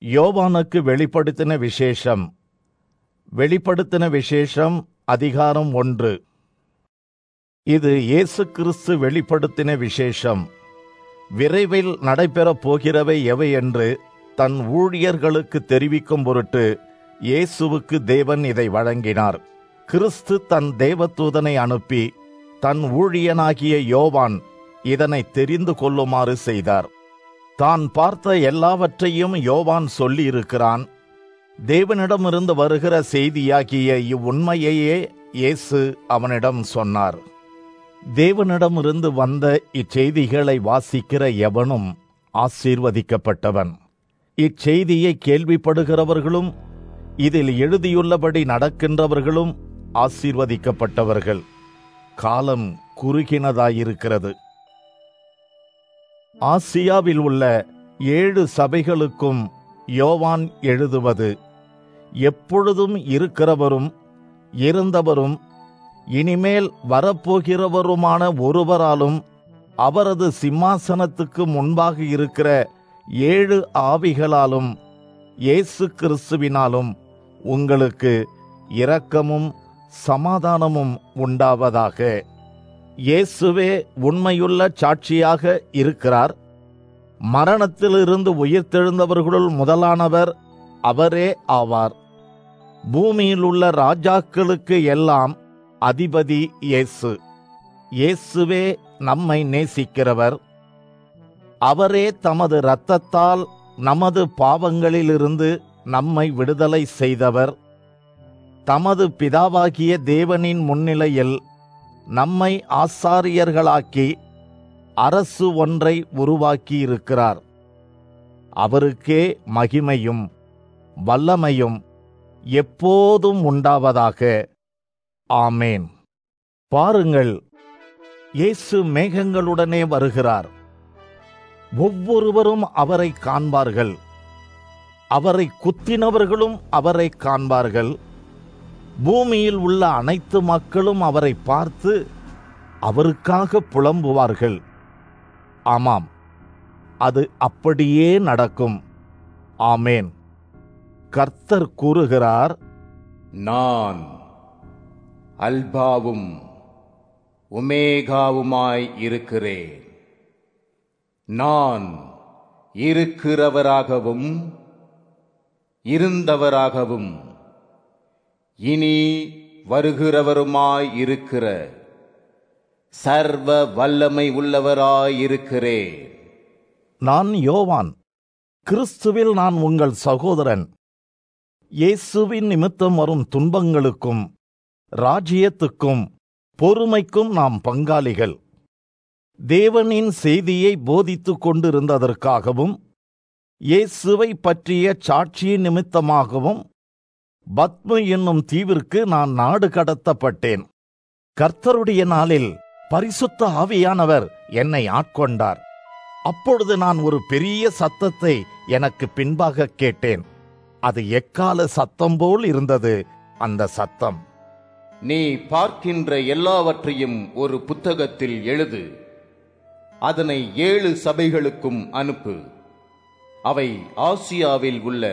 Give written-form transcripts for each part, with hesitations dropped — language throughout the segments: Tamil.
யோவானுக்கு வெளிப்படுத்தின விசேஷம். வெளிப்படுத்தின விசேஷம் அதிகாரம் 1. இது இயேசு கிறிஸ்து வெளிப்படுத்தின விசேஷம். விரைவில் நடைபெறப் போகிறவை எவை என்று தன் ஊழியர்களுக்கு தெரிவிக்கும் பொருட்டு இயேசுவுக்கு தேவன் இதை வழங்கினார். கிறிஸ்து தன் தேவதூதனை அனுப்பி தன் ஊழியனாகிய யோவான் இதனை தெரிந்து கொள்ளுமாறு செய்தார். தான் பார்த்த எல்லாவற்றையும் யோவான் சொல்லியிருக்கிறான். தேவனிடமிருந்து வருகிற செய்தியாகிய இவ்வுண்மையையே இயேசு அவனிடம் சொன்னார். தேவனிடமிருந்து வந்த இச்செய்திகளை வாசிக்கிற எவனும் ஆசீர்வதிக்கப்பட்டவன். இச்செய்தியை கேள்விப்படுகிறவர்களும் இதில் எழுதியுள்ளபடி நடக்கின்றவர்களும் ஆசீர்வதிக்கப்பட்டவர்கள். காலம் குறுகினதாயிருக்கிறது. ஆசியாவில் உள்ள 7 சபைகளுக்கும் யோவான் எழுதுவது: எப்பொழுதும் இருக்கிறவரும் இருந்தவரும் இனிமேல் வரப்போகிறவருமான ஒருவராலும் அவரது சிம்மாசனத்துக்கு முன்பாக இருக்கிற 7 ஆவிகளாலும் இயேசு கிறிஸ்துவினாலும் உங்களுக்கு இரக்கமும் சமாதானமும் உண்டாவதாக. இயேசுவே உண்மையுள்ள சாட்சியாக இருக்கிறார். மரணத்திலிருந்து உயிர்த்தெழுந்தவர்களுள் முதலானவர் அவரே ஆவார். பூமியில் உள்ள ராஜாக்களுக்கு எல்லாம் அதிபதி இயேசு. இயேசுவே நம்மை நேசிக்கிறவர். அவரே தமது இரத்தத்தால் நமது பாவங்களிலிருந்து நம்மை விடுதலை செய்தவர். தமது பிதாவாகிய தேவனின் முன்னிலையில் நம்மை ஆசாரியர்களாக்கி அரசு ஒன்றை உருவாக்கியிருக்கிறார். அவருக்கே மகிமையும் வல்லமையும் எப்போதும் உண்டாவதாக. ஆமேன். பாருங்கள், இயேசு மேகங்களுடனே வருகிறார். ஒவ்வொருவரும் அவரை காண்பார்கள். அவரை குத்தினவர்களும் அவரை காண்பார்கள். பூமியில் உள்ள அனைத்து மக்களும் அவரை பார்த்து அவருக்காக புலம்புவார்கள். ஆமாம், அது அப்படியே நடக்கும். ஆமேன். கர்த்தர் கூறுகிறார்: நான் அல்பாவும் ஒமேகாவுமாய் இருக்கிறேன். நான் இருக்கிறவராகவும் இருந்தவராகவும் இனி வருகிறவருமாய் இருக்கிற சர்வ வல்லமை உள்ளவராயிருக்கிறேன். நான் யோவான், கிறிஸ்துவில் நான் உங்கள் சகோதரன். இயேசுவின் நிமித்தம் வரும் துன்பங்களுக்கும் ராஜ்யத்துக்கும் பொறுமைக்கும் நாம் பங்காளிகள். தேவனின் செய்தியை போதித்துக் கொண்டிருந்ததற்காகவும் இயேசுவை பற்றிய சாட்சியின் நிமித்தமாகவும் பத்மு என்னும் தீவிற்கு நான் நாடு கடத்தப்பட்டேன். கர்த்தருடைய நாளில் பரிசுத்த ஆவியானவர் என்னை ஆட்கொண்டார். அப்பொழுது நான் ஒரு பெரிய சத்தத்தை எனக்கு பின்பாக கேட்டேன். அது எக்கால சத்தம் போல் இருந்தது. அந்த சத்தம்: நீ பார்க்கின்ற எல்லாவற்றையும் ஒரு புத்தகத்தில் எழுது. அதனை 7 சபைகளுக்கும் அனுப்பு. அவை ஆசியாவில் உள்ள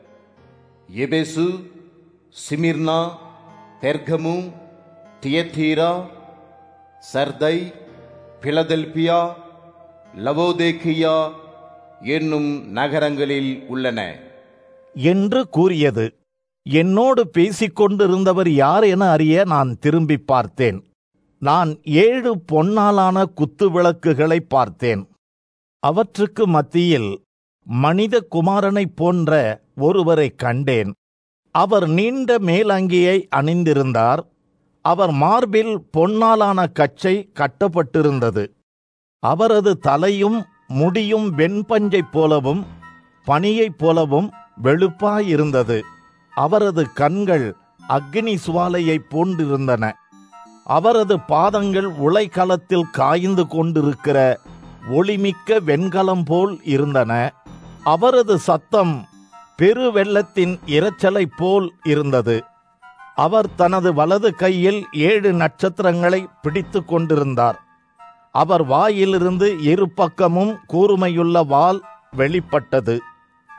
எபேசு, சிமிர்னா, பெர்கமு, தியத்தீரா, சர்தை, பிலதெல்பியா, லவோதேக்கியா என்னும் நகரங்களில் உள்ளன என்று கூறியது. என்னோடு பேசிக்கொண்டிருந்தவர் யார் என அறிய நான் திரும்பி பார்த்தேன். நான் 7 பொன்னாலான குத்து விளக்குகளை பார்த்தேன். அவற்றுக்கு மத்தியில் மனித குமாரனைப் போன்ற ஒருவரை கண்டேன். அவர் நீண்ட மேலங்கியை அணிந்திருந்தார். அவர் மார்பில் பொன்னாலான கச்சை கட்டப்பட்டிருந்தது. அவரது தலையும் முடியும் வெண்பஞ்சைப் போலவும் பனியைப் போலவும் வெளுப்பாயிருந்தது. அவரது கண்கள் அக்கினி சுவாலையைப் போன்றிருந்தன. அவரது பாதங்கள் உலைக்களத்தில் காய்ந்து கொண்டிருக்கிற ஒளிமிக்க வெண்கலம் போல் இருந்தன. அவரது சத்தம் பெருவெள்ளத்தின் இரைச்சலைப் போல் இருந்தது. அவர் தனது வலது கையில் 7 நட்சத்திரங்களை பிடித்து கொண்டிருந்தார். அவர் வாயிலிருந்து இரு பக்கமும் கூர்மையுள்ள வாள் வெளிப்பட்டது.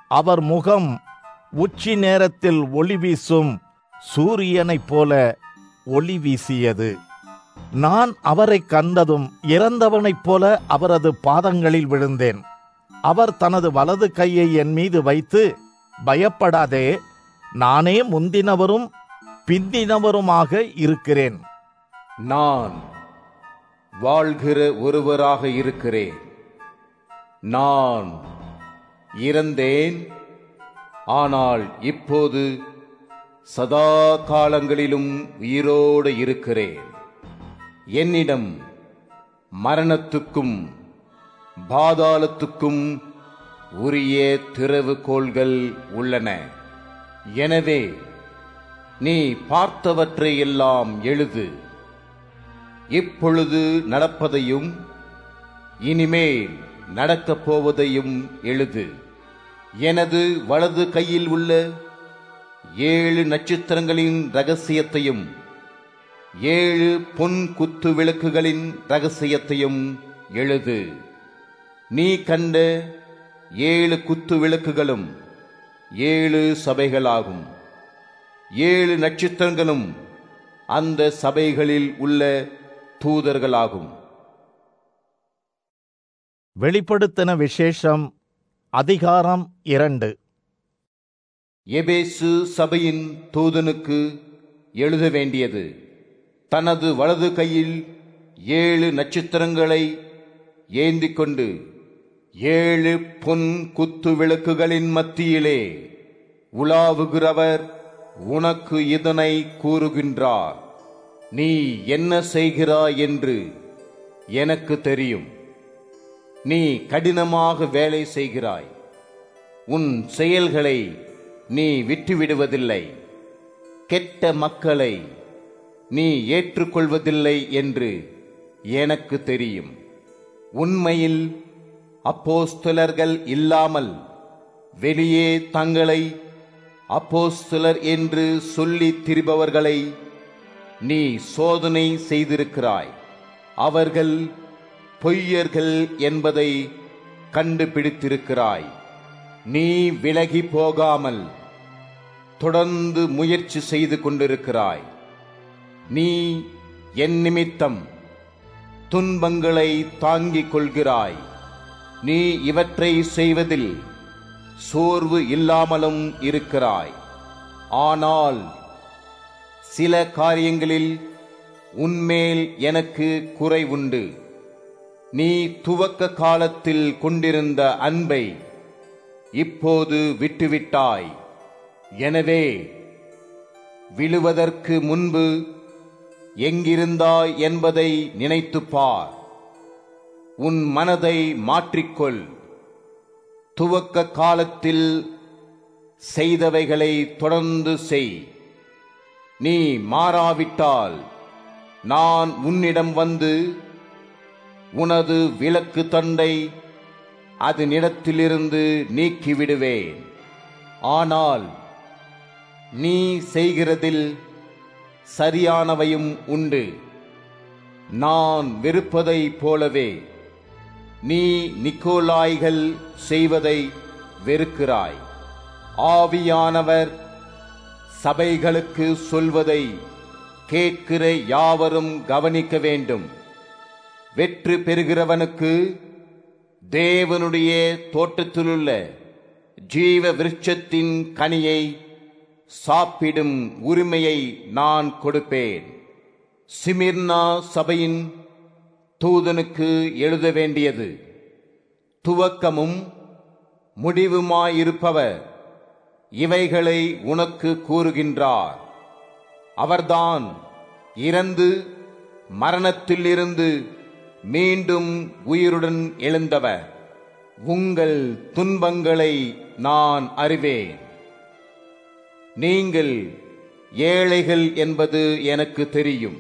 அவர் முகம் உச்சி நேரத்தில் ஒளி வீசும் சூரியனைப் போல ஒளி வீசியது. நான் அவரை கண்டதும் இறந்தவனைப் போல அவரது பாதங்களில் விழுந்தேன். அவர் தனது வலது கையை என் மீது வைத்து, பயப்படாதே, நானே முந்தினவரும் பிந்தினவருமாக இருக்கிறேன். நான் வாழ்கிற ஒருவராக இருக்கிறேன். நான் இறந்தேன், ஆனால் இப்போது சதா காலங்களிலும் உயிரோடு இருக்கிறேன். என்னிடம் மரணத்துக்கும் பாதாளத்துக்கும் உரிய திறவுகோல்கள் உள்ளன. எனவே நீ பார்த்தவற்றை எல்லாம் எழுது. இப்பொழுது நடப்பதையும் இனிமேல் நடக்கப் போவதையும் எழுது. எனது வலது கையில் உள்ள 7 நட்சத்திரங்களின் இரகசியத்தையும் 7 பொன் குத்து விளக்குகளின் இரகசியத்தையும் எழுது. நீ கண்ட 7 குத்து விளக்குகளும் 7 சபைகளாகும். 7 நட்சத்திரங்களும் அந்த சபைகளில் உள்ள தூதர்களாகும். வெளிப்படுத்தின விசேஷம் அதிகாரம் 2. எபேசு சபையின் தூதனுக்கு எழுத வேண்டியது. தனது வலது கையில் 7 நட்சத்திரங்களை ஏந்திக் கொண்டு 7 பொன் குத்து விளக்குகளின் மத்தியிலே உலாவுகிறவர் உனக்கு இதனை கூறுகின்றார். நீ என்ன செய்கிறாய் என்று எனக்கு தெரியும். நீ கடினமாக வேலை செய்கிறாய். உன் செயல்களை நீ விட்டுவிடுவதில்லை. கெட்ட மக்களை நீ ஏற்றுக்கொள்வதில்லை என்று எனக்கு தெரியும். உண்மையில் அப்போஸ்தலர்கள் இல்லாமல் வெளியே தங்களை அப்போஸ்தலர் என்று சொல்லி திரிபவர்களை நீ சோதனை செய்திருக்கிறாய். அவர்கள் பொய்யர்கள் என்பதை கண்டுபிடித்திருக்கிறாய். நீ விலகி போகாமல் தொடர்ந்து முயற்சி செய்து கொண்டிருக்கிறாய். நீ என் நிமித்தம் துன்பங்களை தாங்கிக் கொள்கிறாய். நீ இவற்றை செய்வதில் சோர்வு இல்லாமலும் இருக்கிறாய். ஆனால் சில காரியங்களில் உன்மேல் எனக்கு குறை உண்டு. நீ துவக்க காலத்தில் கொண்டிருந்த அன்பை இப்போது விட்டுவிட்டாய். எனவே விழுவதற்கு முன்பு எங்கிருந்தாய் என்பதை நினைத்துப் பார். உன் மனதை மாற்றிக்கொள். துவக்க காலத்தில் செய்தவைகளை தொடர்ந்து செய். நீ மாறாவிட்டால் நான் உன்னிடம் வந்து உனது விளக்கு தண்டை அதனிடத்திலிருந்து நீக்கிவிடுவேன். ஆனால் நீ செய்கிறதில் சரியானவையும் உண்டு. நான் வெறுப்பதைப் போலவே நீ நிக்கோலாய்கள் செய்வதை வெறுக்கிறாய். ஆவியானவர் சபைகளுக்கு சொல்வதை கேட்கிற யாவரும் கவனிக்க வேண்டும். வெற்றி பெறுகிறவனுக்கு தேவனுடைய தோட்டத்திலுள்ள ஜீவ விருட்சத்தின் கனியை சாப்பிடும் உரிமையை நான் கொடுப்பேன். சிமிர்னா சபையின் தூதனுக்கு எழுத வேண்டியது. துவக்கமும் முடிவுமாயிருப்பவர் இவைகளை உனக்கு கூறுகின்றார். அவர்தான் இறந்து மரணத்திலிருந்து மீண்டும் உயிருடன் எழுந்தவர். உங்கள் துன்பங்களை நான் அறிவேன். நீங்கள் ஏழைகள் என்பது எனக்கு தெரியும்.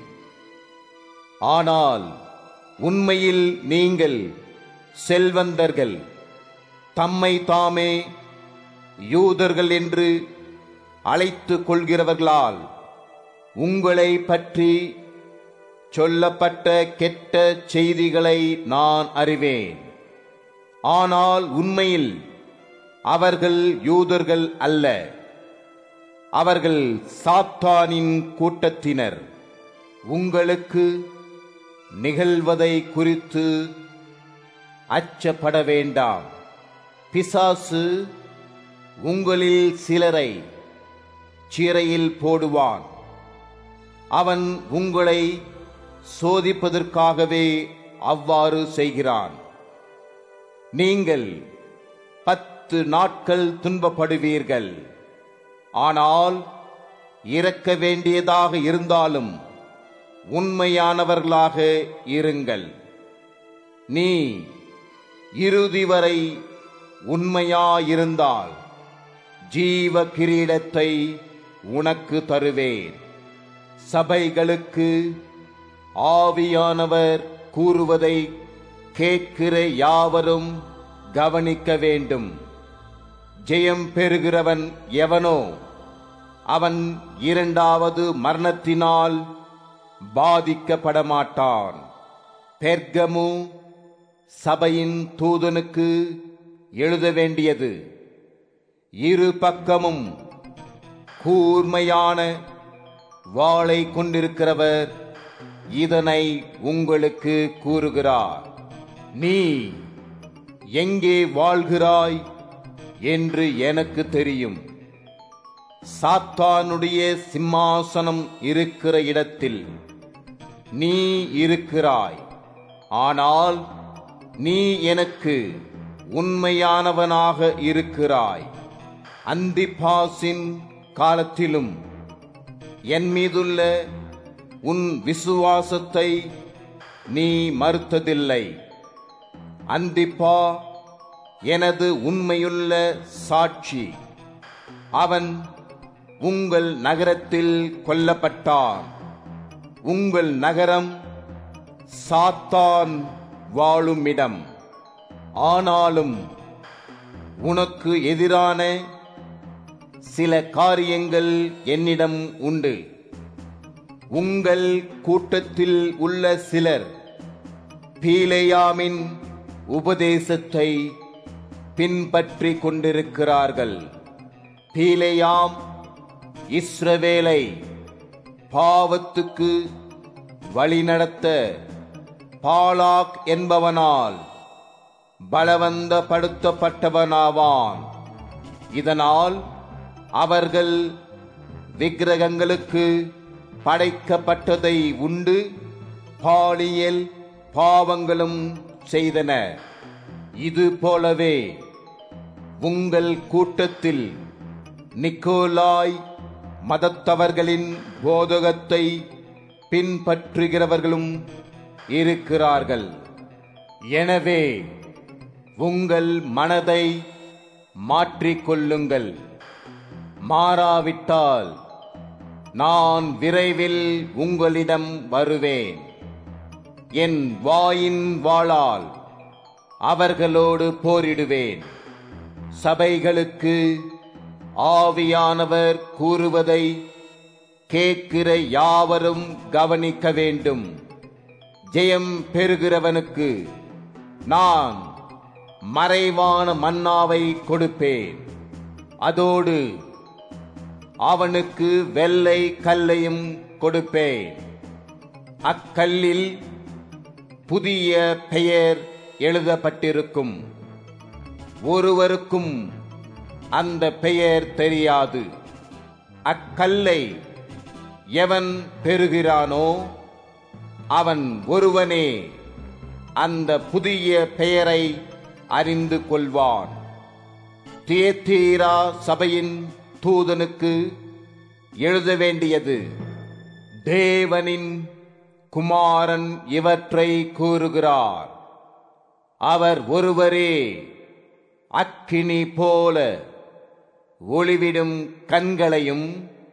ஆனால் உண்மையில் நீங்கள் செல்வந்தர்கள். தம்மை தாமே யூதர்கள் என்று அழைத்துக் கொள்கிறவர்களால் உங்களை பற்றி சொல்லப்பட்ட கெட்ட செய்திகளை நான் அறிவேன். ஆனால் உண்மையில் அவர்கள் யூதர்கள் அல்ல, அவர்கள் சாத்தானின் கூட்டத்தினர். உங்களுக்கு நிகழ்வதை குறித்து அச்சப்பட வேண்டாம். பிசாசு உங்களில் சிலரை சிறையில் போடுவான். அவன் உங்களை சோதிப்பதற்காகவே அவ்வாறு செய்கிறான். நீங்கள் 10 நாட்கள் துன்பப்படுவீர்கள். ஆனால் இறக்க வேண்டியதாக இருந்தாலும் உண்மையானவர்களாக இருங்கள். நீ இறுதி வரை உண்மையாயிருந்தால் ஜீவ கிரீடத்தை உனக்கு தருவேன். சபைகளுக்கு ஆவியானவர் கூறுவதை கேட்கிற யாவரும் கவனிக்க வேண்டும். ஜெயம் பெறுகிறவன் எவனோ அவன் இரண்டாவது மரணத்தினால் பாதிக்கப்பட மாட்டான். பெர்கமு சபையின் தூதனுக்கு எழுத வேண்டியது: இரு பக்கமும் கூர்மையான வாளை கொண்டிருக்கிறவர் இதனை உங்களுக்கு கூறுகிறார். நீ எங்கே வாழ்கிறாய் என்று எனக்கு தெரியும். சாத்தானுடைய சிம்மாசனம் இருக்கிற இடத்தில் நீ இருக்கிறாய். ஆனால் நீ எனக்கு உண்மையானவனாக இருக்கிறாய். அந்திபாசின் காலத்திலும் என் மீதுள்ள உன் விசுவாசத்தை நீ மறுத்ததில்லை. அந்திப்பா எனது உண்மையுள்ள சாட்சி. அவன் உங்கள் நகரத்தில் கொல்லப்பட்டான். உங்கள் நகரம் சாத்தான் வாழும் இடம். ஆனாலும் உனக்கு எதிரான சில காரியங்கள் என்னிடம் உண்டு. உங்கள் கூட்டத்தில் உள்ள சிலர் பீலேயாமின் உபதேசத்தை பின்பற்றி கொண்டிருக்கிறார்கள். பீலேயாம் இஸ்ரவேலை பாவத்துக்கு வழிநடத்த பாலாக் என்பவனால் பலவந்தப்படுத்தப்பட்டவனாவான். இதனால் அவர்கள் விக்கிரகங்களுக்கு படைக்கப்பட்டதை உண்டு பாலியல் பாவங்களும் செய்தனர். இது போலவே உங்கள் கூட்டத்தில் நிக்கோலாய் மதத்தவர்களின் போதகத்தை பின்பற்றுகிறவர்களும் இருக்கிறார்கள். எனவே உங்கள் மனதை மாற்றிக்கொள்ளுங்கள். மாறாவிட்டால் நான் விரைவில் உங்களிடம் வருவேன். என் வாயின் வாளால் அவர்களோடு போரிடுவேன். சபைகளுக்கு ஆவியானவர் கூறுவதை கேட்கிற யாவரும் கவனிக்க வேண்டும். ஜெயம் பெறுகிறவனுக்கு நான் மறைவான மன்னாவை கொடுப்பேன். அதோடு அவனுக்கு வெள்ளை கல்லையும் கொடுப்பேன். அக்கல்லில் புதிய பெயர் எழுதப்பட்டிருக்கும். ஒருவருக்கும் அந்த பெயர் தெரியாது. அக்கல்லை எவன் பெறுகிறானோ அவன் ஒருவனே அந்த புதிய பெயரை அறிந்து கொள்வான். தியத்தீரா சபையின் தூதனுக்கு எழுத வேண்டியது: தேவனின் குமாரன் இவற்றை கூறுகிறார். அவர் ஒருவரே அக்கினி போல ஒளிவிடும் கண்களையும்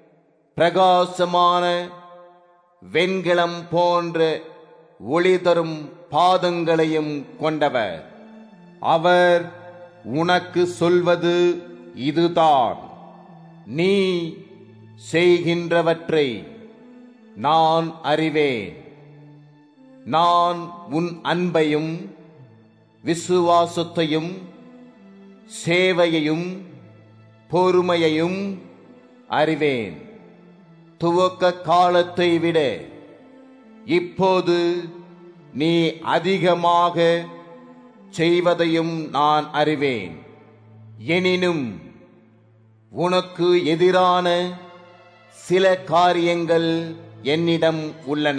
பிரகாசமான வெண்கலம் போன்ற ஒளி தரும் பாதங்களையும் கொண்டவர். அவர் உனக்கு சொல்வது இதுதான்: நீ செய்கின்றவற்றை நான் அறிவேன். நான் உன் அன்பையும் விசுவாசத்தையும் சேவையையும் பொறுமையையும் அறிவேன். துவக்க காலத்தை விட இப்போது நீ அதிகமாக செய்வதையும் நான் அறிவேன். எனினும் உனக்கு எதிரான சில காரியங்கள் என்னிடம் உள்ளன.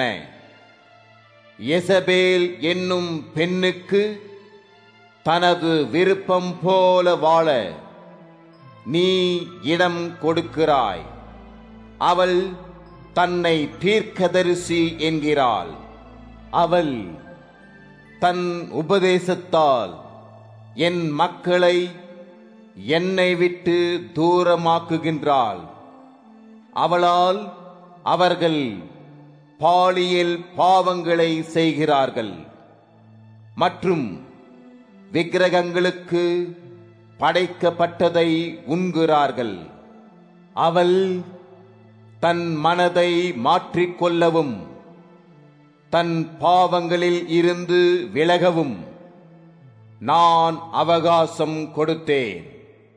யெசபேல் என்னும் பெண்ணுக்கு தனது விருப்பம் போல வாழ நீ இடம் கொடுக்கிறாய். அவள் தன்னை தீர்க்கதரிசி என்கிறாள். அவள் தன் உபதேசத்தால் என் மக்களை என்னை விட்டு தூரமாக்குகின்றாள். அவளால் அவர்கள் பாலியல் பாவங்களை செய்கிறார்கள் மற்றும் விக்கிரகங்களுக்கு படைக்கப்பட்டதை உண்கிறார்கள். அவள் தன் மனதை மாற்றிக்கொள்ளவும் தன் பாவங்களில் இருந்து விலகவும் நான் அவகாசம் கொடுத்தேன்.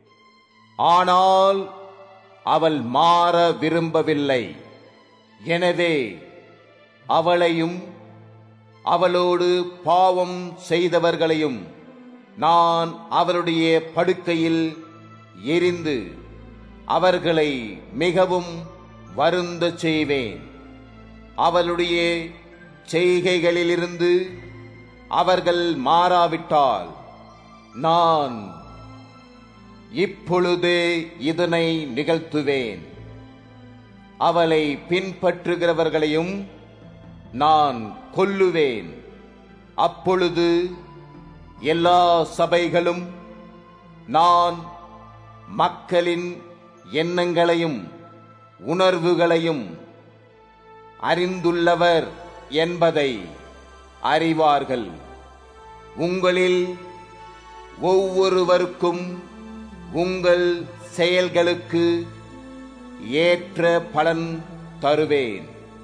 ஆனால் அவள் மாற விரும்பவில்லை. எனவே அவளையும் அவளோடு பாவம் செய்தவர்களையும் நான் அவளுடைய படுக்கையில் எரிந்து அவர்களை மிகவும் வருந்தச் செய்வேன். அவளுடைய செய்கைகளிலிருந்து அவர்கள் மாறாவிட்டால் நான் இப்பொழுதே இதனை நிகழ்த்துவேன். அவளை பின்பற்றுகிறவர்களையும் நான் கொல்லுவேன். அப்பொழுது எல்லா சபைகளும் நான் மக்களின் எண்ணங்களையும் உணர்வுகளையும் அறிந்துள்ளவர் என்பதை அறிவார்கள். உங்களில் ஒவ்வொருவருக்கும் உங்கள் செயல்களுக்கு ஏற்ற பலன் தருவேன்.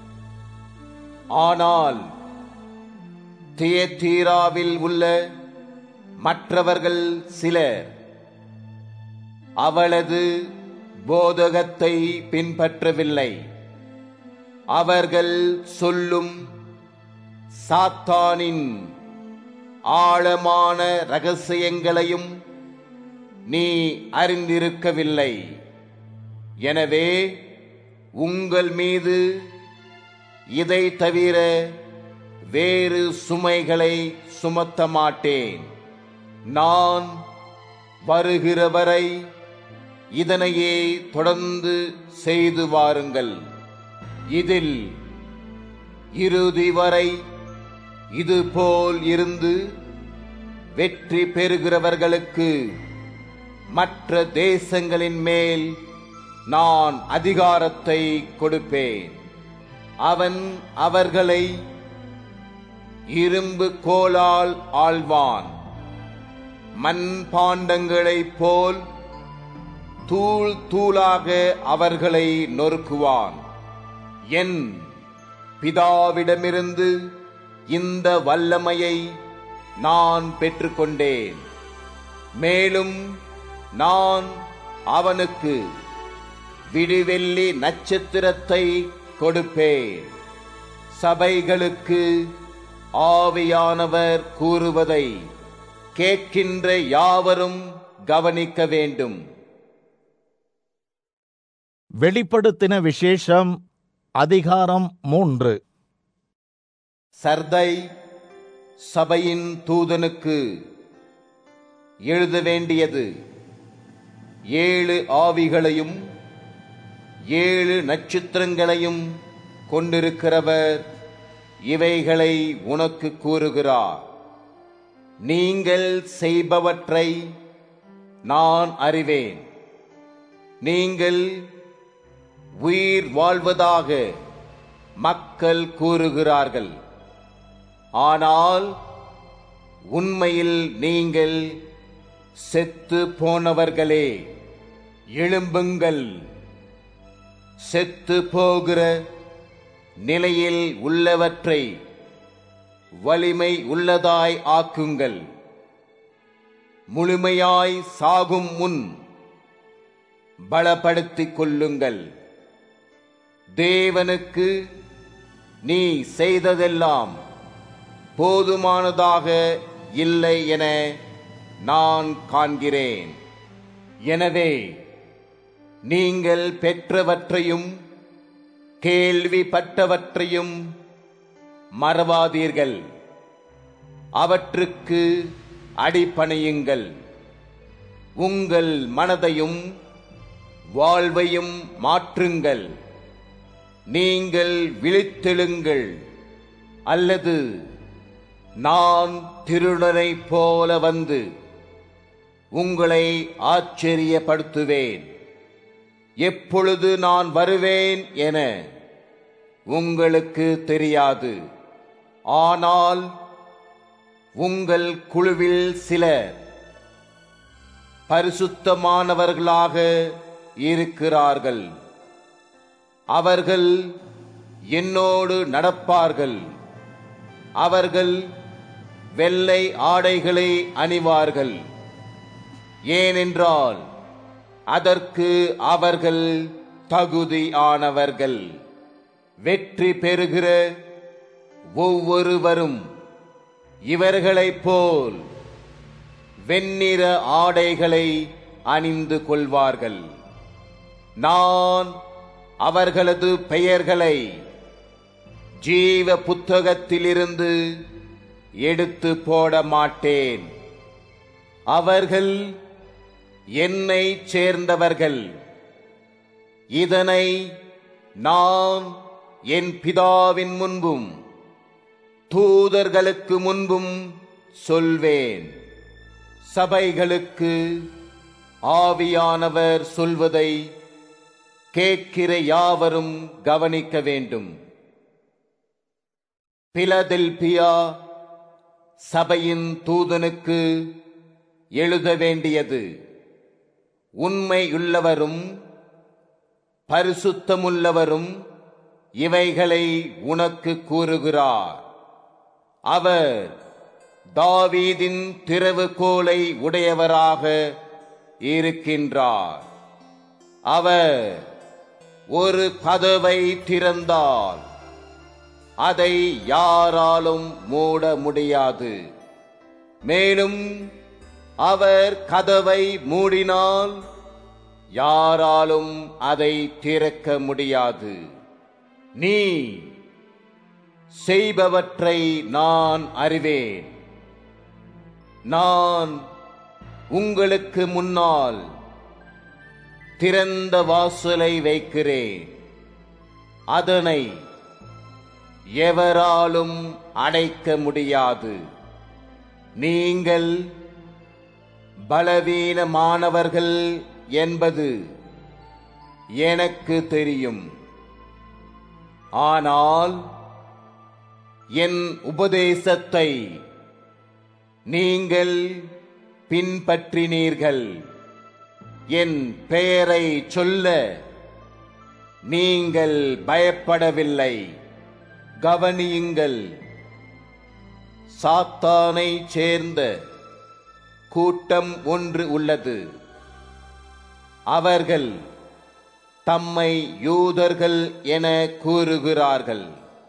ஆனால் தியத்தீராவில் உள்ள மற்றவர்கள் சிலர் அவளது போதகத்தை பின்பற்றவில்லை. அவர்கள் சொல்லும் சாத்தானின் ஆழமான இரகசியங்களையும் நீ அறிந்திருக்கவில்லை. எனவே உங்கள் மீது இதை தவிர வேறு சுமைகளை சுமத்த மாட்டேன். நான் வருகிறவரை இதனையே தொடர்ந்து செய்து வாருங்கள். இதில் இறுதி வரை இதுபோல் இருந்து வெற்றி பெறுகிறவர்களுக்கு மற்ற தேசங்களின் மேல் நான் அதிகாரத்தை கொடுப்பேன். அவன் அவர்களை இரும்பு கோலால் ஆள்வான். மண்பாண்டங்களைப் போல் தூள் தூளாக அவர்களை நொறுக்குவான். என் பிதாவிடமிருந்து இந்த வல்லமையை நான் பெற்றுக்கொண்டேன். மேலும் நான் அவனுக்கு விடிவெள்ளி நட்சத்திரத்தை கொடுப்பேன். சபைகளுக்கு ஆவியானவர் கூறுவதை கேட்கின்ற யாவரும் கவனிக்க வேண்டும். வெளிப்படுத்தின விசேஷம் அதிகாரம் 3. சர்தை சபையின் தூதனுக்கு எழுத வேண்டியது. 7 ஆவிகளையும் 7 நட்சத்திரங்களையும் கொண்டிருக்கிறவர் இவைகளை உனக்கு கூறுகிறார். நீங்கள் செய்பவற்றை நான் அறிவேன். நீங்கள் உயிர் வாழ்வதாக மக்கள் கூறுகிறார்கள். ஆனால் உண்மையில் நீங்கள் செத்து போனவர்களே. எழும்புங்கள், செத்து போகிற நிலையில் உள்ளவற்றை வலிமை உள்ளதாய் ஆக்குங்கள். முழுமையாய் சாகும் முன் பலப்படுத்திக் கொள்ளுங்கள். தேவனுக்கு நீ செய்ததெல்லாம் போதுமானதாக இல்லை என நான் காண்கிறேன். எனவே நீங்கள் பெற்றவற்றையும் கேள்விப்பட்டவற்றையும் மறவாதீர்கள். அவற்றுக்கு அடிபணியுங்கள். உங்கள் மனதையும் வாழ்வையும் மாற்றுங்கள். நீங்கள் விழித்தெழுங்கள், அல்லது நான் திருடனைப் போல வந்து உங்களை ஆச்சரியப்படுத்துவேன். எப்பொழுது நான் வருவேன் என உங்களுக்கு தெரியாது. ஆனால் உங்கள் குழுவில் சிலர் பரிசுத்தமானவர்களாக இருக்கிறார்கள். அவர்கள் என்னோடு நடப்பார்கள். அவர்கள் வெள்ளை ஆடைகளை அணிவார்கள். ஏனென்றால் அதற்கு அவர்கள் தகுதியானவர்கள். வெற்றி பெறுகிற ஒவ்வொருவரும் இவர்களைப் போல் வெண்ணிற ஆடைகளை அணிந்து கொள்வார்கள். நான் அவர்களது பெயர்களை ஜீவ புத்தகத்திலிருந்து எடுத்து போட மாட்டேன். அவர்கள் என்னை சேர்ந்தவர்கள். இதனை நான் என் பிதாவின் முன்பும் தூதர்களுக்கு முன்பும் சொல்வேன். சபைகளுக்கு ஆவியானவர் சொல்வதை கேட்கிற யாவரும் கவனிக்க வேண்டும். பிலதெல்பியா சபையின் தூதனுக்கு எழுத வேண்டியது: உண்மையுள்ளவரும் பரிசுத்தமுள்ளவரும் இவைகளை உனக்கு கூறுகிறார். அவர் தாவீதின் திறவுகோலை உடையவராக இருக்கின்றார். அவர் ஒரு கதவை திறந்தால் அதை யாராலும் மூட முடியாது. மேலும் அவர் கதவை மூடினால் யாராலும் அதை திறக்க முடியாது. நீ செய்பவற்றை நான் அறிவேன். நான் உங்களுக்கு முன்னால் திறந்த வாசலை வைக்கிறேன். அதனை எவராலும் அடைக்க முடியாது. நீங்கள் பலவீனமானவர்கள் என்பது எனக்கு தெரியும். ஆனால் என் உபதேசத்தை நீங்கள் பின்பற்றினீர்கள். என் பெயரை சொல்ல நீங்கள் பயப்படவில்லை. கவனியுங்கள், சாத்தானை சேர்ந்த கூட்டம் ஒன்று உள்ளது. அவர்கள் தம்மை யூதர்கள் என கூறுகிறார்கள்.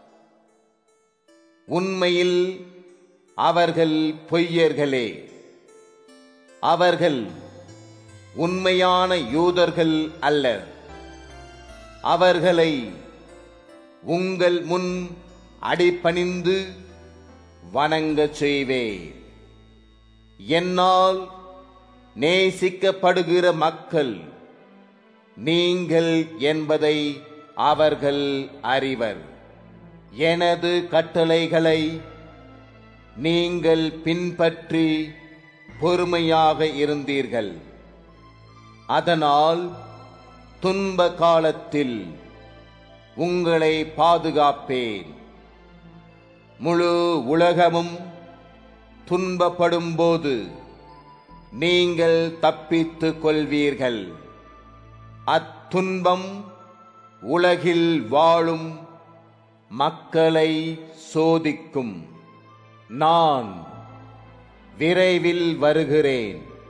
உண்மையில் அவர்கள் பொய்யர்களே. அவர்கள் உண்மையான யூதர்கள் அல்ல. அவர்களை உங்கள் முன் அடிபணிந்து வணங்கச் செய்வேன். என்னால் நேசிக்கப்படுகிற மக்கள் நீங்கள் என்பதை அவர்கள் அறிவர். எனது கட்டளைகளை நீங்கள் பின்பற்றி பொறுமையாக இருந்தீர்கள். அதனால் துன்ப காலத்தில் உங்களை பாதுகாப்பேன். முழு உலகமும் துன்பப்படும் போது நீங்கள் தப்பித்துக் கொள்வீர்கள். அத்துன்பம் உலகில் வாழும் மக்களை சோதிக்கும். நான் விரைவில் வருகிறேன்.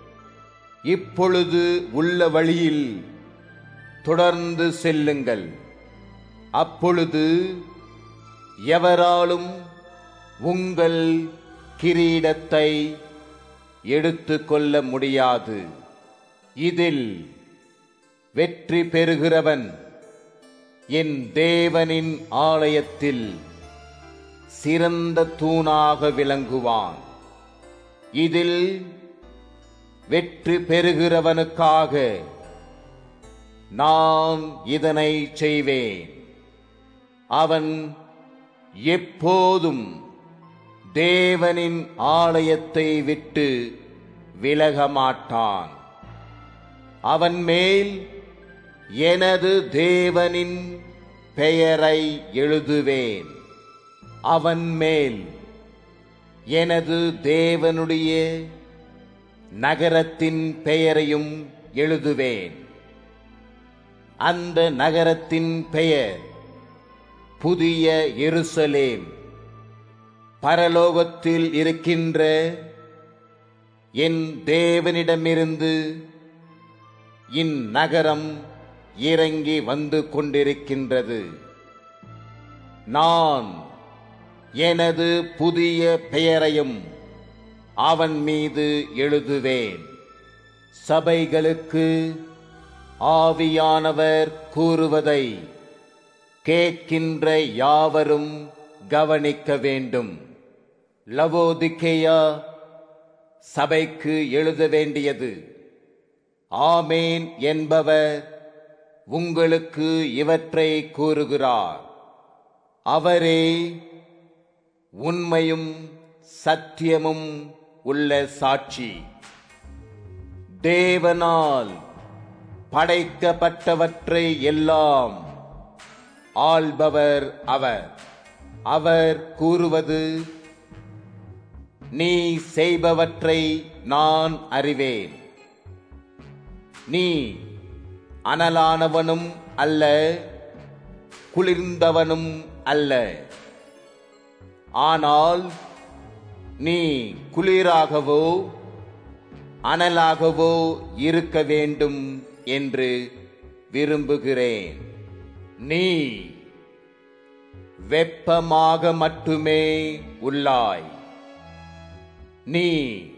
இப்பொழுது உள்ள வழியில் தொடர்ந்து செல்லுங்கள். அப்பொழுது எவராலும் உங்கள் கிரீடத்தை எடுத்துக்கொள்ள முடியாது. இதில் வெற்றி பெறுகிறவன் என் தேவனின் ஆலயத்தில் சிறந்த தூணாக விளங்குவான். இதில் வெற்றி பெறுகிறவனுக்காக நான் இதனை செய்வேன். அவன் எப்போதும் தேவனின் ஆலயத்தை விட்டு விலக மாட்டான். அவன் மேல் எனது தேவனின் பெயரை எழுதுவேன். அவன் மேல் எனது தேவனுடைய நகரத்தின் பெயரையும் எழுதுவேன். அந்த நகரத்தின் பெயர் புதிய எருசலேம், பரலோகத்தில் இருக்கின்ற என் தேவனிடமிருந்து இந்நகரம் இறங்கி வந்து கொண்டிருக்கின்றது. நான் எனது புதிய பெயரையும் அவன் மீது எழுதுவேன். சபைகளுக்கு ஆவியானவர் கூறுவதை கேட்கின்ற யாவரும் கவனிக்க வேண்டும். லவோதிக்கேயா சபைக்கு எழுத வேண்டியது: ஆமேன் என்பவர் உங்களுக்கு இவற்றை கூறுகிறார். அவரே உண்மையும் சத்தியமும் உள்ள சாட்சி. தேவனால் படைக்கப்பட்டவற்றை எல்லாம் ஆள்பவர் அவர். அவர் கூறுவது: நீ செய்பவற்றை நான் அறிவேன். நீ அனலானவனும் அல்ல, குளிர்ந்தவனும் அல்ல. ஆனால் நீ குளிராகவோ அனலாகவோ இருக்க வேண்டும் என்று விரும்புகிறேன். நீ வெப்பமாக மட்டுமே உள்ளாய். நீ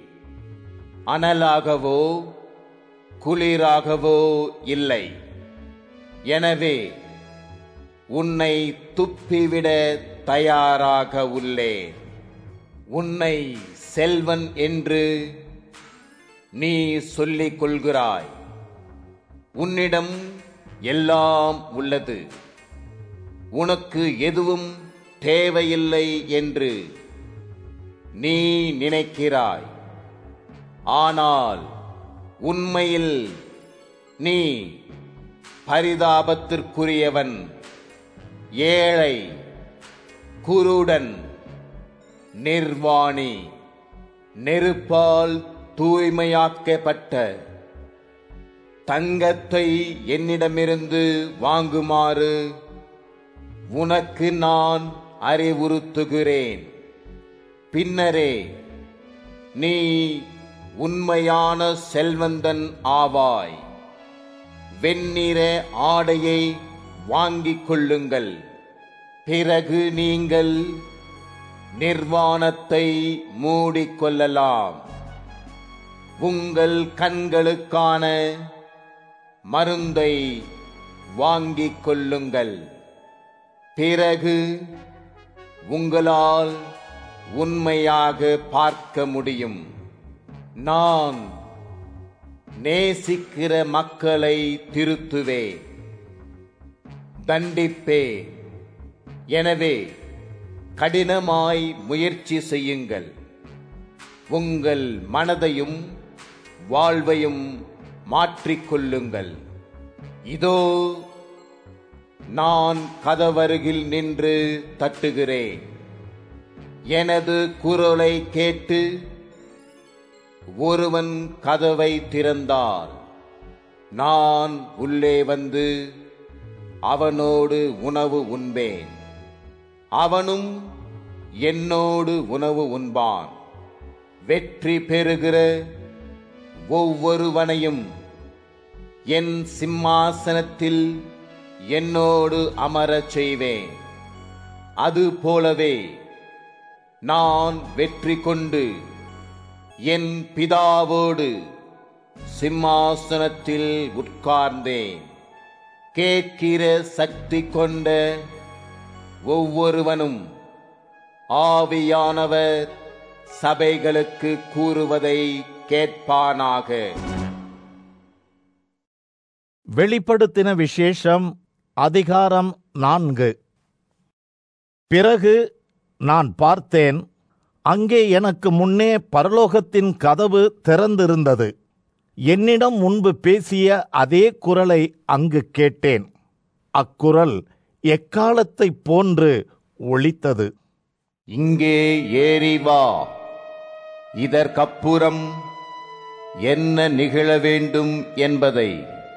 அனலாகவோ குளிராகவோ இல்லை. எனவே உன்னை துப்பிவிட தயாராக உள்ளேன். உன்னை செல்வன் என்று நீ சொல்லிக் கொள்கிறாய். உன்னிடம் எல்லாம் உள்ளது, உனக்கு எதுவும் தேவையில்லை என்று நீ நினைக்கிறாய். ஆனால் உண்மையில் நீ பரிதாபத்திற்குரியவன், ஏழை, குருடன், நிர்வாணி. நெருப்பால் தூய்மையாக்கப்பட்ட தங்கத்தை என்னிடமிருந்து வாங்குமாறு உனக்கு நான் அறிவுறுத்துகிறேன். பின்னரே நீ உண்மையான செல்வந்தன் ஆவாய். வெண்ணிற ஆடையை வாங்கிக் கொள்ளுங்கள். பிறகு நீங்கள் நிர்வாணத்தை மூடிக்கொள்ளலாம். உங்கள் கண்களுக்கான மருந்தை வாங்கிக் கொள்ளுங்கள். பிறகு உங்களால் உண்மையாக பார்க்க முடியும். நான் நேசிக்கிற மக்களை திருத்துவேன், தண்டிப்பேன். எனவே கடினமாய் முயற்சி செய்யுங்கள். உங்கள் மனதையும் வாழ்வையும் மாற்றிக்கொள்ளுங்கள். இதோ நான் கதவருகில் நின்று தட்டுகிறேன். எனது குரலை கேட்டு ஒருவன் கதவை திறந்தால் நான் உள்ளே வந்து அவனோடு உணவு உண்பேன், அவனும் என்னோடு உணவு உண்பான். வெற்றி பெறுகிற ஒவ்வொருவனையும் என் சிம்மாசனத்தில் என்னோடு அமரச் செய்வேன். அதுபோலவே நான் வெற்றி கொண்டு என் பிதாவோடு சிம்மாசனத்தில் உட்கார்ந்தேன். கேட்கிற சக்தி கொண்ட ஒவ்வொருவனும் ஆவியானவர் சபைகளுக்கு கூறுவதை கேட்பானாக. வெளிப்படுத்தின விசேஷம் அதிகாரம் 4. பிறகு நான் பார்த்தேன், அங்கே எனக்கு முன்னே பரலோகத்தின் கதவு திறந்திருந்தது. என்னிடம் முன்பு பேசிய அதே குரலை அங்கு கேட்டேன். அக்குரல் எக்காலத்தைப் போன்று ஒலித்தது. இங்கே ஏறி வா, இதற்கப்புறம் என்ன நிகழ வேண்டும் என்பதை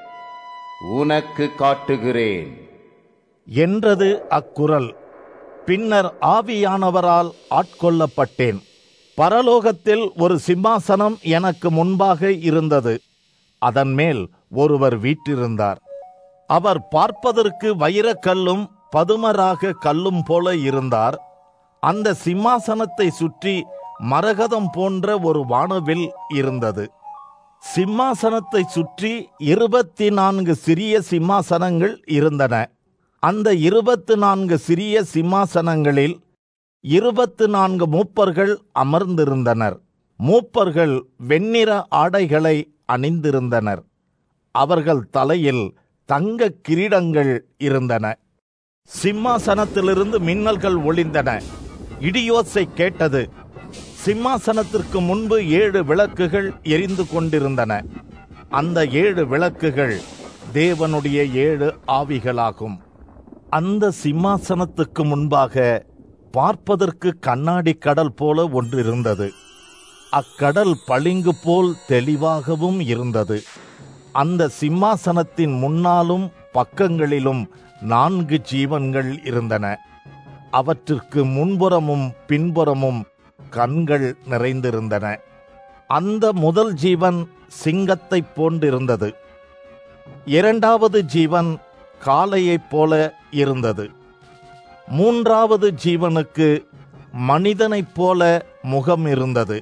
உனக்கு காட்டுகிறேன் என்றது அக்குரல். பின்னர் ஆவியானவரால் ஆட்கொள்ளப்பட்டேன். பரலோகத்தில் ஒரு சிம்மாசனம் எனக்கு முன்பாக இருந்தது. அதன் மேல் ஒருவர் வீற்றிருந்தார். அவர் பார்ப்பதற்கு வைரக்கல்லும் பதுமராக கல்லும் போல இருந்தார். அந்த சிம்மாசனத்தை சுற்றி மரகதம் போன்ற ஒரு வானவில் இருந்தது. சிம்மாசனத்தை சுற்றி 24 சிறிய சிம்மாசனங்கள் இருந்தன. அந்த 24 சிறிய சிம்மாசனங்களில் 24 மூப்பர்கள் அமர்ந்திருந்தனர். மூப்பர்கள் வெண்ணிற ஆடைகளை அணிந்திருந்தனர். அவர்கள் தலையில் தங்க கிரீடங்கள் இருந்தன. சிம்மாசனத்திலிருந்து மின்னல்கள் ஒளிந்தன. இடியோசை கேட்டது. சிம்மாசனத்திற்கு முன்பு 7 விளக்குகள் எரிந்து கொண்டிருந்தன. அந்த 7 விளக்குகள் தேவனுடைய 7 ஆவிகளாகும். அந்த சிம்மாசனத்துக்கு முன்பாக பார்ப்பதற்கு கண்ணாடி கடல் போல ஒன்றிருந்தது. அக்கடல் பளிங்கு போல் தெளிவாகவும் இருந்தது. அந்த சிம்மாசனத்தின் முன்னாலும் பக்கங்களிலும் 4 ஜீவன்கள் இருந்தன. அவற்றிற்கு முன்புறமும் பின்புறமும் கண்கள் நிறைந்திருந்தன. அந்த முதல் ஜீவன் சிங்கத்தைப் போன்றிருந்தது. 2வது ஜீவன் காளையைப் போல இருந்தது. 3வது ஜீவனுக்கு மனிதனைப் போல முகம் இருந்தது.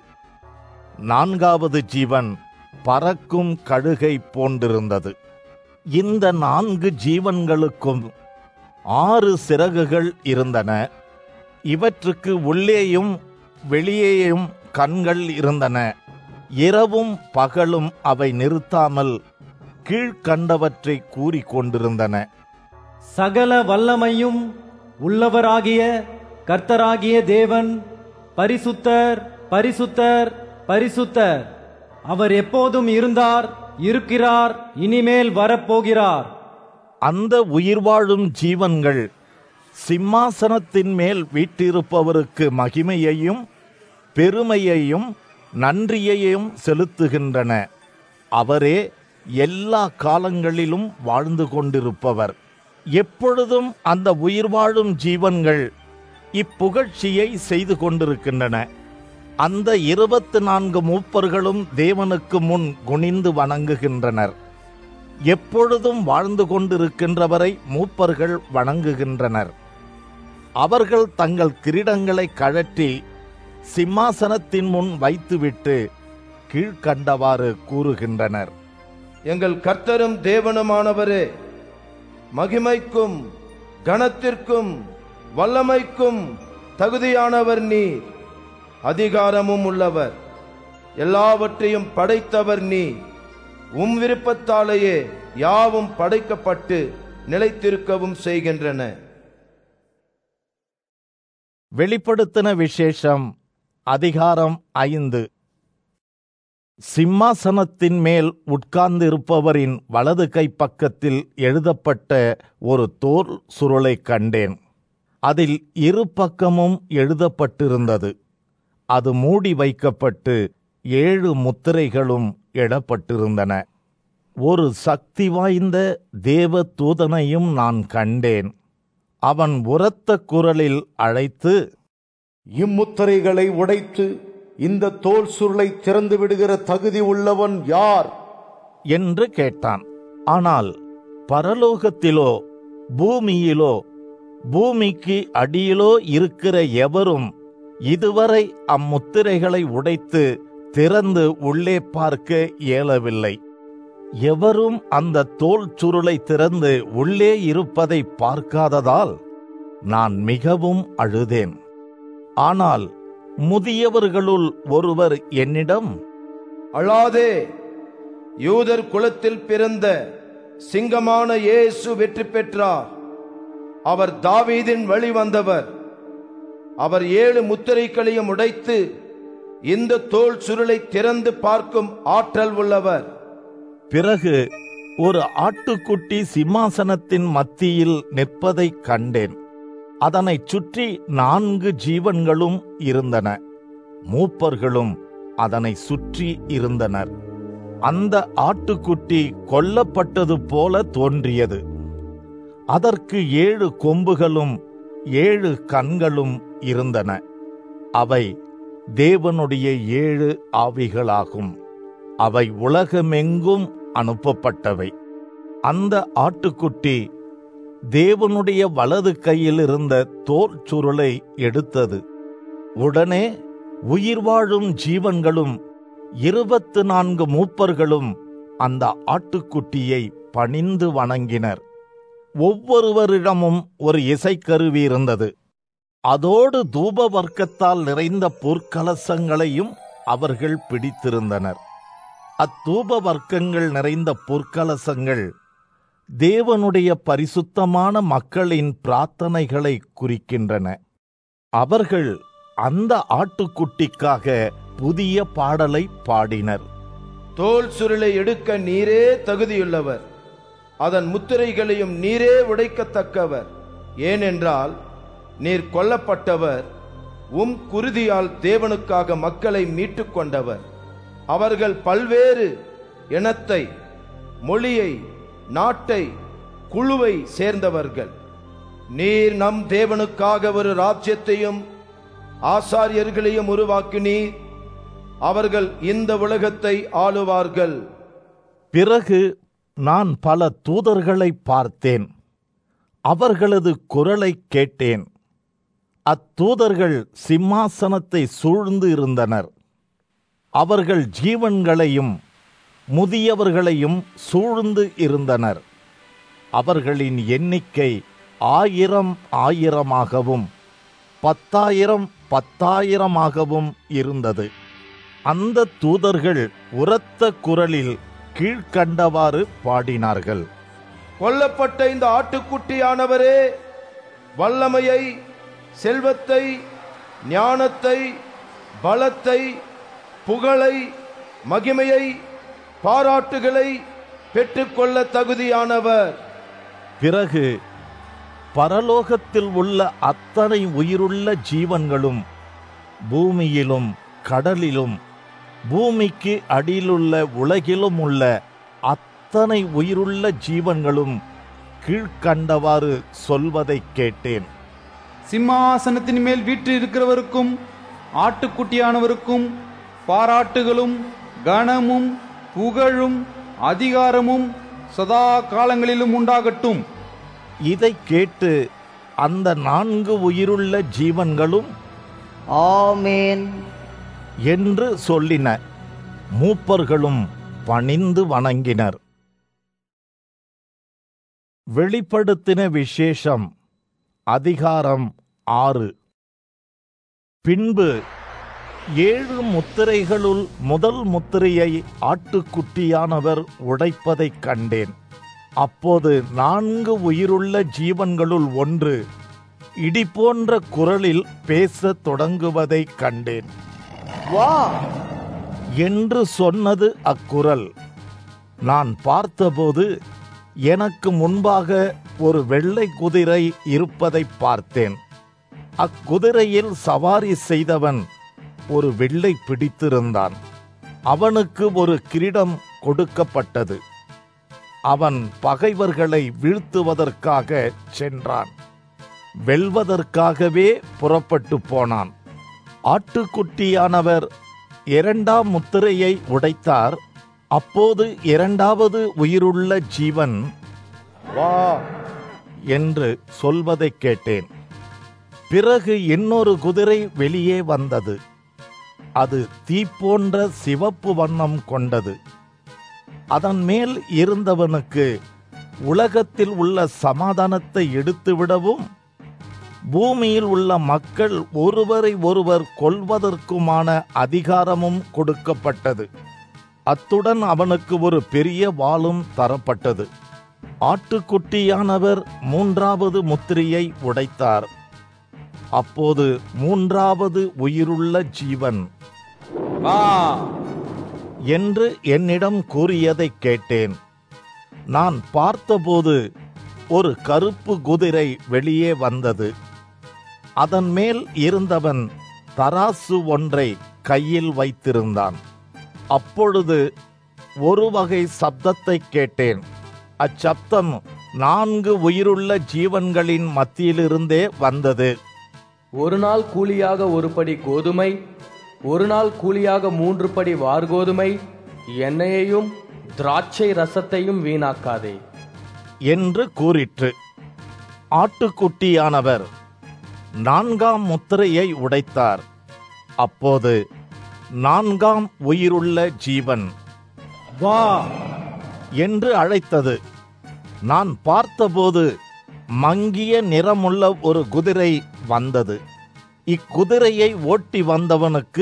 4வது ஜீவன் பறக்கும் கழுகை போன்றிருந்தது. இந்த 4 ஜீவன்களுக்கும் 6 சிறகுகள் இருந்தன. இவற்றுக்கு உள்ளேயும் வெளியேயும் கண்கள் இருந்தன. இரவும் பகலும் அவை நிறுத்தாமல் கீழ்கண்டவற்றை கூறிக்கொண்டிருந்தன. சகல வல்லமையும் உள்ளவராகிய கர்த்தராகிய தேவன் பரிசுத்தர், பரிசுத்தர், பரிசுத்தர். அவர் எப்போதும் இருந்தார், இருக்கிறார், இனிமேல் வரப்போகிறார். அந்த உயிர்வாழும் ஜீவன்கள் சிம்மாசனத்தின் மேல் வீற்றிருப்பவருக்கு மகிமையையும் பெருமையையும் நன்றியையும் செலுத்துகின்றன. அவரே எல்லா காலங்களிலும் வாழ்ந்து கொண்டிருப்பவர். எப்பொழுதும் அந்த உயிர்வாழும் ஜீவன்கள் இப்புகழ்ச்சியை செய்து கொண்டிருக்கின்றன. அந்த 24 மூப்பர்களும் தேவனுக்கு முன் குனிந்து வணங்குகின்றனர். எப்பொழுதும் வாழ்ந்து கொண்டிருக்கின்றவரை மூப்பர்கள் வணங்குகின்றனர். அவர்கள் தங்கள் கிரீடங்களை கழற்றி சிம்மாசனத்தின் முன் வைத்துவிட்டு கீழ்கண்டவாறு கூறுகின்றனர். எங்கள் கர்த்தரும் தேவனுமானவரே, மகிமைக்கும் கனத்திற்கும் வல்லமைக்கும் தகுதியானவர் நீர். அதிகாரமும் உள்ளவர், எல்லாவற்றையும் படைத்தவர் நீர். உம் விருப்பத்தாலேயே யாவும் படைக்கப்பட்டு நிலைத்திருக்கவும் செய்கின்றன. வெளிப்படுத்தின விசேஷம் அதிகாரம் 5. சிம்மாசனத்தின் மேல் உட்கார்ந்திருப்பவரின் வலது கை பக்கத்தில் எழுதப்பட்ட ஒரு தோல் சுருளை கண்டேன். அதில் 2 பக்கமும் எழுதப்பட்டிருந்தது. அது மூடி வைக்கப்பட்டு 7 முத்திரைகளும் இடப்பட்டிருந்தன. ஒரு சக்தி வாய்ந்த தேவ தூதனையும் நான் கண்டேன். அவன் உரத்த குரலில் அழைத்து, இம்முத்திரைகளை உடைத்து இந்த தோல் சுருளை திறந்து விடுகிற தகுதி உள்ளவன் யார் என்று கேட்டான். ஆனால் பரலோகத்திலோ பூமியிலோ பூமிக்கு அடியிலோ இருக்கிற எவரும் இதுவரை அம்முத்திரைகளை உடைத்து திறந்து உள்ளே பார்க்க இயலவில்லை. எவரும் அந்த தோல் சுருளை திறந்து உள்ளே இருப்பதை பார்க்காததால் நான் மிகவும் அழுதேன். ஆனால் முதியவர்களுள் ஒருவர் என்னிடம், அழாதே, யூதர் குலத்தில் பிறந்த சிங்கமான இயேசு வெற்றி பெற்றார். அவர் தாவீதின் வழி வந்தவர். அவர் 7 முத்திரைகளையும் உடைத்து இந்த தோல் சுருளை திறந்து பார்க்கும் ஆற்றல் உள்ளவர். பிறகு ஒரு ஆட்டுக்குட்டி சிம்மாசனத்தின் மத்தியில் நிற்பதைக் கண்டேன். அதனைச் சுற்றி 4 ஜீவன்களும் இருந்தன. மூப்பர்களும் அதனை சுற்றி இருந்தனர். அந்த ஆட்டுக்குட்டி கொல்லப்பட்டது போல தோன்றியது. அதற்கு 7 கொம்புகளும் 7 கண்களும் இருந்தன. அவை தேவனுடைய 7 ஆவிகளாகும். அவை உலகமெங்கும் அனுப்பப்பட்டவை. அந்த ஆட்டுக்குட்டி தேவனுடைய வலது கையில் இருந்த தோல் சுருளை எடுத்தது. உடனே உயிர் வாழும் ஜீவன்களும் 24 மூப்பர்களும் அந்த ஆட்டுக்குட்டியை பணிந்து வணங்கினர். ஒவ்வொருவரிடமும் ஒரு இசைக்கருவி இருந்தது. அதோடு தூப வர்க்கத்தால் நிறைந்த பொற்கலசங்களையும் அவர்கள் பிடித்திருந்தனர். அத்தூப வர்க்கங்கள் நிறைந்த பொற்கலசங்கள் தேவனுடைய பரிசுத்தமான மக்களின் பிரார்த்தனைகளை குறிக்கின்றன. அவர்கள் அந்த ஆட்டுக்குட்டிக்காக புதிய பாடலை பாடினர். தோல் சுருளை எடுக்க நீரே தகுதியுள்ளவர், அதன் முத்திரைகளையும் நீரே உடைக்கத்தக்கவர். ஏனென்றால் நீர் கொல்லப்பட்டவர், குருதியால் தேவனுக்காக மக்களை மீட்டுக் கொண்டவர். அவர்கள் பல்வேறு இனத்தை, மொழியை, நாட்டை, குழுவை சேர்ந்தவர்கள். நீர் நம் தேவனுக்காக ஒரு ராஜ்யத்தையும் ஆசாரியர்களையும் உருவாக்கினீர். அவர்கள் இந்த உலகத்தை ஆளுவார்கள். பிறகு நான் பல தூதர்களை பார்த்தேன். அவர்களது குரலை கேட்டேன். அத்தூதர்கள் சிம்மாசனத்தை சூழ்ந்து இருந்தனர். அவர்கள் ஜீவன்களையும் முதியவர்களையும் சூழ்ந்து இருந்தனர். அவர்களின் எண்ணிக்கை 1000 1000ஆகவும் 10,000 10,000ஆகவும் இருந்தது. அந்த தூதர்கள் உரத்த குரலில் கீழ்க்கண்டவாறு பாடினார்கள். கொல்லப்பட்ட இந்த ஆட்டுக்குட்டியானவரே, வல்லமையை, செல்வத்தை, ஞானத்தை, பலத்தை, புகழை, மகிமையை, பாராட்டுகளை பெற்றுக்கொள்ள தகுதியானவர். பிறகு பரலோகத்தில் உள்ள அத்தனை உயிருள்ள ஜீவன்களும் பூமியிலும் கடலிலும் பூமிக்கு அடியிலுள்ள உலகிலும் உள்ள அத்தனை உயிருள்ள ஜீவன்களும் கீழ்க்கண்டவாறு சொல்வதைக் கேட்டேன். சிம்மாசனத்தின் மேல் வீற்றிருக்கிறவருக்கும் ஆட்டுக்குட்டியானவருக்கும் பாராட்டுகளும் கனமும் புகழும் அதிகாரமும் சதா காலங்களிலும் உண்டாகட்டும். இதை கேட்டு அந்த 4 உயிருள்ள ஜீவன்களும் ஆமென் என்று சொல்லின. மூப்பர்களும் பணிந்து வணங்கினர். வெளிப்படுத்தின விசேஷம் அதிகாரம் 6. பின்பு 7 முத்திரைகளுள் முதல் முத்திரையை ஆட்டுக்குட்டியானவர் உடைப்பதைக் கண்டேன். அப்போது 4 உயிருள்ள ஜீவன்களுள் ஒன்று இடி போன்ற குரலில் பேசத் தொடங்குவதைக் கண்டேன். வா என்று சொன்னது அக்குரல். நான் பார்த்தபோது எனக்கு முன்பாக ஒரு வெள்ளை குதிரை இருப்பதைப் பார்த்தேன். அக்குதிரையில் சவாரி செய்தவன் ஒரு வில்லை பிடித்திருந்தான். அவனுக்கு ஒரு கிரீடம் கொடுக்கப்பட்டது. அவன் பகைவர்களை வீழ்த்துவதற்காக சென்றான். வெல்வதற்காகவே புறப்பட்டு போனான். ஆட்டுக்குட்டியானவர் இரண்டாம் முத்திரையை உடைத்தார். அப்போது இரண்டாவது உயிருள்ள ஜீவன் வா என்று சொல்வதைக் கேட்டேன். பிறகு இன்னொரு குதிரை வெளியே வந்தது. அது தீ போன்ற சிவப்பு வண்ணம் கொண்டது. அதன் மேல் இருந்தவனுக்கு உலகத்தில் உள்ள சமாதானத்தை எடுத்துவிடவும் பூமியில் உள்ள மக்கள் ஒருவரை ஒருவர் கொல்வதற்குமான அதிகாரமும் கொடுக்கப்பட்டது. அத்துடன் அவனுக்கு ஒரு பெரிய வாளும் தரப்பட்டது. ஆட்டுக்குட்டியானவர் மூன்றாவது முத்திரையை உடைத்தார். அப்போது மூன்றாவது உயிருள்ள ஜீவன் வா என்று என்னிடம் கூறியதைக் கேட்டேன். நான் பார்த்தபோது ஒரு கருப்பு குதிரை வெளியே வந்தது. அதன் மேல் இருந்தவன் தராசு ஒன்றை கையில் வைத்திருந்தான். அப்பொழுது ஒரு வகை சப்தத்தை கேட்டேன். அச்சப்தம் 4 உயிருள்ள ஜீவன்களின் மத்தியிலிருந்தே வந்தது. ஒரு நாள் கூலியாக ஒரு படி கோதுமை, ஒரு நாள் கூலியாக 3 படி வார்கோதுமை, எண்ணெயையும் திராட்சை ரசத்தையும் வீணாக்காதே என்று கூறிற்று. ஆட்டுக்குட்டியானவர் 4ஆம் முத்திரையை உடைத்தார். அப்போது 4ஆம் உயிருள்ள ஜீவன் வா என்று அழைத்தது. நான் பார்த்தபோது மங்கிய நிறமுள்ள ஒரு குதிரை வந்தது. இக்குதிரையை ஓட்டி வந்தவனுக்கு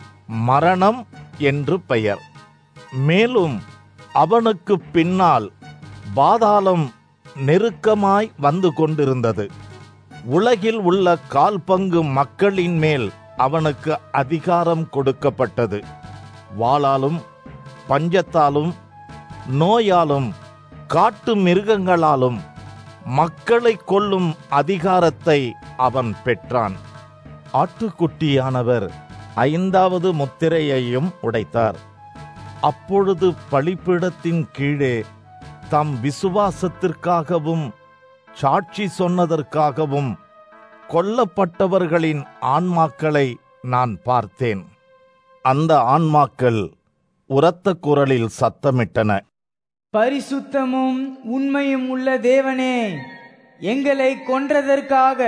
மரணம் என்று பெயர். மேலும் அவனுக்கு பின்னால் பாதாளம் நெருக்கமாய் வந்து கொண்டிருந்தது. உலகில் உள்ள 1/4 பங்கு மக்களின் மேல் அவனுக்கு அதிகாரம் கொடுக்கப்பட்டது. வாளாலும் பஞ்சத்தாலும் நோயாலும் காட்டு மிருகங்களாலும் மக்களை கொல்லும் அதிகாரத்தை அவன் பெற்றான். ஆட்டுக்குட்டியானவர் 5வது முத்திரையையும் உடைத்தார். அப்பொழுது பலிபீடத்தின் கீழே தம் விசுவாசத்திற்காகவும் சாட்சி சொன்னதற்காகவும் கொல்லப்பட்டவர்களின் ஆன்மாக்களை நான் பார்த்தேன். அந்த ஆன்மாக்கள் உரத்த குரலில் சத்தமிட்டன. பரிசுத்தமும் உண்மையும் உள்ள தேவனே, எங்களை கொன்றதற்காக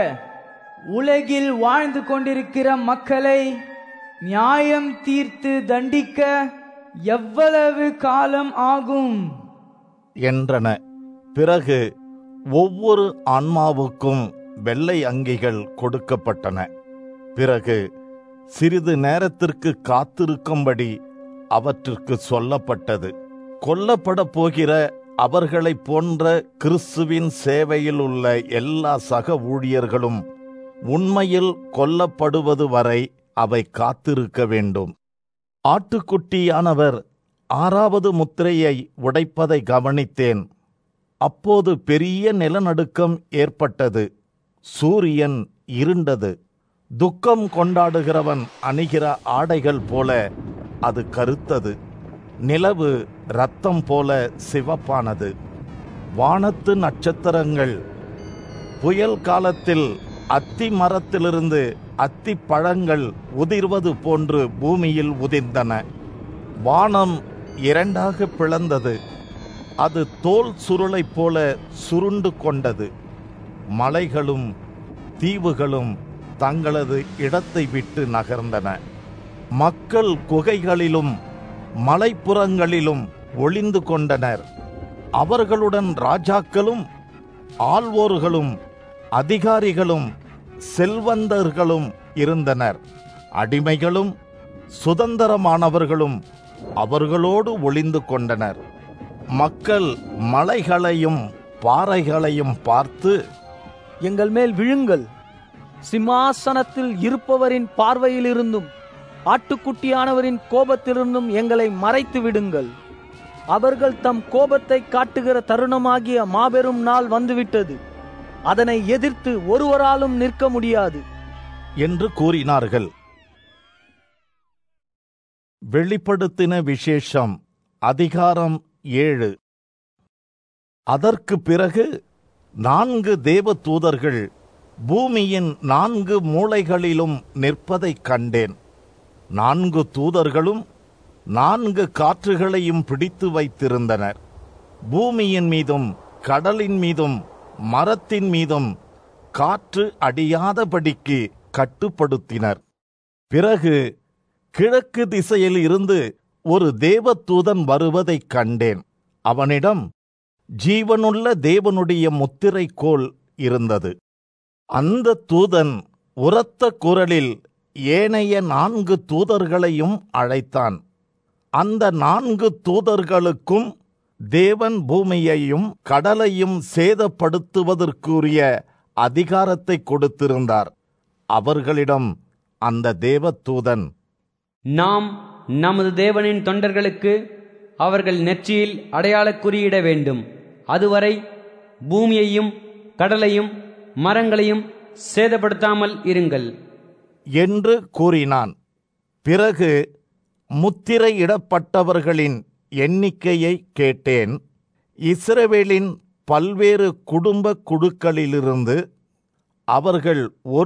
உலகில் வாழ்ந்து கொண்டிருக்கிற மக்களை நியாயம் தீர்த்து தண்டிக்க எவ்வளவு காலம் ஆகும் என்றன. பிறகு ஒவ்வொரு ஆன்மாவுக்கும் வெள்ளை அங்கிகள் கொடுக்கப்பட்டன. பிறகு சிறிது நேரத்திற்கு காத்திருக்கும்படி அவற்றிற்கு சொல்லப்பட்டது. கொல்லப்பட போகிற அவர்களைப் போன்ற கிறிஸ்துவின் சேவையில் உள்ள எல்லா சக ஊழியர்களும் உண்மையில் கொல்லப்படுவது வரை அவை காத்திருக்க வேண்டும். ஆட்டுக்குட்டியானவர் 6வது முத்திரையை உடைப்பதை கவனித்தேன். அப்போது பெரிய நிலநடுக்கம் ஏற்பட்டது. சூரியன் இருண்டது. துக்கம் கொண்டாடுகிறவன் அணிகிற ஆடைகள் போல அது கருத்தது. நிலவு இரத்தம் போல சிவப்பானது. வானத்து நட்சத்திரங்கள் புயல் காலத்தில் அத்தி மரத்திலிருந்து அத்தி பழங்கள் உதிர்வது போன்று பூமியில் உதிர்ந்தன. வானம் 2ஆக பிளந்தது. அது தோல் சுருளை போல சுருண்டு கொண்டது. மலைகளும் தீவுகளும் தங்களது இடத்தை விட்டு நகர்ந்தன. மக்கள் குகைகளிலும் மலைப்புறங்களிலும் ஒளிந்து கொண்டனர். அவர்களுடன் ராஜாக்களும் ஆள்வோர்களும் அதிகாரிகளும் செல்வந்தர்களும் இருந்தனர். அடிமைகளும் சுதந்திரமானவர்களும் அவர்களோடு ஒளிந்து கொண்டனர். மக்கள் மலைகளையும் பாறைகளையும் பார்த்து, எங்கள் மேல் விழுங்கள், சிம்மாசனத்தில் இருப்பவரின் பார்வையிலிருந்தும் ஆட்டுக்குட்டியானவரின் கோபத்திலிருந்தும் எங்களை மறைத்து விடுங்கள். அவர்கள் தம் கோபத்தை காட்டுகிற தருணமாகிய மாபெரும் நாள் வந்துவிட்டது. அதனை எதிர்த்து ஒருவராலும் நிற்க முடியாது என்று கூறினார்கள். வெளிப்படுத்தின விசேஷம் அதிகாரம் 7. அதற்கு பிறகு 4 தேவதூதர்கள் பூமியின் 4 மூலைகளிலும் நிற்பதைக் கண்டேன். 4 தூதர்களும் 4 காற்றுகளையும் பிடித்து வைத்திருந்தனர். பூமியின் மீதும் கடலின் மீதும் மரத்தின் மீதும் காற்று அடியாதபடிக்கு கட்டுப்படுத்தினர். பிறகு கிழக்கு திசையில் இருந்து ஒரு தேவதூதன் வருவதைக் கண்டேன். அவனிடம் ஜீவனுள்ள தேவனுடைய முத்திரை கோல் இருந்தது. அந்த தூதன் உரத்த குரலில் ஏனைய 4 தூதர்களையும் அழைத்தான். அந்த 4 தூதர்களுக்கும் தேவன் பூமியையும் கடலையும் சேதப்படுத்துவதற்குரிய அதிகாரத்தை கொடுத்திருந்தார். அவர்களிடம் அந்த தேவதூதன், நாம் நமது தேவனின் தொண்டர்களுக்கு அவர்கள் நெற்றியில் அடையாளக் குறியிட வேண்டும். அதுவரை பூமியையும் கடலையும் மரங்களையும் சேதப்படுத்தாமல் இருங்கள் என்று கூறினான். பிறகு முத்திரையிடப்பட்டவர்களின் எண்ணிக்கையை கேட்டேன். இஸ்ரவேலின் பல்வேறு குடும்ப குழுக்களிலிருந்து அவர்கள்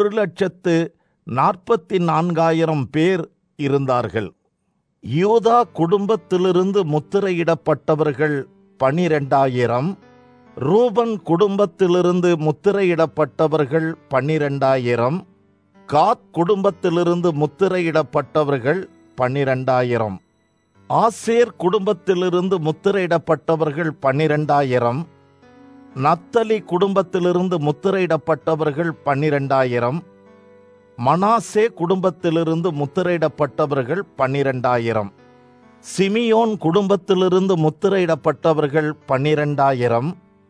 1,44,000 பேர் இருந்தார்கள். யூதா குடும்பத்திலிருந்து முத்திரையிடப்பட்டவர்கள் 12,000, ரூபன் குடும்பத்திலிருந்து முத்திரையிடப்பட்டவர்கள் 12,000, காத் குடும்பத்திலிருந்து முத்திரையிடப்பட்டவர்கள் 12,000, ஆசேர் குடும்பத்திலிருந்து முத்திரையிடப்பட்டவர்கள் 12,000, நப்தலி குடும்பத்திலிருந்து முத்திரையிடப்பட்டவர்கள் 12,000, மனாசே குடும்பத்திலிருந்து முத்திரையிடப்பட்டவர்கள் 12,000, சிமியோன் குடும்பத்திலிருந்து முத்திரையிடப்பட்டவர்கள் 12,000,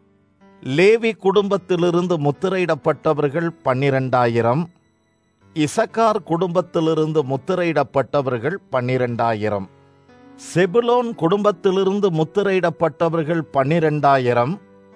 லேவி குடும்பத்திலிருந்து முத்திரையிடப்பட்டவர்கள் 12,000, இசக்கார் குடும்பத்திலிருந்து முத்திரையிடப்பட்டவர்கள் 12,000, செபுலோன் குடும்பத்திலிருந்து முத்திரையிடப்பட்டவர்கள் 12,000,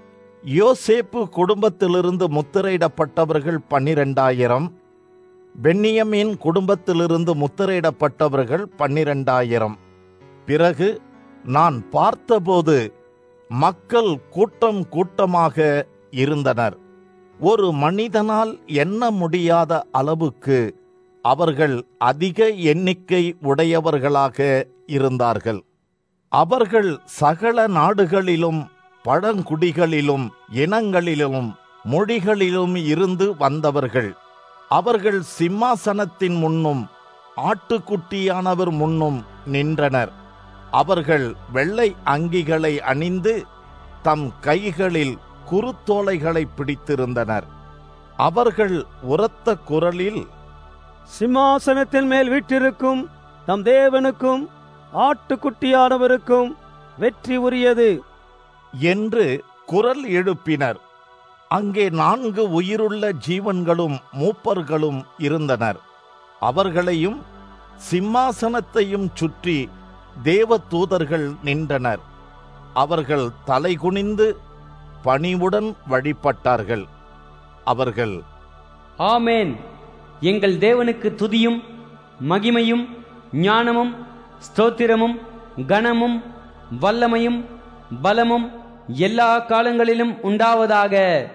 யோசேப்பு குடும்பத்திலிருந்து முத்திரையிடப்பட்டவர்கள் 12,000, பென்னியமின் குடும்பத்திலிருந்து முத்திரையிடப்பட்டவர்கள் 12,000. பிறகு நான் பார்த்தபோது மக்கள் கூட்டம் கூட்டமாக இருந்தனர். ஒரு மனிதனால் எண்ண முடியாத அளவுக்கு அவர்கள் அதிக எண்ணிக்கை உடையவர்களாக இருந்தார்கள். அவர்கள் சகல நாடுகளிலும் பழங்குடிகளிலும் இனங்களிலும் மொழிகளிலும் இருந்து வந்தவர்கள். அவர்கள் சிம்மாசனத்தின் முன்னும் ஆட்டுக்குட்டியானவர் முன்னும் நின்றனர். அவர்கள் வெள்ளை அங்கிகளை அணிந்து தம் கைகளில் குருத்தோலைகளை பிடித்திருந்தனர். அவர்கள் உரத்த குரலில், சிம்மாசனத்தின் மேல் வீற்றிருக்கும் தம் தேவனுக்கும் ஆட்டுக்குட்டியானவருக்கும் வெற்றி உரியது என்று குரல் எழுப்பினர். அங்கே 4 உயிருள்ள ஜீவன்களும் மூப்பர்களும் இருந்தனர். அவர்களையும் சிம்மாசனத்தையும் சுற்றி தேவதூதர்கள் நின்றனர். அவர்கள் தலைகுனிந்து பணிவுடன் வழிபட்டார்கள். அவர்கள், ஆமேன், எங்கள் தேவனுக்கு துதியும் மகிமையும் ஞானமும் ஸ்தோத்திரமும் கனமும் வல்லமையும் பலமும் எல்லா காலங்களிலும் உண்டாவதாக,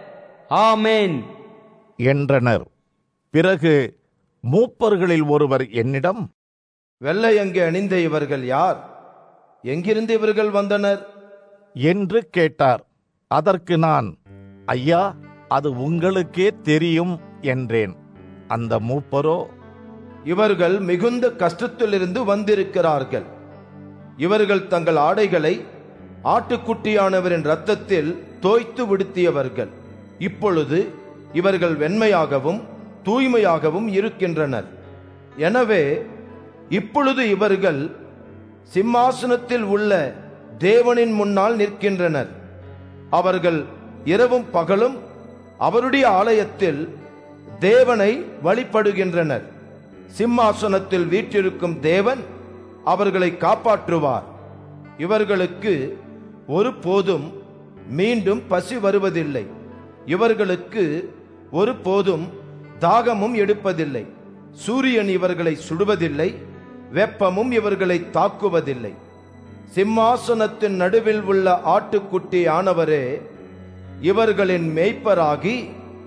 ஆமேன் என்றனர். பிறகு மூப்பர்களில் ஒருவர் என்னிடம், வெள்ளை அங்கி அணிந்த இவர்கள் யார்? எங்கிருந்து இவர்கள் வந்தனர் என்று கேட்டார். அதற்கு நான், ஐயா, அது உங்களுக்கே தெரியும் என்றேன். அந்த மூப்பரோ, இவர்கள் மிகுந்த கஷ்டத்திலிருந்து வந்திருக்கிறார்கள். இவர்கள் தங்கள் ஆடைகளை ஆட்டுக்குட்டியானவரின் இரத்தத்தில் தோய்த்து விடுத்தியவர்கள். இப்பொழுது இவர்கள் வெண்மையாகவும் தூய்மையாகவும் இருக்கின்றனர். எனவே இப்பொழுது இவர்கள் சிம்மாசனத்தில் உள்ள தேவனின் முன்னால் நிற்கின்றனர். அவர்கள் இரவும் பகலும் அவருடைய ஆலயத்தில் தேவனை வழிபடுகின்றனர். சிம்மாசனத்தில் வீற்றிருக்கும் தேவன் அவர்களை காப்பாற்றுவார். இவர்களுக்கு ஒரு போதும் மீண்டும் பசி வருவதில்லை. இவர்களுக்கு ஒரு போதும் தாகமும் எடுப்பதில்லை. சூரியன் இவர்களை சுடுவதில்லை, வெப்பமும் இவர்களை தாக்குவதில்லை. சிம்மாசனத்தின் நடுவில் உள்ள ஆட்டுக்குட்டி ஆனவரே இவர்களின் மேய்ப்பராகி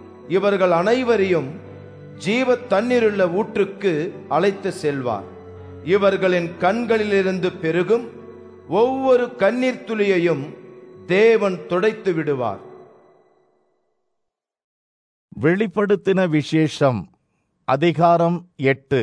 இவர்கள் அனைவரையும் ஜீவ தண்ணீருள்ள ஊற்றுக்கு அழைத்து செல்வார். இவர்களின் கண்களிலிருந்து பெருகும் ஒவ்வொரு கண்ணீர் துளியையும் தேவன் துடைத்து விடுவார். வெளிப்படுத்தின விசேஷம் அதிகாரம் 8.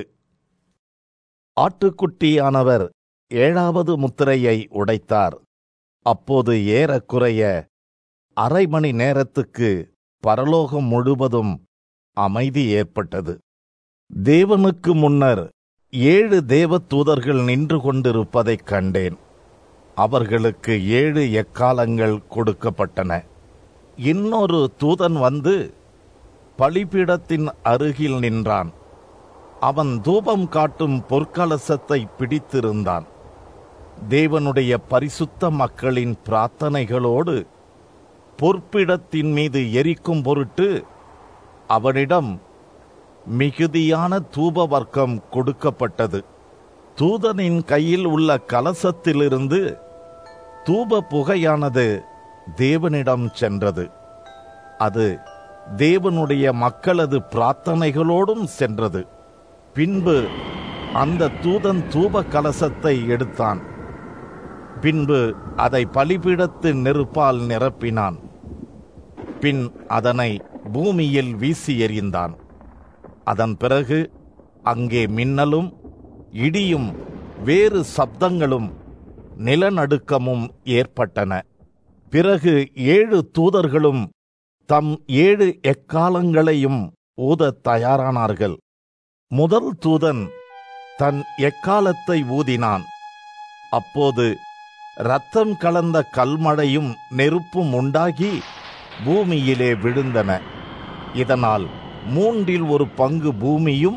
ஆட்டுக்குட்டியானவர் 7வது முத்திரையை உடைத்தார். அப்போது ஏறக்குறைய அரை மணி நேரத்துக்கு பரலோகம் முழுவதும் அமைதி ஏற்பட்டது. தேவனுக்கு முன்னர் 7 தேவதூதர்கள் நின்று கொண்டிருப்பதைக் கண்டேன். அவர்களுக்கு 7 எக்காலங்கள் கொடுக்கப்பட்டன. இன்னொரு தூதன் வந்து பலிபீடத்தின் அருகில் நின்றான். அவன் தூபம் காட்டும் பொற்கலசத்தை பிடித்திருந்தான். தேவனுடைய பரிசுத்த மக்களின் பிரார்த்தனைகளோடு பொற்பீடத்தின் மீது எரிக்கும் பொருட்டு அவனிடம் மிகுதியான தூப வர்க்கம் கொடுக்கப்பட்டது. தூதனின் கையில் உள்ள கலசத்திலிருந்து தூப புகையானது தேவனிடம் சென்றது. அது தேவனுடைய மக்களது பிரார்த்தனைகளோடும் சென்றது. பின்பு அந்த தூதன் தூப கலசத்தை எடுத்தான். பின்பு அதை பலிபீடத்து நெருப்பால் நிரப்பினான். பின் அதனை பூமியில் வீசி எறிந்தான். அதன் பிறகு அங்கே மின்னலும் இடியும் வேறு சப்தங்களும் நிலநடுக்கமும் ஏற்பட்டன. பிறகு 7 தூதர்களும் தம் 7 எக்காலங்களையும் ஊதத் தயாரானார்கள். முதல் தூதன் தன் எக்காலத்தை ஊதினான். அப்போது இரத்தம் கலந்த கல்மழையும் நெருப்பும் உண்டாகி பூமியிலே விழுந்தன. இதனால் 1/3 பங்கு பூமியும்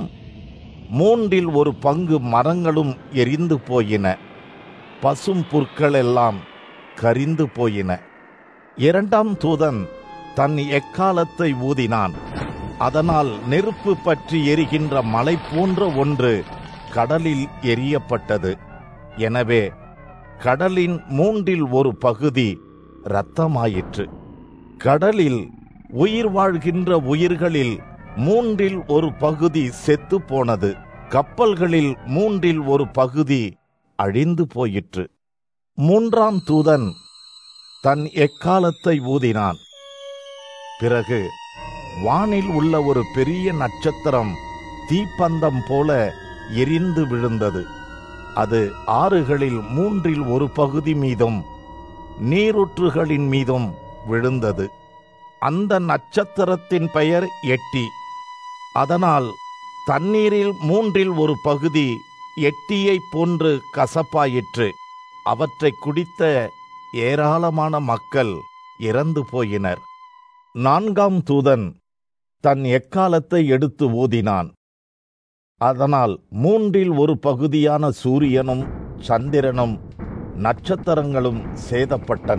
1/3 பங்கு மரங்களும் எரிந்து போயின. பசும் புற்களெல்லாம் கரிந்து போயின. 2ஆம் தூதன் தன் எக்காலத்தை ஊதினான். அதனால் நெருப்பு பற்றி எரிகின்ற மலை போன்ற ஒன்று கடலில் எரியப்பட்டது. எனவே கடலின் 1/3 பகுதி இரத்தமாயிற்று. கடலில் உயிர் வாழ்கின்ற உயிர்களில் 1/3 பகுதி செத்து போனது. கப்பல்களில் 1/3 பகுதி அழிந்து போயிற்று. 3ஆம் தூதன் தன் எக்காலத்தை ஊதினான். பிறகு வானில் உள்ள ஒரு பெரிய நட்சத்திரம் தீப்பந்தம் போல எரிந்து விழுந்தது. அது ஆறுகளில் 1/3 பகுதி மீதும் நீரூற்றுகளின் மீதும் விழுந்தது. அந்த நட்சத்திரத்தின் பெயர் எட்டி. அதனால் தண்ணீரில் 1/3 பகுதி எட்டியை போன்று கசப்பாயிற்று. அவற்றை குடித்த ஏராளமான மக்கள் இறந்து போயினர். 4ஆம் தூதன் தன் எக்காலத்தை எடுத்து ஊதினான். அதனால் 1/3 பகுதியான சூரியனும் சந்திரனும் நட்சத்திரங்களும் சேதப்பட்டன.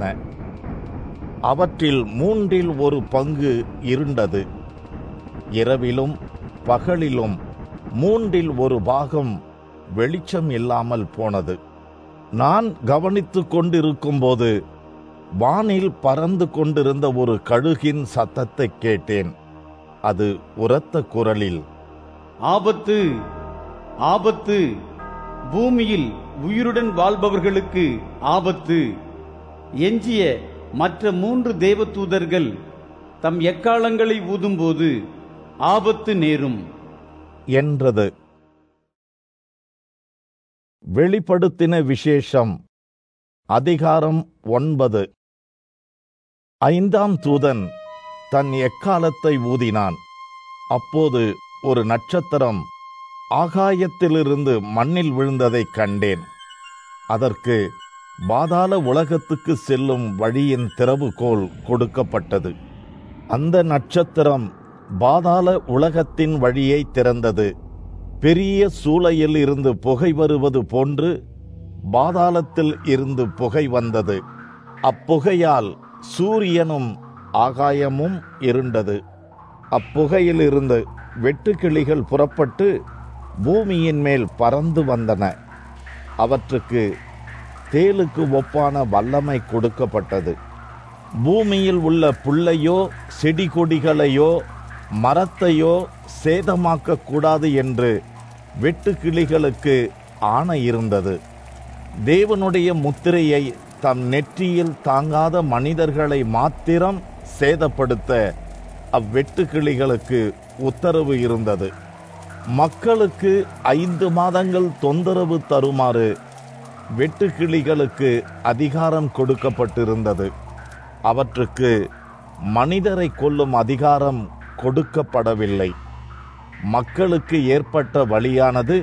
அவற்றில் 1/3 பங்கு இருண்டது. இரவிலும் பகலிலும் 1/3 பாகம் வெளிச்சம் இல்லாமல் போனது. நான் கவனித்துக் கொண்டிருக்கும்போது வானில் பறந்து கொண்டிருந்த ஒரு கழுகின் சத்தத்தை கேட்டேன். அது உரத்த குரலில், ஆபத்து, ஆபத்து, பூமியில் உயிருடன் வாழ்பவர்களுக்கு ஆபத்து. எஞ்சிய மற்ற 3 தேவதூதர்கள் தம் எக்காலங்களை ஊதும்போது ஆபத்து நேரும் என்றது. வெளிப்படுத்தின விசேஷம் அதிகாரம் 9. 5ஆம் தூதன் தன் எக்காலத்தை ஊதினான். அப்போது ஒரு நட்சத்திரம் ஆகாயத்திலிருந்து மண்ணில் விழுந்ததைக் கண்டேன். அதற்கு பாதாள உலகத்துக்கு செல்லும் வழியின் திறவுகோல் கொடுக்கப்பட்டது. அந்த நட்சத்திரம் பாதாள உலகத்தின் வழியை திறந்தது. பெரிய சூளையில் இருந்து புகை வருவது போன்று பாதாளத்தில் இருந்து புகை வந்தது. அப்புகையால் சூரியனும் ஆகாயமும் இருண்டது. அப்புகையிலிருந்து வெட்டுக்கிளிகள் புறப்பட்டு பூமியின் மேல் பறந்து வந்தன. அவற்றுக்கு தேளுக்கு ஒப்பான வல்லமை கொடுக்கப்பட்டது. பூமியில் உள்ள புல்லையோ செடி கொடிகளையோ மரத்தையோ சேதமாக்க கூடாது என்று வெட்டுக்கிளிகளுக்கு ஆணை இருந்தது. தேவனுடைய முத்திரையை தம் நெற்றியில் தாங்காத மனிதர்களை மாத்திரம் சேதப்படுத்த அவ்வெட்டுக்கிளிகளுக்கு உத்தரவு இருந்தது. மக்களுக்கு 5 மாதங்கள் தொந்தரவு தருமாறு வெட்டுக்கிளிகளுக்கு அதிகாரம் கொடுக்கப்பட்டிருந்தது. அவற்றுக்கு மனிதரை கொல்லும் அதிகாரம் கொடுக்கப்படவில்லை. மக்களுக்கு ஏற்பட்ட வழியானது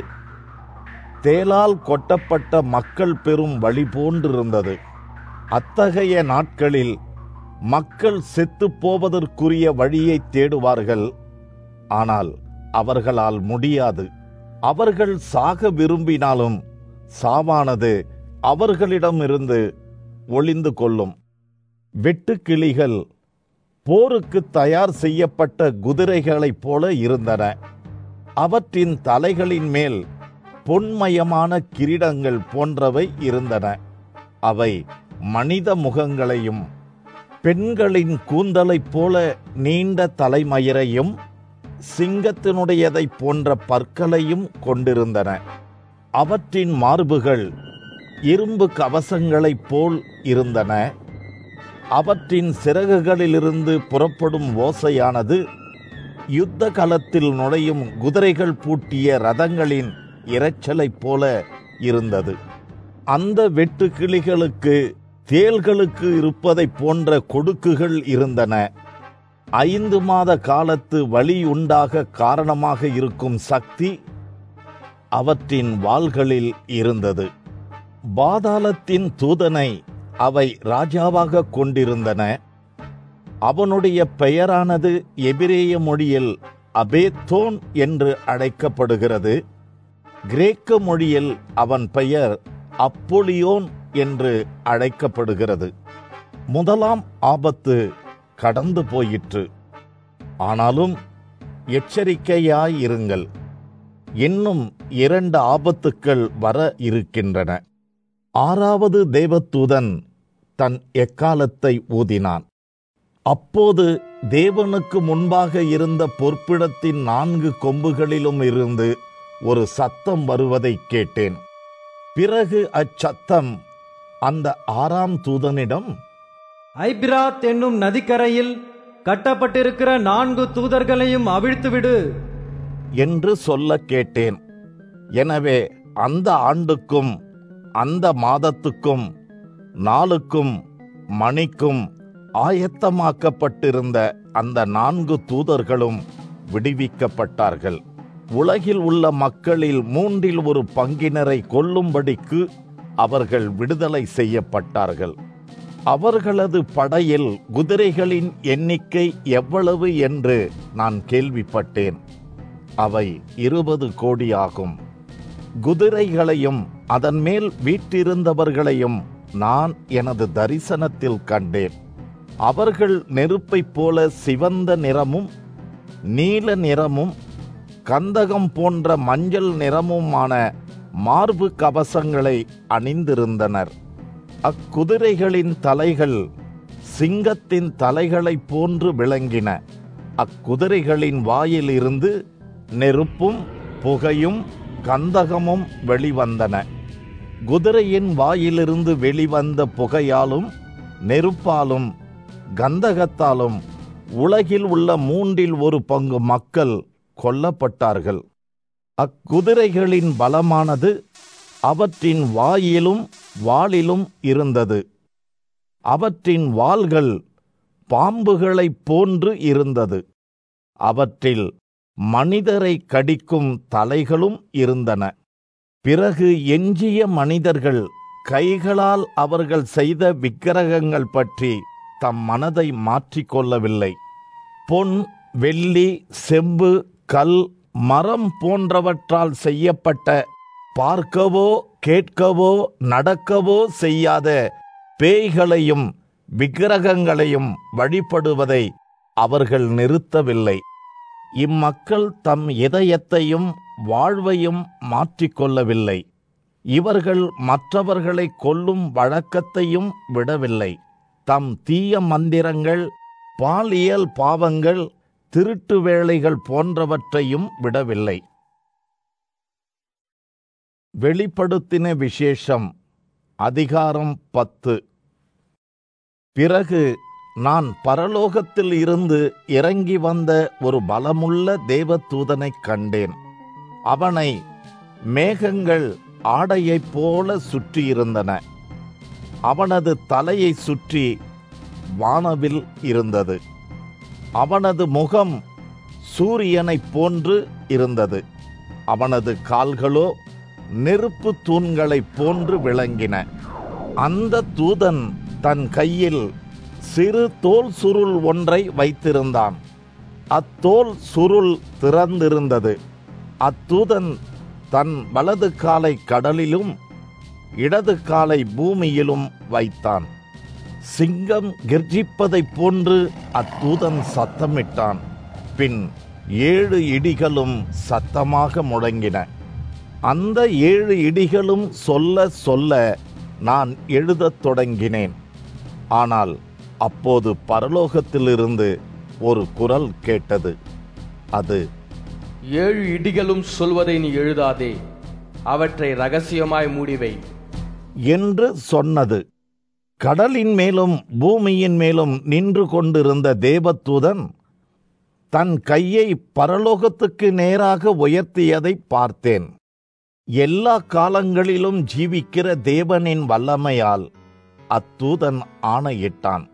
தேளால் கொட்டப்பட்ட மக்கள் பெறும் வழி போன்றிருந்தது. அத்தகைய நாட்களில் மக்கள் செத்து போவதற்குரிய வழியை தேடுவார்கள். ஆனால் அவர்களால் முடியாது. அவர்கள் சாக விரும்பினாலும் சாவானது அவர்களிடமிருந்து ஒளிந்து கொள்ளும். வெட்டுக்கிளிகள் போருக்கு தயார் செய்யப்பட்ட குதிரைகளைப் போல இருந்தன. அவற்றின் தலைகளின் மேல் பொன்மயமான கிரீடங்கள் போன்றவை இருந்தன. அவை மனித முகங்களையும் பெண்களின் கூந்தலைப் போல நீண்ட தலைமயிரையும் சிங்கத்தினுடையதைப் போன்ற பற்களையும் கொண்டிருந்தன. அவற்றின் மார்புகள் இரும்பு கவசங்களைப் போல் இருந்தன. அவற்றின் சிறகுகளிலிருந்து புறப்படும் ஓசையானது யுத்த களத்தில் நுழையும் குதிரைகள் பூட்டிய ரதங்களின் இரைச்சலைப் போல இருந்தது. அந்த வெட்டுக்கிளிகளுக்கு தேள்களுக்கு இருப்பதைப் போன்ற கொடுக்குகள் இருந்தன. 5 மாத காலத்து வலி உண்டாக காரணமாக இருக்கும் சக்தி அவற்றின் வாள்களில் இருந்தது. பாதாளத்தின் தூதனை அவை ராஜாவாக கொண்டிருந்தன. அவனுடைய பெயரானது எபிரேய மொழியில் அபேத்தோன் என்று அழைக்கப்படுகிறது. கிரேக்க மொழியில் அவன் பெயர் அப்பொலியோன் என்று அழைக்கப்படுகிறது. முதலாம் ஆபத்து கடந்து போயிற்று. ஆனாலும் எச்சரிக்கையாயிருங்கள், இன்னும் 2 ஆபத்துக்கள் வர இருக்கின்றன. 6வது தேவதூதன் தன் எக்காலத்தை ஊதினான். அப்போது தேவனுக்கு முன்பாக இருந்த பொற்பிடத்தின் 4 கொம்புகளிலும் இருந்து ஒரு சத்தம் வருவதை கேட்டேன். பிறகு அச்சத்தம் அந்த 6ஆம் தூதனிடம், ஐபிராத் என்னும் நதிக்கரையில் கட்டப்பட்டிருக்கிற 4 தூதர்களையும் அவிழ்த்துவிடு என்று சொல்ல கேட்டேன். எனவே அந்த ஆண்டுக்கும் அந்த மாதத்துக்கும் நாளுக்கும் மணிக்கும் ஆயத்தமாக்கப்பட்டிருந்த அந்த 4 தூதர்களும் விடுவிக்கப்பட்டார்கள். உலகில் உள்ள மக்களில் 3 1 பங்கினரை கொல்லும்படிக்கு அவர்கள் விடுதலை செய்யப்பட்டார்கள். அவர்களது படையில் குதிரைகளின் எண்ணிக்கை எவ்வளவு என்று நான் கேள்விப்பட்டேன். அவை 20 கோடி ஆகும். குதிரைகளையும் அதன் மேல் வீற்றிருந்தவர்களையும் நான் எனது தரிசனத்தில் கண்டேன். அவர்கள் நெருப்பைப் போல சிவந்த நிறமும் நீல நிறமும் கந்தகம் போன்ற மஞ்சள் நிறமுமான மார்பு கவசங்களை அணிந்திருந்தனர். அக்குதிரைகளின் தலைகள் சிங்கத்தின் தலைகளைப் போன்று விளங்கின. அக்குதிரைகளின் வாயிலிருந்து நெருப்பும் புகையும் கந்தகமும் வெளிவந்தன. குதிரையின் வாயிலிருந்து வெளிவந்த புகையாலும் நெருப்பாலும் கந்தகத்தாலும் உலகில் உள்ள 3 1 பங்கு மக்கள் கொல்லப்பட்டார்கள். அக்குதிரைகளின் பலமானது அவற்றின் வாயிலும் வாளிலும் இருந்தது. அவற்றின் வாள்கள் பாம்புகளைப் போன்று இருந்தது. அவற்றில் மனிதரை கடிக்கும் தலைகளும் இருந்தன. பிறகு எஞ்சிய மனிதர்கள் கைகளால் அவர்கள் செய்த விக்கிரகங்கள் பற்றி தம் மனதை மாற்றிக்கொள்ளவில்லை. பொன், வெள்ளி, செம்பு, கல், மரம் போன்றவற்றால் செய்யப்பட்ட பார்க்கவோ கேட்கவோ நடக்கவோ செய்யாத பேய்களையும் விக்கிரகங்களையும் வழிபடுவதை அவர்கள் நிறுத்தவில்லை. இம்மக்கள் தம் இதயத்தையும் வாழ்வையும் மாற்றிக்கொள்ளவில்லை. இவர்கள் மற்றவர்களை கொல்லும் வழக்கத்தையும் விடவில்லை. தம் தீய மந்திரங்கள், பாலியல் பாவங்கள், திருட்டு வேலைகள் போன்றவற்றையும் விடவில்லை. வெளிப்படுத்தின விசேஷம் அதிகாரம் 10. பிறகு நான் பரலோகத்தில் இருந்து இறங்கி வந்த ஒரு பலமுள்ள தேவதூதனைக் கண்டேன். அவனை மேகங்கள் ஆடையைப் போல சுற்றியிருந்தன. அவனது தலையை சுற்றி வானவில் இருந்தது. அவனது முகம் சூரியனைப் போன்று இருந்தது. அவனது கால்களோ நெருப்பு தூண்களைப் போன்று விளங்கின. அந்த தூதன் தன் கையில் சிறு தோல் சுருள் ஒன்றை வைத்திருந்தான். அத்தோல் சுருள் திறந்திருந்தது. அத்தூதன் தன் வலது காலை கடலிலும் இடது காலை பூமியிலும் வைத்தான். சிங்கம் கர்ஜிப்பதைப் போன்று அத்தூதன் சத்தமிட்டான். பின் 7 இடிகளும் சத்தமாக முழங்கின. அந்த 7 இடிகளும் சொல்ல சொல்ல நான் எழுதத் தொடங்கினேன். ஆனால் அப்போது பரலோகத்திலிருந்து ஒரு குரல் கேட்டது. அது, 7 இடிகளும் சொல்வதை நீ எழுதாதே, அவற்றை ரகசியமாய் மூடிவை என்று சொன்னது. கடலின் மேலும் பூமியின் மேலும் நின்று கொண்டிருந்த தேவதூதன் தன் கையை பரலோகத்துக்கு நேராக உயர்த்தியதை பார்த்தேன். எல்லா காலங்களிலும் ஜீவிக்கிற தேவனின் வல்லமையால் அத்தூதன் ஆணையிட்டான்.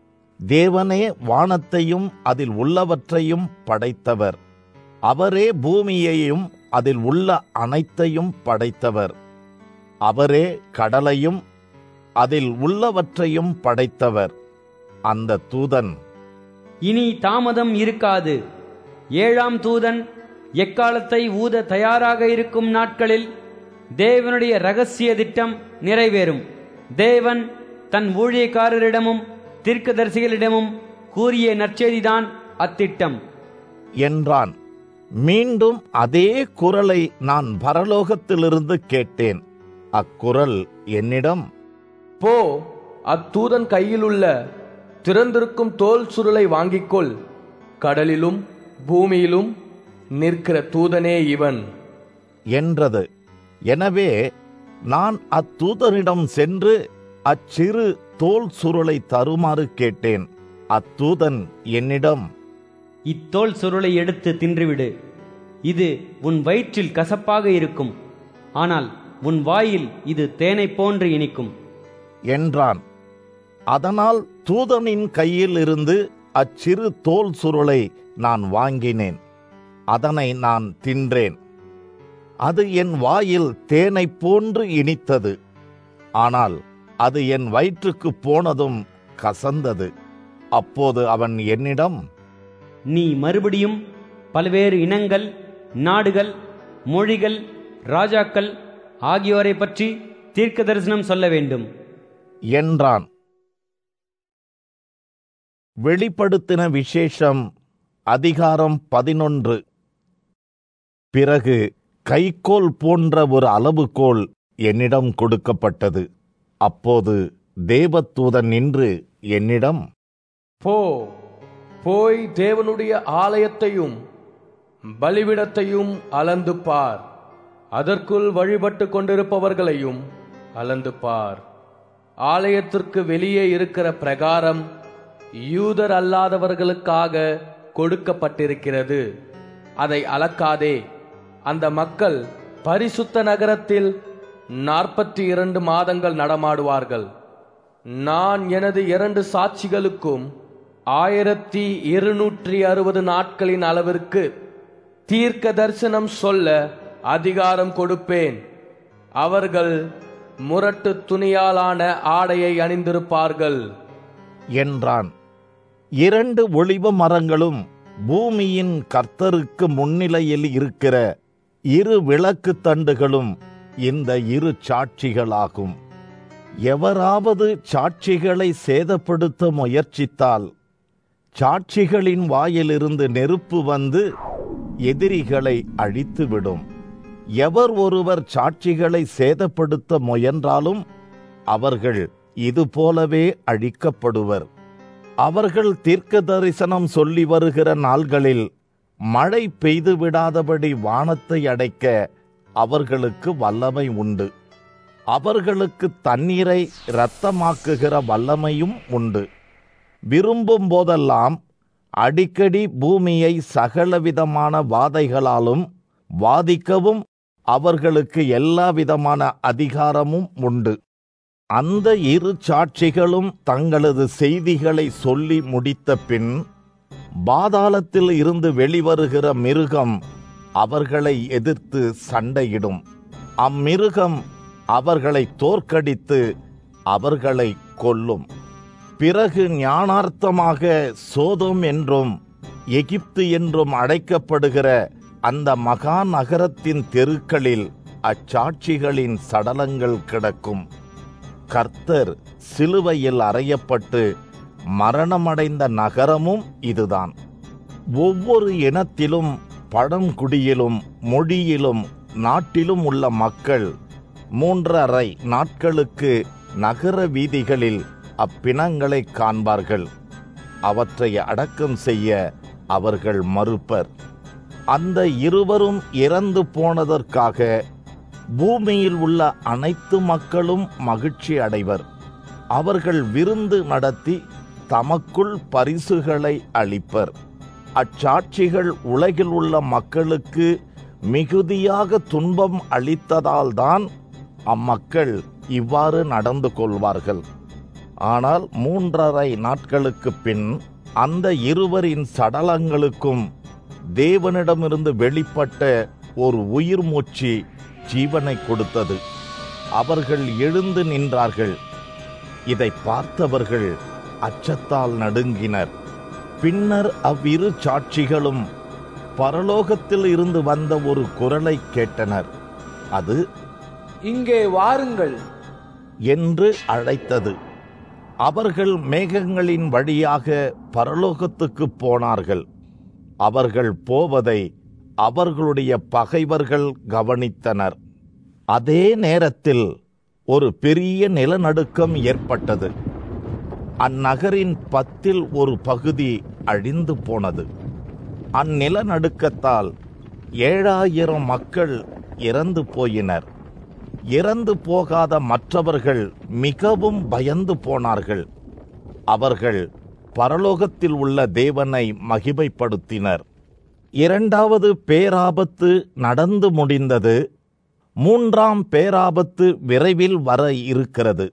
தேவனே வானத்தையும் அதில் உள்ளவற்றையும் படைத்தவர். அவரே பூமியையும் அதில் உள்ள அனைத்தையும் படைத்தவர். அவரே கடலையும் அதில் உள்ளவற்றையும் படைத்தவர். அந்த தூதன், இனி தாமதம் இருக்காது. 7ஆம் தூதன் எக்காலத்தை ஊத தயாராக இருக்கும் நாட்களில் தேவனுடைய இரகசிய திட்டம் நிறைவேறும். தேவன் தன் ஊழியக்காரரிடமும் தீர்க்கதரிசிகளிடமும் கூறிய நற்செய்திதான் அத்திட்டம் என்றான். மீண்டும் அதே குரலை நான் பரலோகத்திலிருந்து கேட்டேன். அக்குரல் என்னிடம், போ, அத்தூதன் கையிலுள்ள திறந்திருக்கும் தோல் சுருளை வாங்கிக்கொள். கடலிலும் பூமியிலும் நிற்கிற தூதனே இவன் என்றது. எனவே நான் அத்தூதனிடம் சென்று அச்சிறு தோல் சுருளை தருமாறு கேட்டேன். அத்தூதன் என்னிடம், இத்தோல் சுருளை எடுத்து தின்றுவிடு. இது உன் வயிற்றில் கசப்பாக இருக்கும், ஆனால் உன் வாயில் இது தேனை போன்று இனிக்கும் என்றான். அதனால் தூதனின் கையில் இருந்து அச்சிறு தோல் சுருளை நான் வாங்கினேன். அதனை நான் தின்றேன். அது என் வாயில் தேனை போன்று இனித்தது. ஆனால் அது என் வயிற்றுக்கு போனதும் கசந்தது. அப்போது அவன் என்னிடம், நீ மறுபடியும் பல்வேறு இனங்கள், நாடுகள், மொழிகள், ராஜாக்கள் ஆகியோரை பற்றி தீர்க்க தரிசனம் சொல்ல வேண்டும் என்றான். வெளிப்படுத்தின விசேஷம் அதிகாரம் 11. பிறகு கைக்கோல் போன்ற ஒரு அளவுகோல் என்னிடம் கொடுக்கப்பட்டது. அப்போது தேவதூதன் நின்று என்னிடம், போய் தேவனுடைய ஆலயத்தையும் பலிபீடத்தையும் அளந்து பார். அதற்குள் வழிபட்டு கொண்டிருப்பவர்களையும் அளந்து பார். ஆலயத்திற்கு வெளியே இருக்கிற பிரகாரம் யூதர் அல்லாதவர்களுக்காக கொடுக்கப்பட்டிருக்கிறது. அதை அளக்காதே. அந்த மக்கள் பரிசுத்த நகரத்தில் 42 மாதங்கள் நடமாடுவார்கள். நான் எனது 2 சாட்சிகளுக்கும் 1260 நாட்களின் அளவிற்கு தீர்க்க தரிசனம் சொல்ல அதிகாரம் கொடுப்பேன். அவர்கள் முரட்டு துணியாலான ஆடையை அணிந்திருப்பார்கள் என்றான். 2 ஒலிவ மரங்களும் பூமியின் கர்த்தருக்கு முன்னிலையில் இருக்கிற 2 விளக்கு தண்டுகளும் இந்த 2 சாட்சிகளாகும். எவராவது சாட்சிகளை சேதப்படுத்த முயற்சித்தால் சாட்சிகளின் வாயிலிருந்து நெருப்பு வந்து எதிரிகளை அழித்துவிடும். எவர் ஒருவர் சாட்சிகளை சேதப்படுத்த முயன்றாலும் அவர்கள் இதுபோலவே அழிக்கப்படுவர். அவர்கள் தீர்க்க தரிசனம் சொல்லி வருகிற நாள்களில் மழை பெய்து விடாதபடி வானத்தை அடைக்க அவர்களுக்கு வல்லமை உண்டு. அவர்களுக்கு தண்ணீரை இரத்தமாக்குகிற வல்லமையும் உண்டு. விரும்பும் போதெல்லாம் அடிக்கடி பூமியை சகலவிதமான வாதைகளாலும் வாதிக்கவும் அவர்களுக்கு எல்லா விதமான அதிகாரமும் உண்டு. அந்த இரு சாட்சிகளும் தங்களது செய்திகளை சொல்லி முடித்த பின் பாதாளத்தில் இருந்து வெளிவருகிற மிருகம் அவர்களை எதிர்த்து சண்டையிடும். அம்மிருகம் அவர்களை தோற்கடித்து அவர்களை கொல்லும். பிறகு ஞானார்த்தமாக சோதோம் என்றும் எகிப்து என்றும் அழைக்கப்படுகிற அந்த மகா நகரத்தின் தெருக்களில் அச்சாட்சிகளின் சடலங்கள் கிடக்கும். கர்த்தர் சிலுவையில் அறையப்பட்டு மரணமடைந்த நகரமும் இதுதான். ஒவ்வொரு இனத்திலும் பழங்குடியிலும் மொழியிலும் நாட்டிலும் உள்ள மக்கள் 3½ நாட்களுக்கு நகர வீதிகளில் அப்பிணங்களை காண்பார்கள். அவற்றை அடக்கம் செய்ய அவர்கள் மறுப்பர். அந்த இருவரும் இறந்து போனதற்காக பூமியில் உள்ள அனைத்து மக்களும் மகிழ்ச்சி அடைவர். அவர்கள் விருந்து நடத்தி தமக்குள் பரிசுகளை அளிப்பர். அச்சாட்சிகள் உலகில் உள்ள மக்களுக்கு மிகுதியாக துன்பம் அளித்ததால்தான் அம்மக்கள் இவ்வாறு நடந்து கொள்வார்கள். ஆனால் 3½ நாட்களுக்கு பின் அந்த இருவரின் சடலங்களுக்கும் தேவனிடமிருந்து வெளிப்பட்ட ஒரு உயிர் மூச்சு ஜீவனை கொடுத்தது. அவர்கள் எழுந்து நின்றார்கள். இதை பார்த்தவர்கள் அச்சத்தால் நடுங்கினர். பின்னர் அவ்விரு சாட்சிகளும் பரலோகத்தில் இருந்து வந்த ஒரு குரலை கேட்டனர். அது, இங்கே வாருங்கள் என்று அழைத்தது. அவர்கள் மேகங்களின் வழியாக பரலோகத்துக்கு போனார்கள். அவர்கள் போவதை அவர்களுடைய பகைவர்கள் கவனித்தனர். அதே நேரத்தில் ஒரு பெரிய நிலநடுக்கம் ஏற்பட்டது. அந்நகரின் 10 ஒரு பகுதி அழிந்து போனது. அந்நிலநடுக்கத்தால் 7000 மக்கள் இறந்து போயினர். இறந்து போகாத மற்றவர்கள் மிகவும் பயந்து போனார்கள். அவர்கள் பரலோகத்தில் உள்ள தேவனை மகிமைப்படுத்தினர். 2வது பேராபத்து நடந்து முடிந்தது. 3ஆம் பேராபத்து விரைவில் வர இருக்கிறது.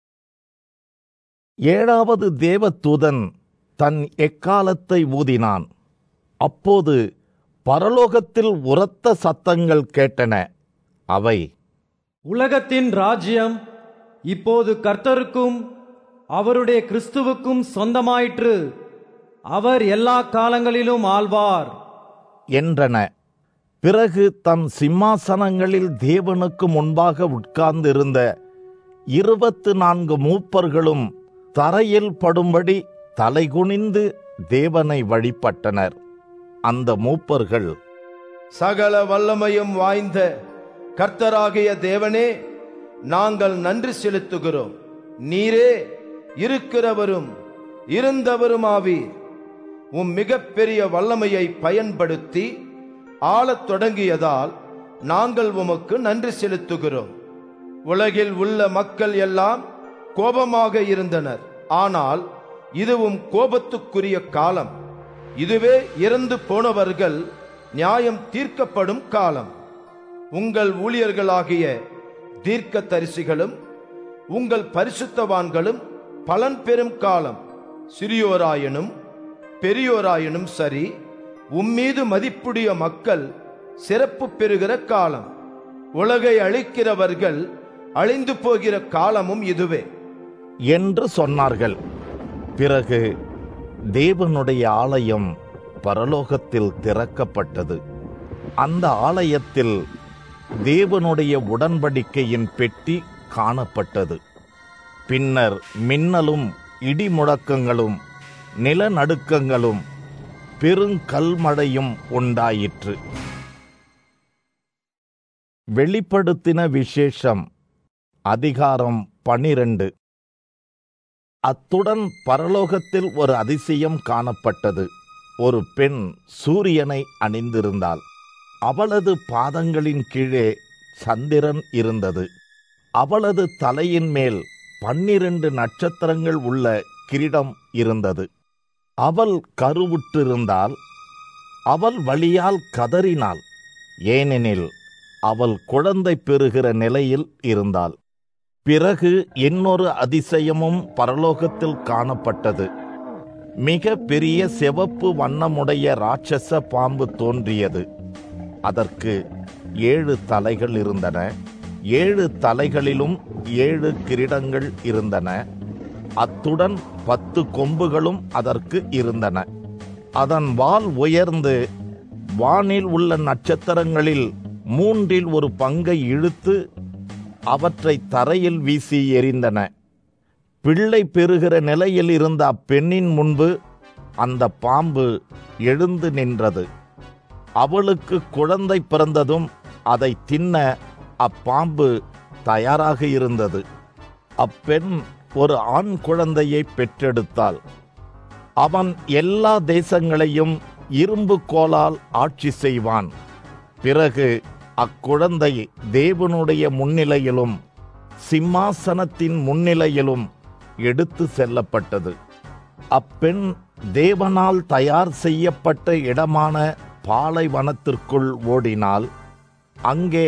7வது தேவதூதன் தன் எக்காலத்தை ஊதினான். அப்போது பரலோகத்தில் உரத்த சத்தங்கள் கேட்டன. அவை, உலகத்தின் ராஜ்யம் இப்போது கர்த்தருக்கும் அவருடைய கிறிஸ்துவுக்கும் சொந்தமாயிற்று. அவர் எல்லா காலங்களிலும் ஆள்வார் என்றன. பிறகு தம் சிம்மாசனங்களில் தேவனுக்கு முன்பாக உட்கார்ந்திருந்த 24 மூப்பர்களும் தரையில் படும்படி தலைகுனிந்து தேவனை வழிபட்டனர். அந்த மூப்பர்கள், சகல வல்லமையும் வாய்ந்த கர்த்தராகிய தேவனே, நாங்கள் நன்றி செலுத்துகிறோம். நீரே இருக்கிறவரும் இருந்தவருமாவீர். உம் மிகப்பெரிய வல்லமையை பயன்படுத்தி ஆளத் தொடங்கியதால் நாங்கள் உமக்கு நன்றி செலுத்துகிறோம். உலகில் உள்ள மக்கள் எல்லாம் கோபமாக இருந்தனர். ஆனால் இதுவும் கோபத்துக்குரிய காலம். இதுவே இறந்து போனவர்கள் நியாயம் தீர்க்கப்படும் காலம். உங்கள் ஊழியர்களாகிய தீர்க்கதரிசிகளும் உங்கள் பரிசுத்தவான்களும் பலன் பெறும் காலம். சிறியோராயினும் பெரியோராயினும் சரி, உம்மீது மதிப்புடைய மக்கள் சிறப்பு பெறுகிற காலம். உலகை அழிக்கிறவர்கள் அழிந்து போகிற காலமும் இதுவே என்று சொன்னார்கள். பிறகு தேவனுடைய ஆலயம் பரலோகத்தில் திறக்கப்பட்டது. அந்த ஆலயத்தில் தேவனுடைய உடன்படிக்கையின் பெட்டி காணப்பட்டது. பின்னர் மின்னலும் இடிமுழக்கங்களும் நிலநடுக்கங்களும் பெருங்கல்மழையும் உண்டாயிற்று. வெளிப்படுத்தின விசேஷம் அதிகாரம் 12. அத்துடன் பரலோகத்தில் ஒரு அதிசயம் காணப்பட்டது. ஒரு பெண் சூரியனை அணிந்திருந்தாள். அவளது பாதங்களின் கீழே சந்திரன் இருந்தது. அவளது தலையின் மேல் 12 நட்சத்திரங்கள் உள்ள கிரீடம் இருந்தது. அவள் கருவுற்றிருந்தாள். அவள் வலியால் கதறினாள், ஏனெனில் அவள் குழந்தை பெறுகிற நிலையில் இருந்தாள். பிறகு இன்னொரு அதிசயமும் பரலோகத்தில் காணப்பட்டது. மிக பெரிய சிவப்பு வண்ணமுடைய ராட்சச பாம்பு தோன்றியது. அதற்கு 7 தலைகள் இருந்தன. 7 தலைகளிலும் 7 கிரீடங்கள் இருந்தன. அத்துடன் 10 கொம்புகளும் அதற்கு இருந்தன. அதன் வால் உயர்ந்து வானில் உள்ள நட்சத்திரங்களில் 3 ஒரு பங்கை இழுத்து அவற்றை தரையில் வீசி எறிந்தன. பிள்ளை பெறுகிற நிலையில் இருந்த அப்பெண்ணின் முன்பு அந்த பாம்பு எழுந்து நின்றது. அவளுக்கு குழந்தை பிறந்ததும் அதை தின்ன அப்பாம்பு தயாராக இருந்தது. அப்பெண் ஒரு ஆண் குழந்தையை பெற்றெடுத்தாள். அவன் எல்லா தேசங்களையும் இரும்பு கோலால் ஆட்சி செய்வான். பிறகு அக்குழந்தை தேவனுடைய முன்னிலையிலும் சிம்மாசனத்தின் முன்னிலையிலும் எடுத்து செல்லப்பட்டது. அப்பெண் தேவனால் தயார் செய்யப்பட்ட இடமான பாலைவனத்திற்குள் ஓடினாள். அங்கே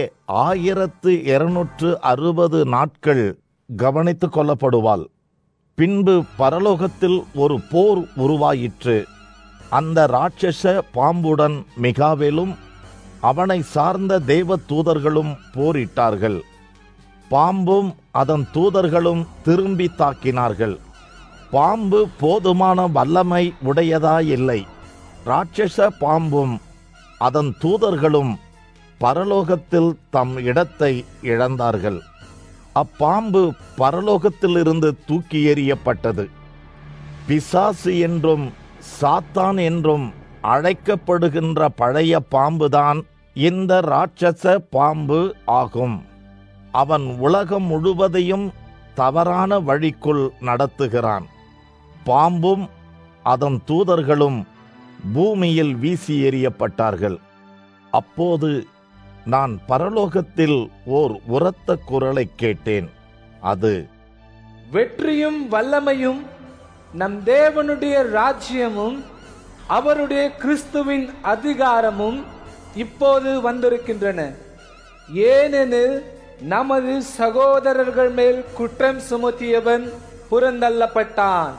1260 நாட்கள் கவனித்துக் கொள்ளப்படுவாள். பின்பு பரலோகத்தில் ஒரு போர் உருவாயிற்று. அந்த ராட்சச பாம்புடன் மிகாவேலும் அவனை சார்ந்த தேவ தூதர்களும் போரிட்டார்கள். பாம்பும் அதன் தூதர்களும் திரும்பி தாக்கினார்கள். பாம்பு போதுமான வல்லமை உடையதாயில்லை. ராட்சச பாம்பும் அதன் தூதர்களும் பரலோகத்தில் தம் இடத்தை இழந்தார்கள். அப்பாம்பு பரலோகத்திலிருந்து தூக்கி எறியப்பட்டது. பிசாசு என்றும் சாத்தான் என்றும் அழைக்கப்படுகின்ற பழைய பாம்புதான் இந்த ராட்சச பாம்பு ஆகும். அவன் உலகம் முழுவதையும் தவறான வழிக்குள் நடத்துகிறான். பாம்பும் அதன் தூதர்களும் பூமியில் வீசி எறியப்பட்டார்கள். அப்போது நான் பரலோகத்தில் ஓர் உரத்த குரலை கேட்டேன். அது, வெற்றியும் வல்லமையும் நம் தேவனுடைய ராஜ்யமும் அவருடைய கிறிஸ்துவின் அதிகாரமும் இப்போது வந்திருக்கின்றன. ஏனெனில் நமது சகோதரர்கள் மேல் குற்றம் சுமத்தியவன் புறந்தள்ளப்பட்டான்.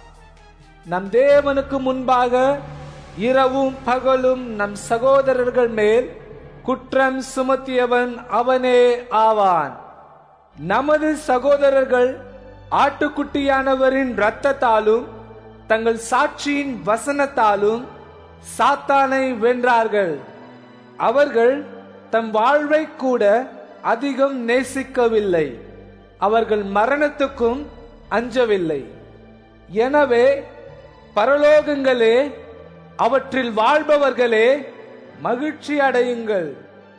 நம் தேவனுக்கு முன்பாக இரவும் பகலும் நம் சகோதரர்கள் மேல் குற்றம் சுமத்தியவன் அவனே ஆவான். நமது சகோதரர்கள் ஆட்டுக்குட்டியானவரின் இரத்தத்தாலும் தங்கள் சாட்சியின் வசனத்தாலும் சாத்தானை வென்றார்கள். அவர்கள் தம் வாழ்வை கூட அதிகம் நேசிக்கவில்லை. அவர்கள் மரணத்துக்கும் அஞ்சவில்லை. எனவே பரலோகங்களே, அவற்றில் வாழ்பவர்களே, மகிழ்ச்சி அடையுங்கள்.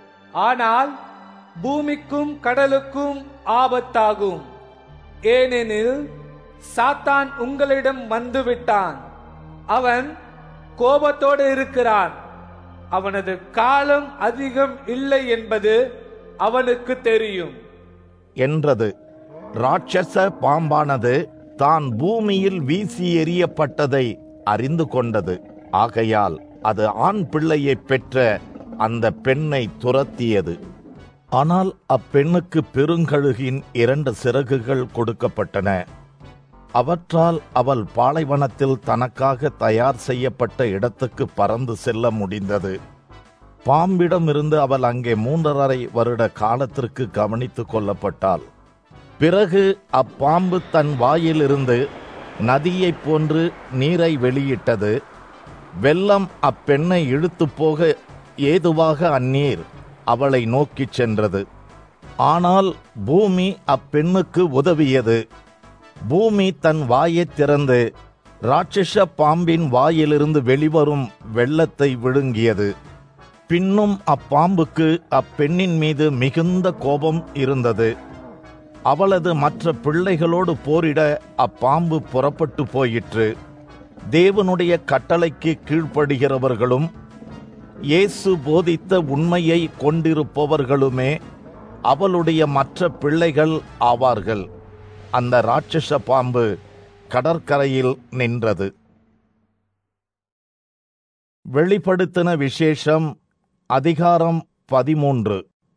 ஆனால் பூமிக்கும் கடலுக்கும் ஆபத்தாகும். ஏனெனில் சாத்தான் உங்களிடம் வந்துவிட்டான். அவன் கோபத்தோடு இருக்கிறான். அவனது காலம் அதிகம் இல்லை என்பது அவனுக்கு தெரியும் என்றது. ராட்சச பாம்பானது தான் பூமியில் வீசி எறியப்பட்டதை அறிந்து கொண்டது. ஆகையால் அது ஆண் பிள்ளையை பெற்ற அந்த பெண்ணை துரத்தியது. ஆனால் அப்பெண்ணுக்கு பெருங்கழுகின் 2 சிறகுகள் கொடுக்கப்பட்டன. அவற்றால் அவள் பாலைவனத்தில் தனக்காக தயார் செய்யப்பட்ட இடத்துக்கு பறந்து செல்ல முடிந்தது. பாம்பிடமிருந்து அவள் அங்கே 3½ வருட காலத்திற்கு கவனித்துக் கொள்ளப்பட்டாள். பிறகு அப்பாம்பு தன் வாயிலிருந்து நதியைப் போன்று நீரை வெளியிட்டது. வெள்ளம் அப்பெண்ணை இழுத்து போக ஏதுவாக அந்நீர் அவளை நோக்கிச் சென்றது. ஆனால் பூமி அப்பெண்ணுக்கு உதவியது. பூமி தன் வாயைத் திறந்து ராட்சச பாம்பின் வாயிலிருந்து வெளிவரும் வெள்ளத்தை விழுங்கியது. பின்னும் அப்பாம்புக்கு அப்பெண்ணின் மீது மிகுந்த கோபம் இருந்தது. அவளது மற்ற பிள்ளைகளோடு போரிட அப்பாம்பு புறப்பட்டு போயிற்று. தேவனுடைய கட்டளைக்கு கீழ்ப்படுகிறவர்களும் இயேசு போதித்த உண்மையை கொண்டிருப்பவர்களுமே அவளுடைய மற்ற பிள்ளைகள் ஆவார்கள். அந்த ராட்சச பாம்பு கடற்கரையில் நின்றது. வெளிப்படுத்தின விசேஷம் அதிகாரம் 13.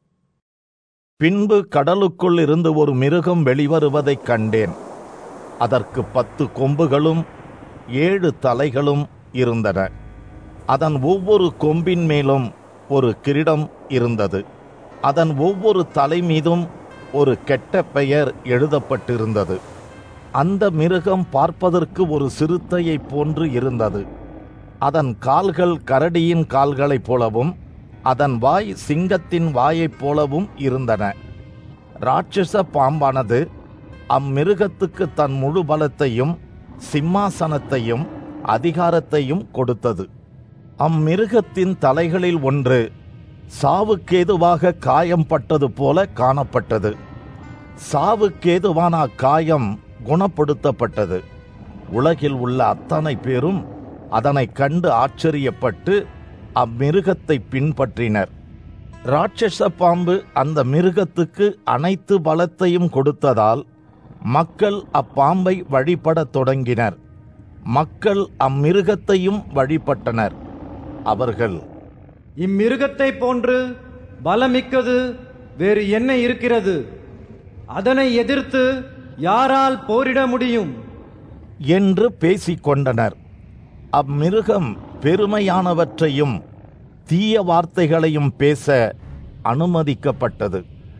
பின்பு கடலுக்குள் இருந்து ஒரு மிருகம் வெளிவருவதைக் கண்டேன். அதற்கு 10 கொம்புகளும் 7 தலைகளும் இருந்தன. அதன் ஒவ்வொரு கொம்பின் மேலும் ஒரு கிரீடம் இருந்தது. அதன் ஒவ்வொரு தலை மீதும் ஒரு கெட்ட பெயர் எழுதப்பட்டிருந்தது. அந்த மிருகம் பார்ப்பதற்கு ஒரு சிறுத்தையைப் போன்று இருந்தது. அதன் கால்கள் கரடியின் கால்களைப் போலவும் அதன் வாய் சிங்கத்தின் வாயைப் போலவும் இருந்தன. ராட்சச பாம்பானது அம்மிருகத்துக்கு தன் முழு பலத்தையும் சிம்மாசனத்தையும் அதிகாரத்தையும் கொடுத்தது. அம்மிருகத்தின் தலைகளில் ஒன்று சாவுக்கேதுவாக காயம் பட்டது போல காணப்பட்டது. சாவுக்கேதுவான அக்காயம் குணப்படுத்தப்பட்டது. உலகில் உள்ள அத்தனை பேரும் அதனை கண்டு ஆச்சரியப்பட்டு அம்மிருகத்தை பின்பற்றினர். ராட்சச பாம்பு அந்த மிருகத்துக்கு அனைத்து பலத்தையும் கொடுத்ததால் மக்கள் அப்பாம்பை வழிபடத் தொடங்கினர். மக்கள் அம்மிருகத்தையும் வழிபட்டனர். அவர்கள், இம்மிருகத்தை போன்று பலமிக்கது வேறு என்ன இருக்கிறது? அதனை எதிர்த்து யாரால் போரிட முடியும் என்று பேசிக்கொண்டனர். அம்மிருகம் பெருமையானவற்றையும் தீய வார்த்தைகளையும் பேச அனுமதிக்கப்பட்டது.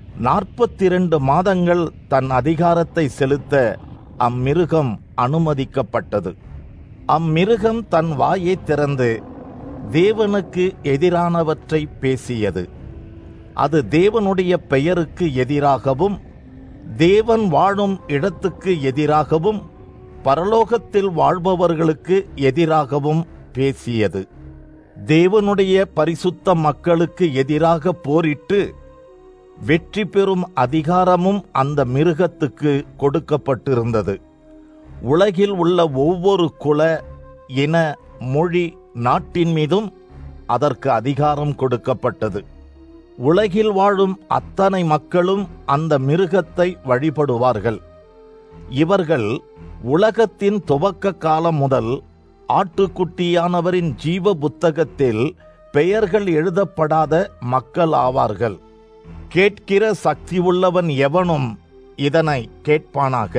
42 மாதங்கள் தன் அதிகாரத்தை செலுத்த அம்மிருகம் அனுமதிக்கப்பட்டது. அம்மிருகம் தன் வாயை திறந்து தேவனுக்கு எதிரானவற்றை பேசியது. அது தேவனுடைய பெயருக்கு எதிராகவும் தேவன் வாழும் இடத்துக்கு எதிராகவும் பரலோகத்தில் வாழ்பவர்களுக்கு எதிராகவும் பேசியது. தேவனுடைய பரிசுத்த மக்களுக்கு எதிராக போரிட்டு வெற்றி பெறும் அதிகாரமும் அந்த மிருகத்துக்கு கொடுக்கப்பட்டிருந்தது. உலகில் உள்ள ஒவ்வொரு குல, இன, மொழி, நாட்டின் மீதும் அதற்கு அதிகாரம் கொடுக்கப்பட்டது. உலகில் வாழும் அத்தனை மக்களும் அந்த மிருகத்தை வழிபடுவார்கள். இவர்கள் உலகத்தின் துவக்க காலம் முதல் ஆட்டுக்குட்டியானவரின் ஜீவ புத்தகத்தில் பெயர்கள் எழுதப்படாத மக்கள் ஆவார்கள். கேட்கிற சக்தி உள்ளவன் எவனும் இதனை கேட்பானாக.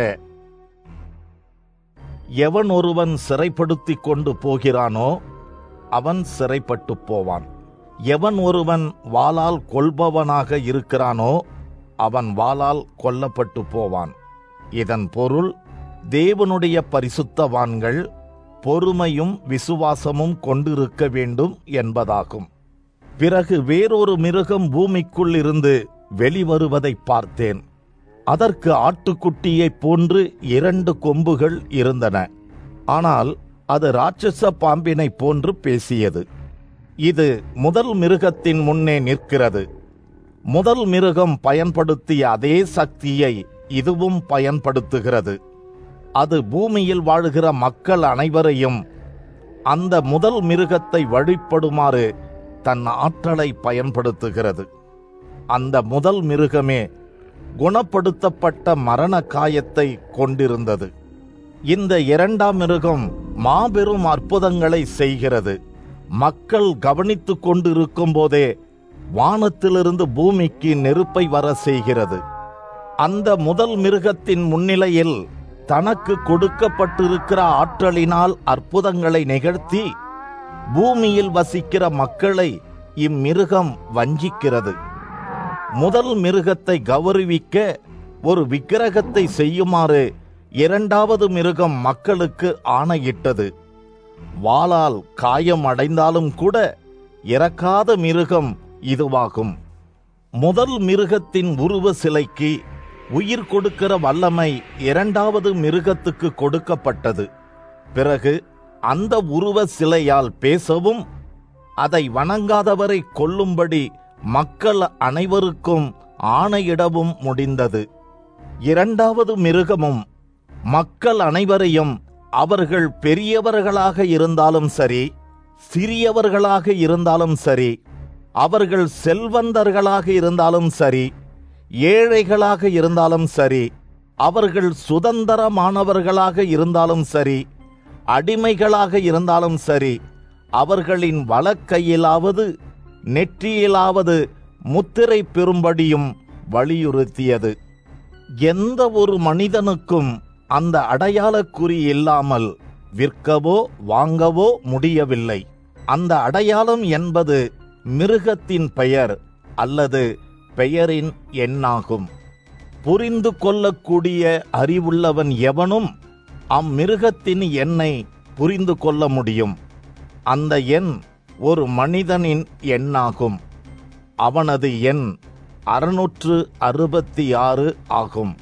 எவன் ஒருவன் சிறைப்படுத்தி கொண்டு போகிறானோ அவன் சிறைப்பட்டு போவான். எவன் ஒருவன் வாளால் கொல்பவனாக இருக்கிறானோ அவன் வாளால் கொல்லப்பட்டு போவான். இதன் பொருள், தேவனுடைய பரிசுத்தவான்கள் பொறுமையும் விசுவாசமும் கொண்டிருக்க வேண்டும் என்பதாகும். பிறகு வேறொரு மிருகம் பூமிக்குள் இருந்து வெளிவருவதை பார்த்தேன். அதற்கு ஆட்டுக்குட்டியைப் போன்று 2 கொம்புகள் இருந்தன. ஆனால் அது ராட்சச பாம்பினை போன்று பேசியது. இது முதல் மிருகத்தின் முன்னே நிற்கிறது. முதல் மிருகம் பயன்படுத்திய அதே சக்தியை இதுவும் பயன்படுத்துகிறது. அது பூமியில் வாழுகிற மக்கள் அனைவரையும் அந்த முதல் மிருகத்தை வழிபடுமாறு தன் ஆற்றலை பயன்படுத்துகிறது. அந்த முதல் மிருகமே குணப்படுத்தப்பட்ட மரண காயத்தை கொண்டிருந்தது. இந்த 2ஆம் மிருகம் மாபெரும் அற்புதங்களை செய்கிறது. மக்கள் கவனித்து கொண்டிருக்கும் போதே வானத்திலிருந்து பூமிக்கு நெருப்பை வர செய்கிறது. அந்த முதல் மிருகத்தின் முன்னிலையில் தனக்கு கொடுக்கப்பட்டிருக்கிற ஆற்றலினால் அற்புதங்களை நிகழ்த்தி பூமியில் வசிக்கிற மக்களை இம்மிருகம் வஞ்சிக்கிறது. முதல் மிருகத்தை கௌரவிக்க ஒரு விக்கிரகத்தை செய்யுமாறு 2வது மிருகம் மக்களுக்கு ஆணையிட்டது. வாளால் காயம் அடைந்தாலும் கூட இறக்காத மிருகம் இதுவாகும். முதல் மிருகத்தின் உருவ சிலைக்கு உயிர் கொடுக்கிற வல்லமை 2வது மிருகத்துக்கு கொடுக்கப்பட்டது. பிறகு அந்த உருவ சிலையால் பேசவும் அதை வணங்காதவரை கொல்லும்படி மக்கள் அனைவருக்கும் ஆணையிடவும் முடிந்தது. 2வது மிருகமும் மக்கள் அனைவரையும், அவர்கள் பெரியவர்களாக இருந்தாலும் சரி, சிறியவர்களாக இருந்தாலும் சரி, அவர்கள் செல்வந்தர்களாக இருந்தாலும் சரி, ஏழைகளாக இருந்தாலும் சரி, அவர்கள் சுதந்திரமானவர்களாக இருந்தாலும் சரி, அடிமைகளாக இருந்தாலும் சரி, அவர்களின் வலக்கையிலாவது நெற்றியிலாவது முத்திரை பெறும்படியும் வலியுறுத்தியது. எந்த ஒரு மனிதனுக்கும் அந்த அடையாளக்குறி இல்லாமல் விற்கவோ வாங்கவோ முடியவில்லை. அந்த அடையாளம் என்பது மிருகத்தின் பெயர் அல்லது பெயரின் எண்ணாகும். புரிந்து கொள்ளக்கூடிய அறிவுள்ளவன் எவனும் அம்மிருகத்தின் எண்ணை புரிந்து கொள்ள முடியும். அந்த எண் ஒரு மனிதனின் எண்ணாகும். அவனது எண் 666 ஆகும்.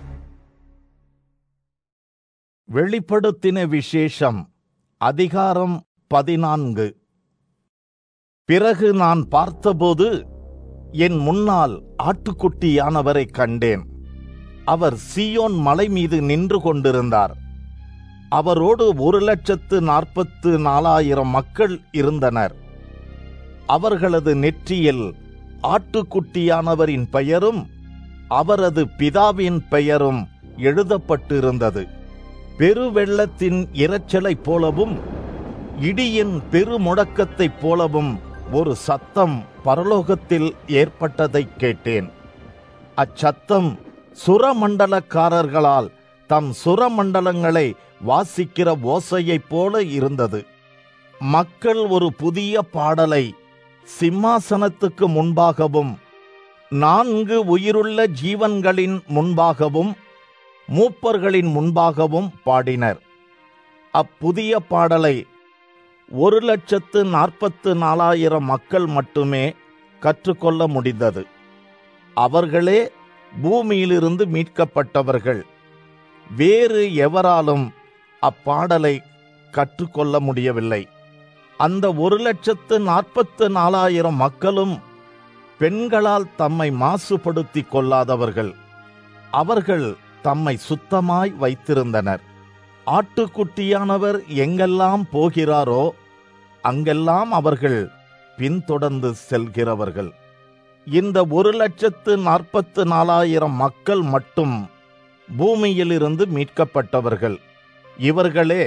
வெளிப்படுத்தின விசேஷம் அதிகாரம் 14. பிறகு நான் பார்த்தபோது என் முன்னால் ஆட்டுக்குட்டியானவரை கண்டேன். அவர் சீயோன் மலை மீது நின்று கொண்டிருந்தார். அவரோடு 1,44,000 மக்கள் இருந்தனர். அவர்களது நெற்றியில் ஆட்டுக்குட்டியானவரின் பெயரும் அவரது பிதாவின் பெயரும் எழுதப்பட்டிருந்தது. பெருவெள்ளத்தின் இரைச்சலைப் போலவும் இடியின் பெருமுழக்கத்தைப் போலவும் ஒரு சத்தம் பரலோகத்தில் ஏற்பட்டதைக் கேட்டேன். அச்சத்தம் சுரமண்டலக்காரர்களால் தம் சுரமண்டலங்களை வாசிக்கிற ஓசையைப் போல இருந்தது. மக்கள் ஒரு புதிய பாடலை சிம்மாசனத்துக்கு முன்பாகவும் 4 உயிருள்ள ஜீவன்களின் முன்பாகவும் மூப்பர்களின் முன்பாகவும் பாடினர். அப்புதிய பாடலை 1,44,000 மக்கள் மட்டுமே கற்றுக்கொள்ள முடிந்தது. அவர்களே பூமியிலிருந்து மீட்கப்பட்டவர்கள். வேறு எவராலும் அப்பாடலை கற்றுக்கொள்ள முடியவில்லை. அந்த 1,44,000 மக்களும் பெண்களால் தம்மை மாசுபடுத்திக் கொள்ளாதவர்கள். அவர்கள் தம்மை சுத்தமாய் வைத்திருந்தனர். ஆட்டுக்குட்டியானவர் எங்கெல்லாம் போகிறாரோ அங்கெல்லாம் அவர்கள் பின்தொடர்ந்து செல்கிறவர்கள். இந்த 1,44,000 மக்கள் மட்டும் பூமியிலிருந்து மீட்கப்பட்டவர்கள். இவர்களே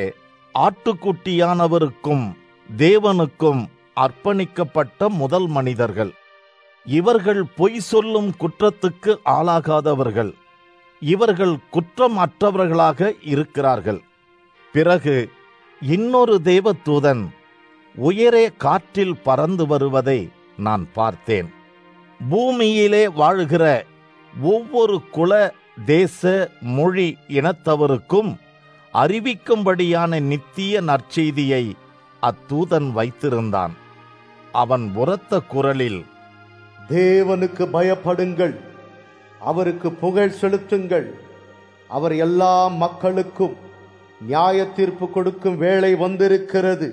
ஆட்டுக்குட்டியானவருக்கும் தேவனுக்கும் அர்ப்பணிக்கப்பட்ட முதல் மனிதர்கள். இவர்கள் பொய் சொல்லும் குற்றத்துக்கு ஆளாகாதவர்கள். இவர்கள் குற்றம் அற்றவர்களாக இருக்கிறார்கள். பிறகு இன்னொரு தேவதூதன் உயரே காற்றில் பறந்து வருவதை நான் பார்த்தேன். பூமியிலே வாழுகிற ஒவ்வொரு குல, தேச, மொழி இனத்தவருக்கும் அறிவிக்கும்படியான நித்திய நற்செய்தியை அத்தூதன் வைத்திருந்தான். அவன் உரத்த குரலில், தேவனுக்கு பயப்படுங்கள், அவருக்கு புகழ் செலுத்துங்கள். அவர் எல்லா மக்களுக்கும் நியாய தீர்ப்பு கொடுக்கும் வேளை வந்திருக்கிறது.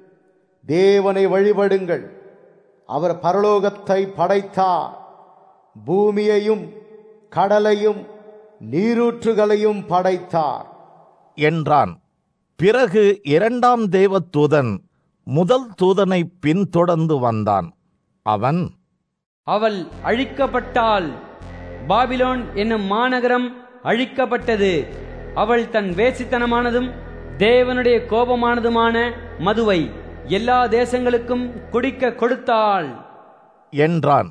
தேவனை வழிபடுங்கள். அவர் பரலோகத்தை படைத்தார், பூமியையும் கடலையும் நீரூற்றுகளையும் படைத்தார் என்றான். பிறகு 2ஆம் தேவதூதன் முதல் தூதனை பின்தொடர்ந்து வந்தான். அவன், அவள் அழிக்கப்பட்டாள், பாபிலோன் என்னும் மாநகரம் அழிக்கப்பட்டது. அவள் தன் வேசித்தனமானதும் தேவனுடைய கோபமானதுமான மதுவை எல்லா தேசங்களுக்கும் குடிக்க கொடுத்தாள் என்றான்.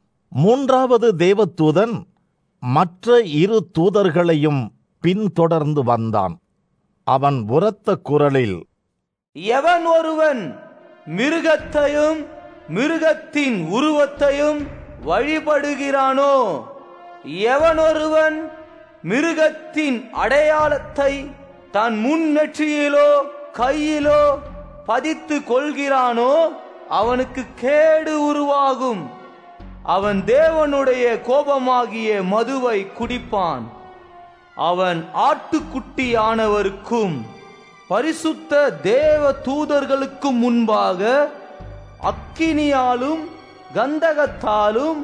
3வது தேவதூதன் மற்ற 2 தூதர்களையும் பின்தொடர்ந்து வந்தான். அவன் உரத்த குரலில், எவன் ஒருவன் மிருகத்தையும் மிருகத்தின் உருவத்தையும் வழிபடுகிறானோ, எவனொருவன் மிருகத்தின் அடையாளத்தை தன் முன்னெற்றியிலோ கையிலோ பதித்து கொள்கிறானோ அவனுக்கு கேடு உருவாகும். அவன் தேவனுடைய கோபமாகிய மதுவை குடிப்பான். அவன் ஆட்டுக்குட்டியானவருக்கும் பரிசுத்த தேவ தூதர்களுக்கும் முன்பாக அக்கினியாலும் கந்தகத்தாலும்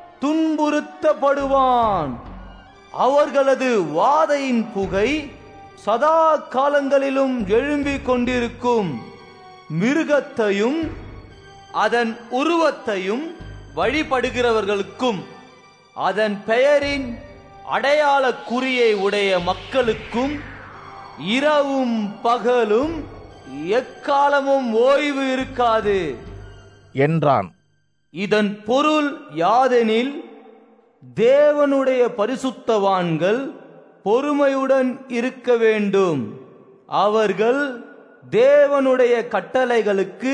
துன்புறுத்தப்படுவான். அவர்களது வாதையின் புகை சதா காலங்களிலும் எழும்பிக் கொண்டிருக்கும். மிருகத்தையும் அதன் உருவத்தையும் வழிபடுகிறவர்களுக்கும் அதன் பெயரின் அடையாள குறியை உடைய மக்களுக்கும் இரவும் பகலும் எக்காலமும் ஓய்வு இருக்காது என்றான். இதன் பொருள் யாதெனில், தேவனுடைய பரிசுத்தவான்கள் பொறுமையுடன் இருக்க வேண்டும். அவர்கள் தேவனுடைய கட்டளைகளுக்கு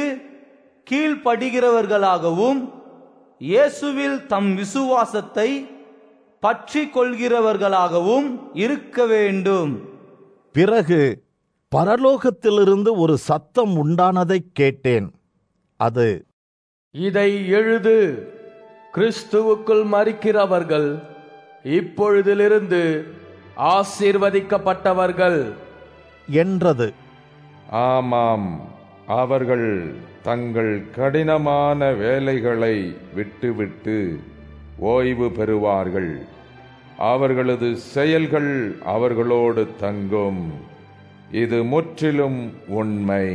கீழ்ப்படுகிறவர்களாகவும் இயேசுவில் தம் விசுவாசத்தை பற்றி கொள்கிறவர்களாகவும் இருக்க வேண்டும். பிறகு பரலோகத்திலிருந்து ஒரு சத்தம் உண்டானதைக் கேட்டேன். அது, இதை எழுது, கிறிஸ்துவுக்குள் மரிக்கிறவர்கள் இப்பொழுதிலிருந்து ஆசீர்வதிக்கப்பட்டவர்கள் என்றது. ஆமாம், அவர்கள் தங்கள் கடினமான வேலைகளை விட்டுவிட்டு ஓய்வு பெறுவார்கள். அவர்களது செயல்கள் அவர்களோடு தங்கும். இது முற்றிலும் உண்மை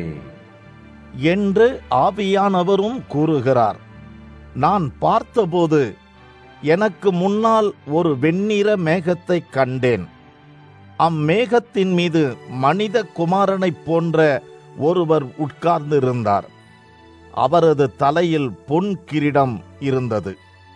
என்று ஆவியானவரும் கூறுகிறார். நான் பார்த்தபோது எனக்கு முன்னால் ஒரு வெண்ணிற மேகத்தைக் கண்டேன். அம்மேகத்தின் மீது மனித குமாரனைப் போன்ற ஒருவர் உட்கார்ந்திருந்தார். அவரது தலையில் பொன் கிரீடம் இருந்தது.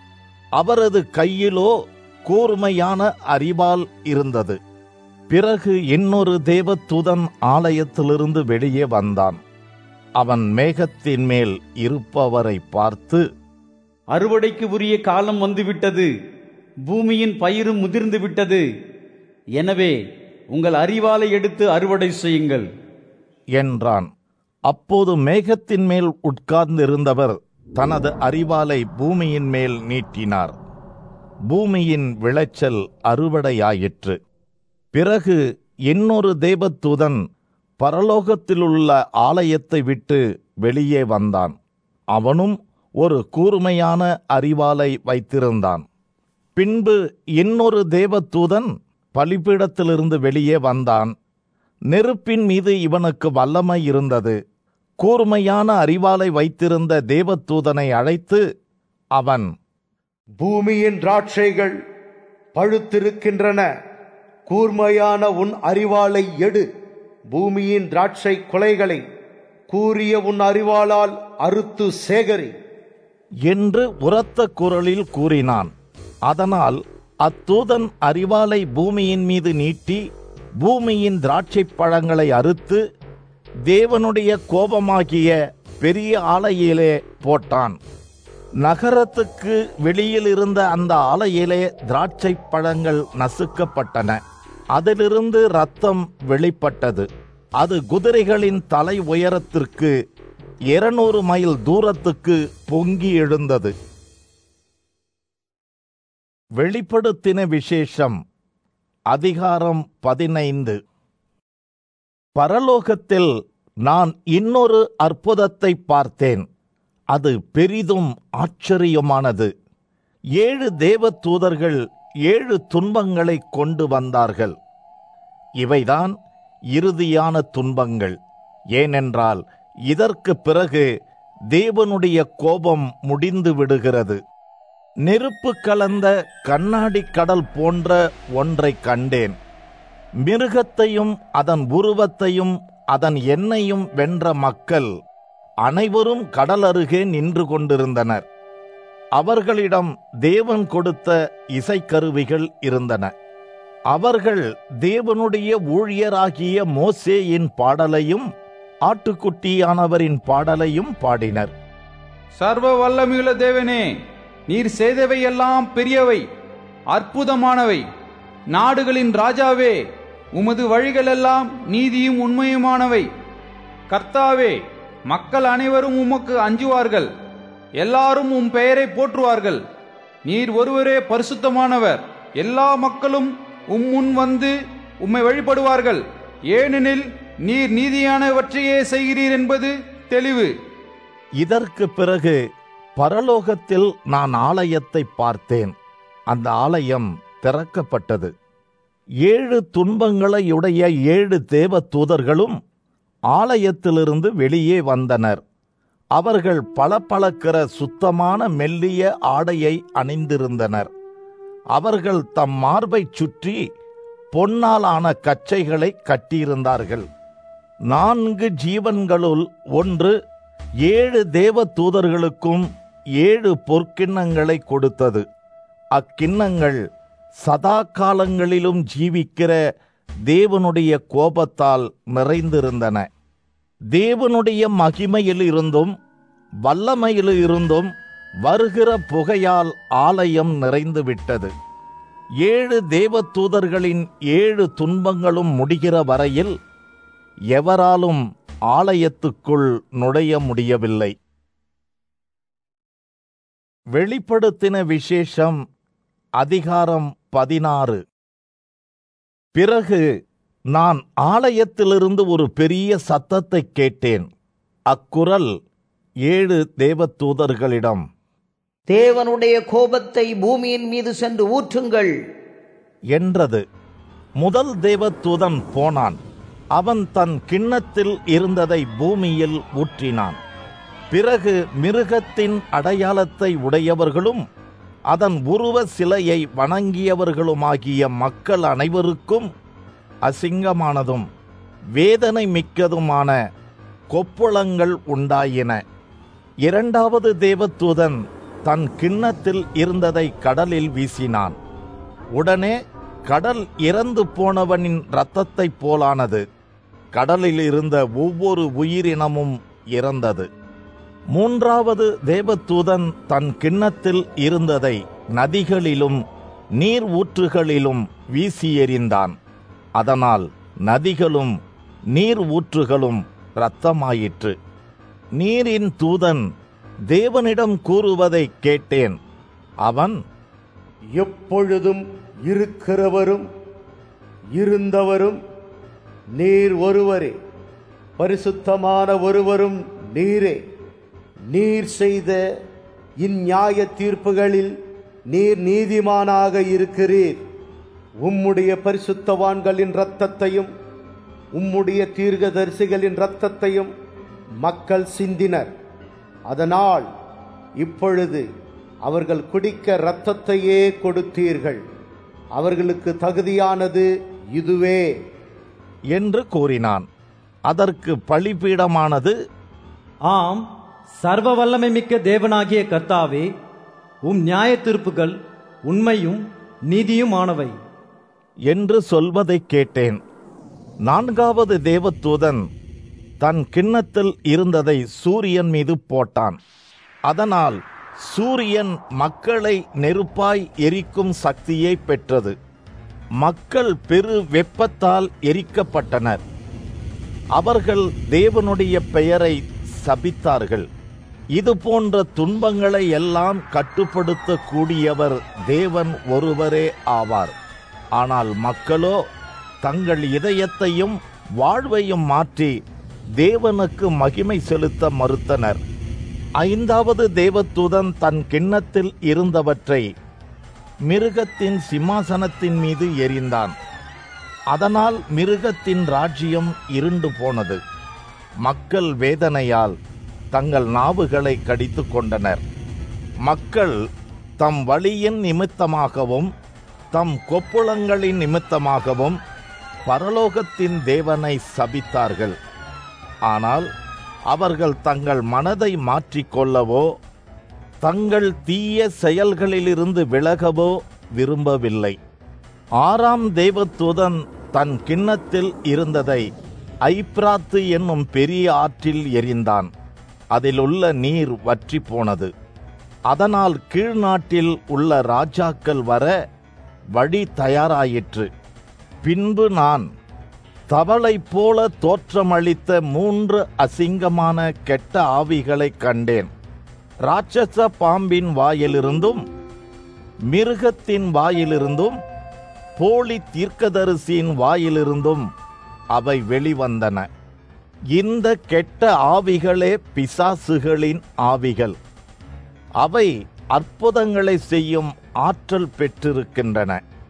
அவரது கையிலோ கூர்மையான அரிவாள் இருந்தது. பிறகு இன்னொரு தேவதூதன் ஆலயத்திலிருந்து வெளியே வந்தான். அவன் மேகத்தின் மேல் இருப்பவரை பார்த்து, அறுவடைக்கு உரிய காலம் வந்துவிட்டது, பூமியின் பயிரும் முதிர்ந்து விட்டது. எனவே உங்கள் அரிவாளை எடுத்து அறுவடை செய்யுங்கள் என்றான். அப்போது மேகத்தின் மேல் உட்கார்ந்திருந்தவர் தனது அரிவாளை பூமியின் மேல் நீட்டினார். பூமியின் விளைச்சல் அறுவடையாயிற்று. பிறகு இன்னொரு தேவதூதன் பரலோகத்திலுள்ள ஆலயத்தை விட்டு வெளியே வந்தான். அவனும் ஒரு கூர்மையான அரிவாளை வைத்திருந்தான். பின்பு இன்னொரு தேவதூதன் பலிபீடத்திலிருந்து வெளியே வந்தான். நெருப்பின் மீது இவனுக்கு வல்லமை இருந்தது. கூர்மையான அரிவாளை வைத்திருந்த தேவதூதனை அழைத்து அவன், பூமியின் திராட்சைகள் பழுத்திருக்கின்றன. கூர்மையான உன் அரிவாளை எடு. பூமியின் திராட்சை கொலைகளை கூரிய உன் அரிவாளால் அறுத்து சேகரி என்று உரத்த குரலில் கூறினான். அதனால் அத்தூதன் அரிவாளை பூமியின் மீது நீட்டி பூமியின் திராட்சைப் பழங்களை அறுத்து தேவனுடைய கோபமாகிய பெரிய ஆலையிலே போட்டான். நகரத்துக்கு வெளியில் இருந்த அந்த ஆலையிலே திராட்சைப் பழங்கள் நசுக்கப்பட்டன. அதிலிருந்து இரத்தம் வெளிப்பட்டது. அது குதிரைகளின் தலை உயரத்திற்கு 200 மைல் தூரத்துக்கு பொங்கி எழுந்தது. வெளிப்படுத்தின விசேஷம் அதிகாரம் 15. பரலோகத்தில் நான் இன்னொரு அற்புதத்தை பார்த்தேன். அது பெரிதும் ஆச்சரியமானது. 7 தேவதூதர்கள் 7 துன்பங்களை கொண்டு வந்தார்கள். இவைதான் இறுதியான துன்பங்கள். ஏனென்றால் இதற்கு பிறகு தேவனுடைய கோபம் முடிந்து விடுகிறது. நெருப்பு கலந்த கண்ணாடி கடல் போன்ற ஒன்றை கண்டேன். மிருகத்தையும் அதன் உருவத்தையும் அதன் எண்ணையும் வென்ற மக்கள் அனைவரும் கடல் அருகே நின்று கொண்டிருந்தனர். அவர்களிடம் தேவன் கொடுத்த இசைக்கருவிகள் இருந்தன. அவர்கள் தேவனுடைய ஊழியராகிய மோசேயின் பாடலையும் ஆட்டுக்குட்டியானவரின் பாடலையும் பாடினர். சர்வ வல்லமையுள்ள தேவனே, நீர் செய்தவை எல்லாம் பெரியவை, அற்புதமானவை. நாடுகளின் ராஜாவே, உமது வழிகளெல்லாம் நீதியும் உண்மையுமானவை. கர்த்தாவே, மக்கள் அனைவரும் உமக்கு அஞ்சுவார்கள். எல்லாரும் உம் பெயரை போற்றுவார்கள். நீர் ஒருவரே பரிசுத்தமானவர். எல்லா மக்களும் உம் முன் வந்து உம்மை வழிபடுவார்கள். ஏனெனில் நீர் நீதியானவற்றையே செய்கிறீர் என்பது தெளிவு. இதற்கு பிறகு பரலோகத்தில் நான் ஆலயத்தை பார்த்தேன். அந்த ஆலயம் திறக்கப்பட்டது. 7 துன்பங்களையுடைய 7 தேவதூதர்களும் ஆலயத்திலிருந்து வெளியே வந்தனர். அவர்கள் பளபளக்கிற சுத்தமான மெல்லிய ஆடையை அணிந்திருந்தனர். அவர்கள் தம் மார்பைச் சுற்றி பொன்னாலான கச்சைகளை கட்டியிருந்தார்கள். 4 ஜீவன்களுள் ஒன்று 7 தேவ தூதர்களுக்கும் 7 பொற்கிண்ணங்களை கொடுத்தது. அக்கிண்ணங்கள் சதா காலங்களிலும் ஜீவிக்கிற தேவனுடைய கோபத்தால் நிறைந்திருந்தன. தேவனுடைய மகிமையிலிருந்தும் வல்லமையிலிருந்தும் வருகிற புகையால் ஆலயம் நிறைந்துவிட்டது. 7 தேவ தூதர்களின் 7 துன்பங்களும் முடிகிற வரையில் எவராலும் ஆலயத்துக்குள் நுழைய முடியவில்லை. வெளிப்படுத்தின விசேஷம் அதிகாரம் 16. பிறகு நான் ஆலயத்திலிருந்து ஒரு பெரிய சத்தத்தை கேட்டேன். அக்குரல் 7 தேவதூதர்களிடம், தேவனுடைய கோபத்தை பூமியின் மீது சென்று ஊற்றுங்கள் என்றது. முதல் தேவதூதன் போனான். அவன் தன் கிண்ணத்தில் இருந்ததை பூமியில் ஊற்றினான். பிறகு மிருகத்தின் அடையாளத்தை உடையவர்களும் அதன் உருவ சிலையை வணங்கியவர்களுமாகிய மக்கள் அனைவருக்கும் அசிங்கமானதும் வேதனை மிக்கதுமான கொப்புளங்கள் உண்டாயின. 2வது தேவதூதன் தன் கிண்ணத்தில் இருந்ததை கடலில் வீசினான். உடனே கடல் இறந்து போனவனின் இரத்தத்தைப் போலானது. கடலில் இருந்த ஒவ்வொரு உயிரினமும் இறந்தது. 3வது தேவதூதன் தன் கிண்ணத்தில் இருந்ததை நதிகளிலும் நீர் ஊற்றுகளிலும் வீசி எறிந்தான். அதனால் நதிகளும் நீர் ஊற்றுகளும் இரத்தமாயிற்று. நீரின் தூதன் தேவனிடம் கூறுவதை கேட்டேன். அவன், எப்பொழுதும் இருக்கிறவரும் இருந்தவரும் நீர் ஒருவரே, பரிசுத்தமான ஒருவரும் நீரே. நீர் செய்த இந்நியாய தீர்ப்புகளில் நீர் நீதிமானாக இருக்கிறீர். உம்முடைய பரிசுத்தவான்களின் இரத்தத்தையும் உம்முடைய தீர்க்கதரிசிகளின் இரத்தத்தையும் மக்கள் சிந்தினர். அதனால் இப்பொழுது அவர்கள் குடிக்க இரத்தத்தையே கொடுத்தீர்கள். அவர்களுக்கு தகுதியானது இதுவே என்று கூறினான். அதற்கு பலிபீடமானது, ஆம், சர்வ வல்லமை மிக்க தேவனாகிய கர்த்தாவே, உம் நியாய தீர்ப்புகள் உண்மையும் நீதியுமானவை என்று சொல்வதை கேட்டேன். 4வது தேவதூதன் தன் கிண்ணத்தில் இருந்ததை சூரியன் மீது போட்டான். அதனால் சூரியன் மக்களை நெருப்பாய் எரிக்கும் சக்தியை பெற்றது. மக்கள் பெரு வெப்பத்தால் எரிக்கப்பட்டனர். அவர்கள் தேவனுடைய பெயரை சபித்தார்கள். இது போன்ற துன்பங்களை எல்லாம் கட்டுப்படுத்த கூடியவர் தேவன் ஒருவரே ஆவார். ஆனால் மக்களோ தங்கள் இதயத்தையும் வாழ்வையும் மாற்றி தேவனுக்கு மகிமை செலுத்த மறுத்தனர். 5வது தேவதூதன் தன் கிண்ணத்தில் இருந்தவற்றை மிருகத்தின் சிம்மாசனத்தின் மீது எறிந்தான். அதனால் மிருகத்தின் ராஜ்யம் இருண்டு போனது. மக்கள் வேதனையால் தங்கள் நாவுகளை கடித்து கொண்டனர். மக்கள் தம் வலியின் நிமித்தமாகவும் தம் கொப்புளங்களின் நிமித்தமாகவும் பரலோகத்தின் தேவனை சபித்தார்கள். ஆனால் அவர்கள் தங்கள் மனதை மாற்றிக்கொள்ளவோ தங்கள் தீய செயல்களிலிருந்து விலகவோ விரும்பவில்லை. 6ஆம் தேவதூதன் தன் கிண்ணத்தில் இருந்ததை ஐப்ராத்து என்னும் பெரிய ஆற்றில் எறிந்தான். அதிலுள்ள நீர் வற்றி போனது. அதனால் கீழ்நாட்டில் உள்ள ராஜாக்கள் வர வழி தயாராயிற்று. பின்பு நான் தவளை போல தோற்றமளித்த 3 அசிங்கமான கெட்ட ஆவிகளை கண்டேன். ராட்சச பாம்பின் வாயிலிருந்தும் மிருகத்தின் வாயிலிருந்தும் போலி தீர்க்கதரிசியின் வாயிலிருந்தும் அவை வெளிவந்தன. இந்த கெட்ட ஆவிகளே பிசாசுகளின் ஆவிகள். அவை அற்புதங்களை செய்யும் ஆற்றல் பெற்றிருக்கின்றன.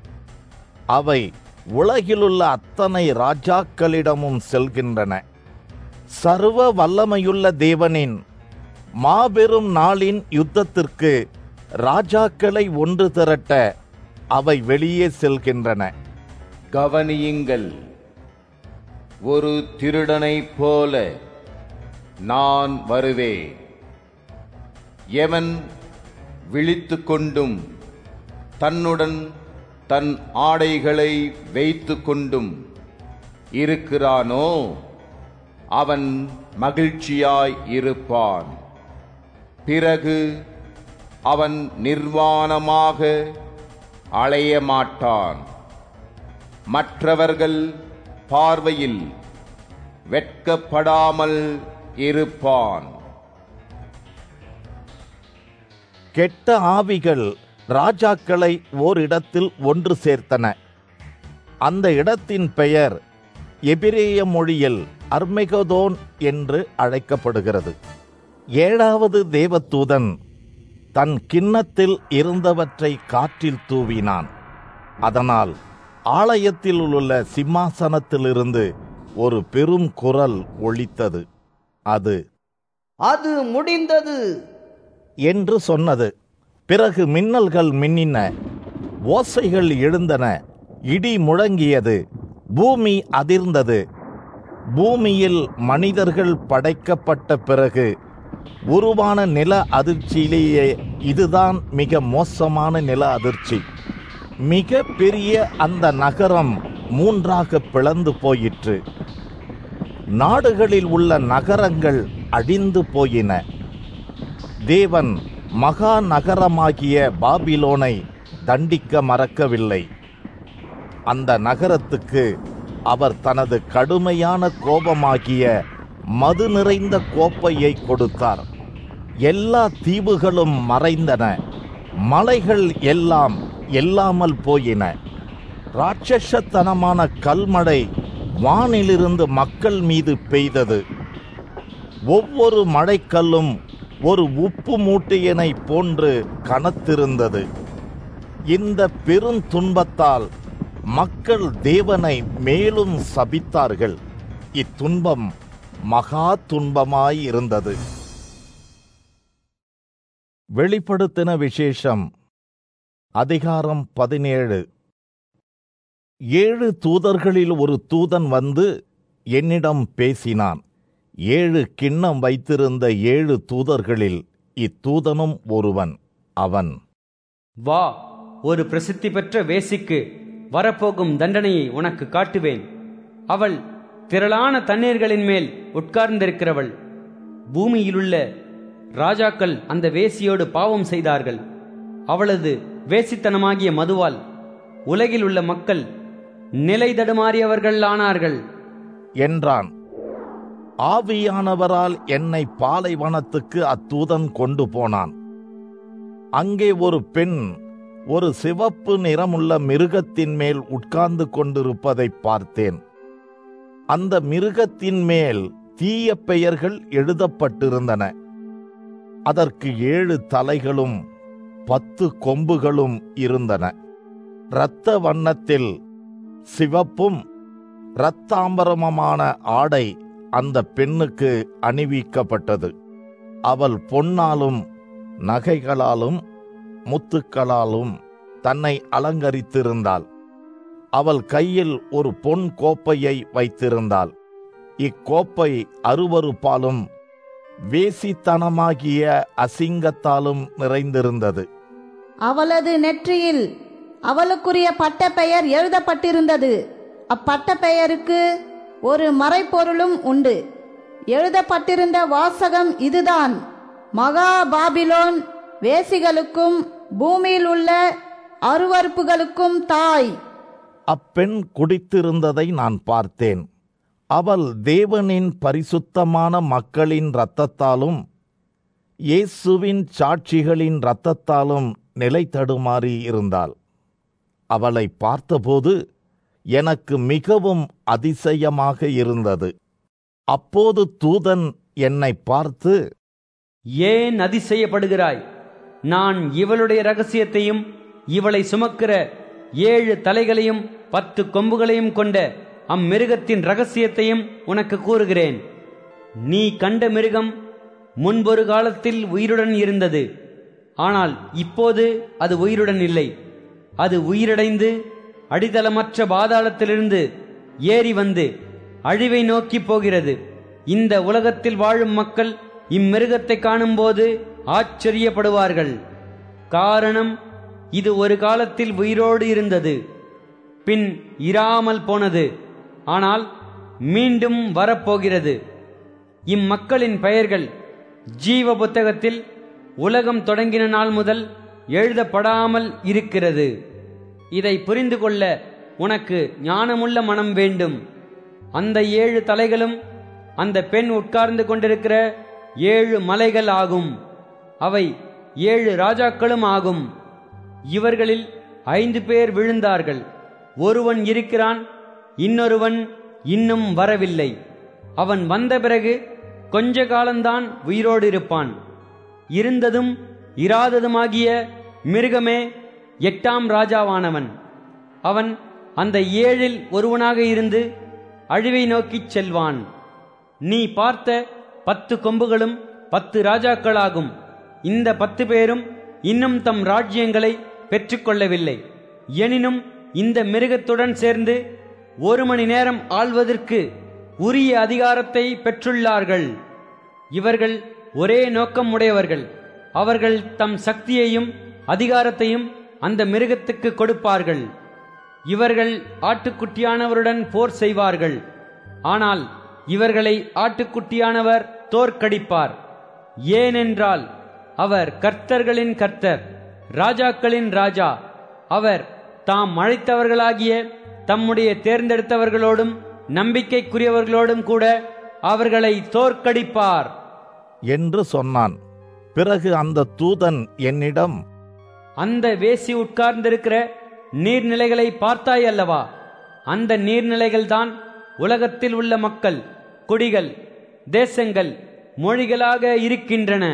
அவை உலகிலுள்ள அத்தனை ராஜாக்களிடமும் செல்கின்றன. சர்வ வல்லமையுள்ள தேவனின் மாபெரும் நாளின் யுத்தத்திற்கு ராஜாக்களை ஒன்று திரட்ட அவை வெளியே செல்கின்றன. கவனியுங்கள், ஒரு திருடனைப் போல நான் வருவேன். எவன் விழித்துக் கொண்டும் தன்னுடன் தன் ஆடைகளை வைத்துக் கொண்டும் இருக்கிறானோ அவன் மகிழ்ச்சியாய் இருப்பான். பிறகு அவன் நிர்வாணமாக அலைய மாட்டான். மற்றவர்கள் பார்வையில் வெட்கப்படாமல் இருப்பான். கெட்ட ஆவிகள் ராஜாக்களை ஓரிடத்தில் ஒன்று சேர்த்தன. அந்த இடத்தின் பெயர் எபிரேய மொழியில் அர்மெகதோன் என்று அழைக்கப்படுகிறது. 7வது தேவதூதன் தன் கிண்ணத்தில் இருந்தவற்றை காற்றில் தூவினான். அதனால் ஆலயத்தில் உள்ள சிம்மாசனத்திலிருந்து ஒரு பெரும் குரல் ஒலித்தது. அது முடிந்தது என்று சொன்னது. பிறகு மின்னல்கள் மின்னின, ஓசைகள் எழுந்தன, இடி முழங்கியது, பூமி அதிர்ந்தது. பூமியில் மனிதர்கள் படைக்கப்பட்ட பிறகு உருவான நில அதிர்ச்சியிலேயே இதுதான் மிக மோசமான நில அதிர்ச்சி. மிக பெரிய அந்த நகரம் 3ஆக பிளந்து போயிற்று. நாடுகளில் உள்ள நகரங்கள் அழிந்து போயின. தேவன் மகா நகரமாகிய பாபிலோனை தண்டிக்க மறக்கவில்லை. அந்த நகரத்துக்கு அவர் தனது கடுமையான கோபமாகிய மது நிறைந்த கோப்பையை கொடுத்தார். எல்லா தீவுகளும் மறைந்தன, மலைகள் எல்லாம் இல்லாமல் போயின. ராட்சசத்தனமான கல்மழை வானிலிருந்து மக்கள் மீது பெய்தது. ஒவ்வொரு மழைக்கல்லும் ஒரு உப்பு மூட்டையினை போன்று கனத்திருந்தது. இந்த பெருந்துன்பத்தால் மக்கள் தேவனை மேலும் சபித்தார்கள். இத்துன்பம் மகா துன்பமாயிருந்தது. வெளிப்படுத்தின விசேஷம் அதிகாரம் 17. 7 தூதர்களில் ஒரு தூதன் வந்து என்னிடம் பேசினான். 7 கிண்ணம் வைத்திருந்த 7 தூதர்களில் இத்தூதனும் ஒருவன். அவன், வா, ஒரு பிரசித்தி பெற்ற வேசிக்கு வரப்போகும் தண்டனையை உனக்கு காட்டுவேன். அவள் திரளான தண்ணீர்களின் மேல் உட்கார்ந்திருக்கிறவள். பூமியிலுள்ள ராஜாக்கள் அந்த வேசியோடு பாவம் செய்தார்கள். அவளது வேசித்தனமாகிய மதுவால் உலகில் உள்ள மக்கள் நிலை தடுமாறியவர்கள் ஆனார்கள் என்றான். ஆவியானவரால் என்னை பாலைவனத்துக்கு அத்தூதன் கொண்டு போனான். அங்கே ஒரு பெண் ஒரு சிவப்பு நிறமுள்ள மிருகத்தின் மேல் உட்கார்ந்து கொண்டிருப்பதை பார்த்தேன். அந்த மிருகத்தின் மேல் தீய பெயர்கள் எழுதப்பட்டிருந்தன. அதற்கு 7 தலைகளும் 10 கொம்புகளும் இருந்தன. இரத்த வண்ணத்தில் சிவப்பும் இரத்தாம்பரமுமான ஆடை அந்த பெண்ணுக்கு அணிவிக்கப்பட்டது. அவள் பொன்னாலும் நகைகளாலும் முத்துக்களாலும் தன்னை அலங்கரித்திருந்தாள். அவள் கையில் ஒரு பொன் கோப்பையை வைத்திருந்தாள். இக்கோப்பை அருவருப்பாலும் வேசித்தனமாகிய அசிங்கத்தாலும் நிறைந்திருந்தது. அவளது நெற்றியில் அவளுக்குரிய பட்ட பெயர் எழுதப்பட்டிருந்தது. அப்பட்ட பெயருக்கு ஒரு மறைப்பொருளும் உண்டு. எழுதப்பட்டிருந்த வாசகம் இதுதான்: மகா பாபிலோன், வேசிகளுக்கும் பூமியில் உள்ள அருவருப்புகளுக்கும் தாய். அப்பெண் குடித்திருந்ததை நான் பார்த்தேன். அவள் தேவனின் பரிசுத்தமான மக்களின் இரத்தத்தாலும் இயேசுவின் சாட்சிகளின் இரத்தத்தாலும் நிலை தடுமாறி இருந்தாள். அவளை பார்த்தபோது எனக்கு மிகவும் அதிசயமாக இருந்தது. அப்போது தூதன் என்னை பார்த்து, ஏன் அதிசயப்படுகிறாய்? நான் இவளுடைய ரகசியத்தையும் இவளை சுமக்கிற 7 தலைகளையும் 10 கொம்புகளையும் கொண்ட அம்மிருகத்தின் ரகசியத்தையும் உனக்கு கூறுகிறேன். நீ கண்ட மிருகம் முன்பொரு காலத்தில் உயிருடன் இருந்தது. ஆனால் இப்போது அது உயிருடன் இல்லை. அது உயிரடைந்து அடித்தளமற்ற பாதாளத்திலிருந்து ஏறி வந்து அழிவை நோக்கி போகிறது. இந்த உலகத்தில் வாழும் மக்கள் இம்மிருகத்தை காணும்போது ஆச்சரியப்படுவார்கள். காரணம், இது ஒரு காலத்தில் உயிரோடு இருந்தது, பின் இராமல் போனது, ஆனால் மீண்டும் வரப்போகிறது. இம்மக்களின் பெயர்கள் ஜீவ புத்தகத்தில் உலகம் தொடங்கின நாள் முதல் எழுதப்படாமல் இருக்கிறது. இதை புரிந்து கொள்ள உனக்கு ஞானமுள்ள மனம் வேண்டும். அந்த 7 தலைகளும் அந்த பெண் உட்கார்ந்து கொண்டிருக்கிற 7 மலைகள் ஆகும். அவை 7 ராஜாக்களும் ஆகும். இவர்களில் 5 பேர் விழுந்தார்கள். ஒருவன் இருக்கிறான், இன்னொருவன் இன்னும் வரவில்லை. அவன் வந்த பிறகு கொஞ்ச காலம்தான் உயிரோடு இருப்பான். இருந்ததும் இராததுமாகிய மிருகமே 8ஆம் ராஜாவானவன். அவன் அந்த 7இல் ஒருவனாக இருந்து அழிவை நோக்கிச் செல்வான். நீ பார்த்த 10 கொம்புகளும் 10 ராஜாக்களாகும். இந்த 10 பேரும் இன்னும் தம் ராஜ்யங்களை பெற்றுக்கொள்ளவில்லை. எனினும் இந்த மிருகத்துடன் சேர்ந்து 1 மணி நேரம் ஆள்வதற்கு உரிய அதிகாரத்தை பெற்றுள்ளார்கள். இவர்கள் ஒரே நோக்கம் உடையவர்கள். அவர்கள் தம் சக்தியையும் அதிகாரத்தையும் அந்த மிருகத்துக்கு கொடுப்பார்கள். இவர்கள் ஆட்டுக்குட்டியானவருடன் போர் செய்வார்கள். ஆனால் இவர்களை ஆட்டுக்குட்டியானவர் தோற்கடிப்பார். ஏனென்றால் அவர் கர்த்தர்களின் கர்த்தர், ராஜாக்களின் ராஜா. அவர் தாம் அழைத்தவர்களாகிய தம்முடைய தேர்ந்தெடுத்தவர்களோடும் நம்பிக்கைக்குரியவர்களோடும் கூட அவர்களை தோற்கடிப்பார் என்று சொன்னான். பிறகு அந்த தூதன் என்னிடம், அந்த வேசி உட்கார்ந்திருக்கிற நீர்நிலைகளை பார்த்தாய் அல்லவா? அந்த நீர்நிலைகள்தான் உலகத்தில் உள்ள மக்கள், குடிகள், தேசங்கள், மொழிகளாக இருக்கின்றன.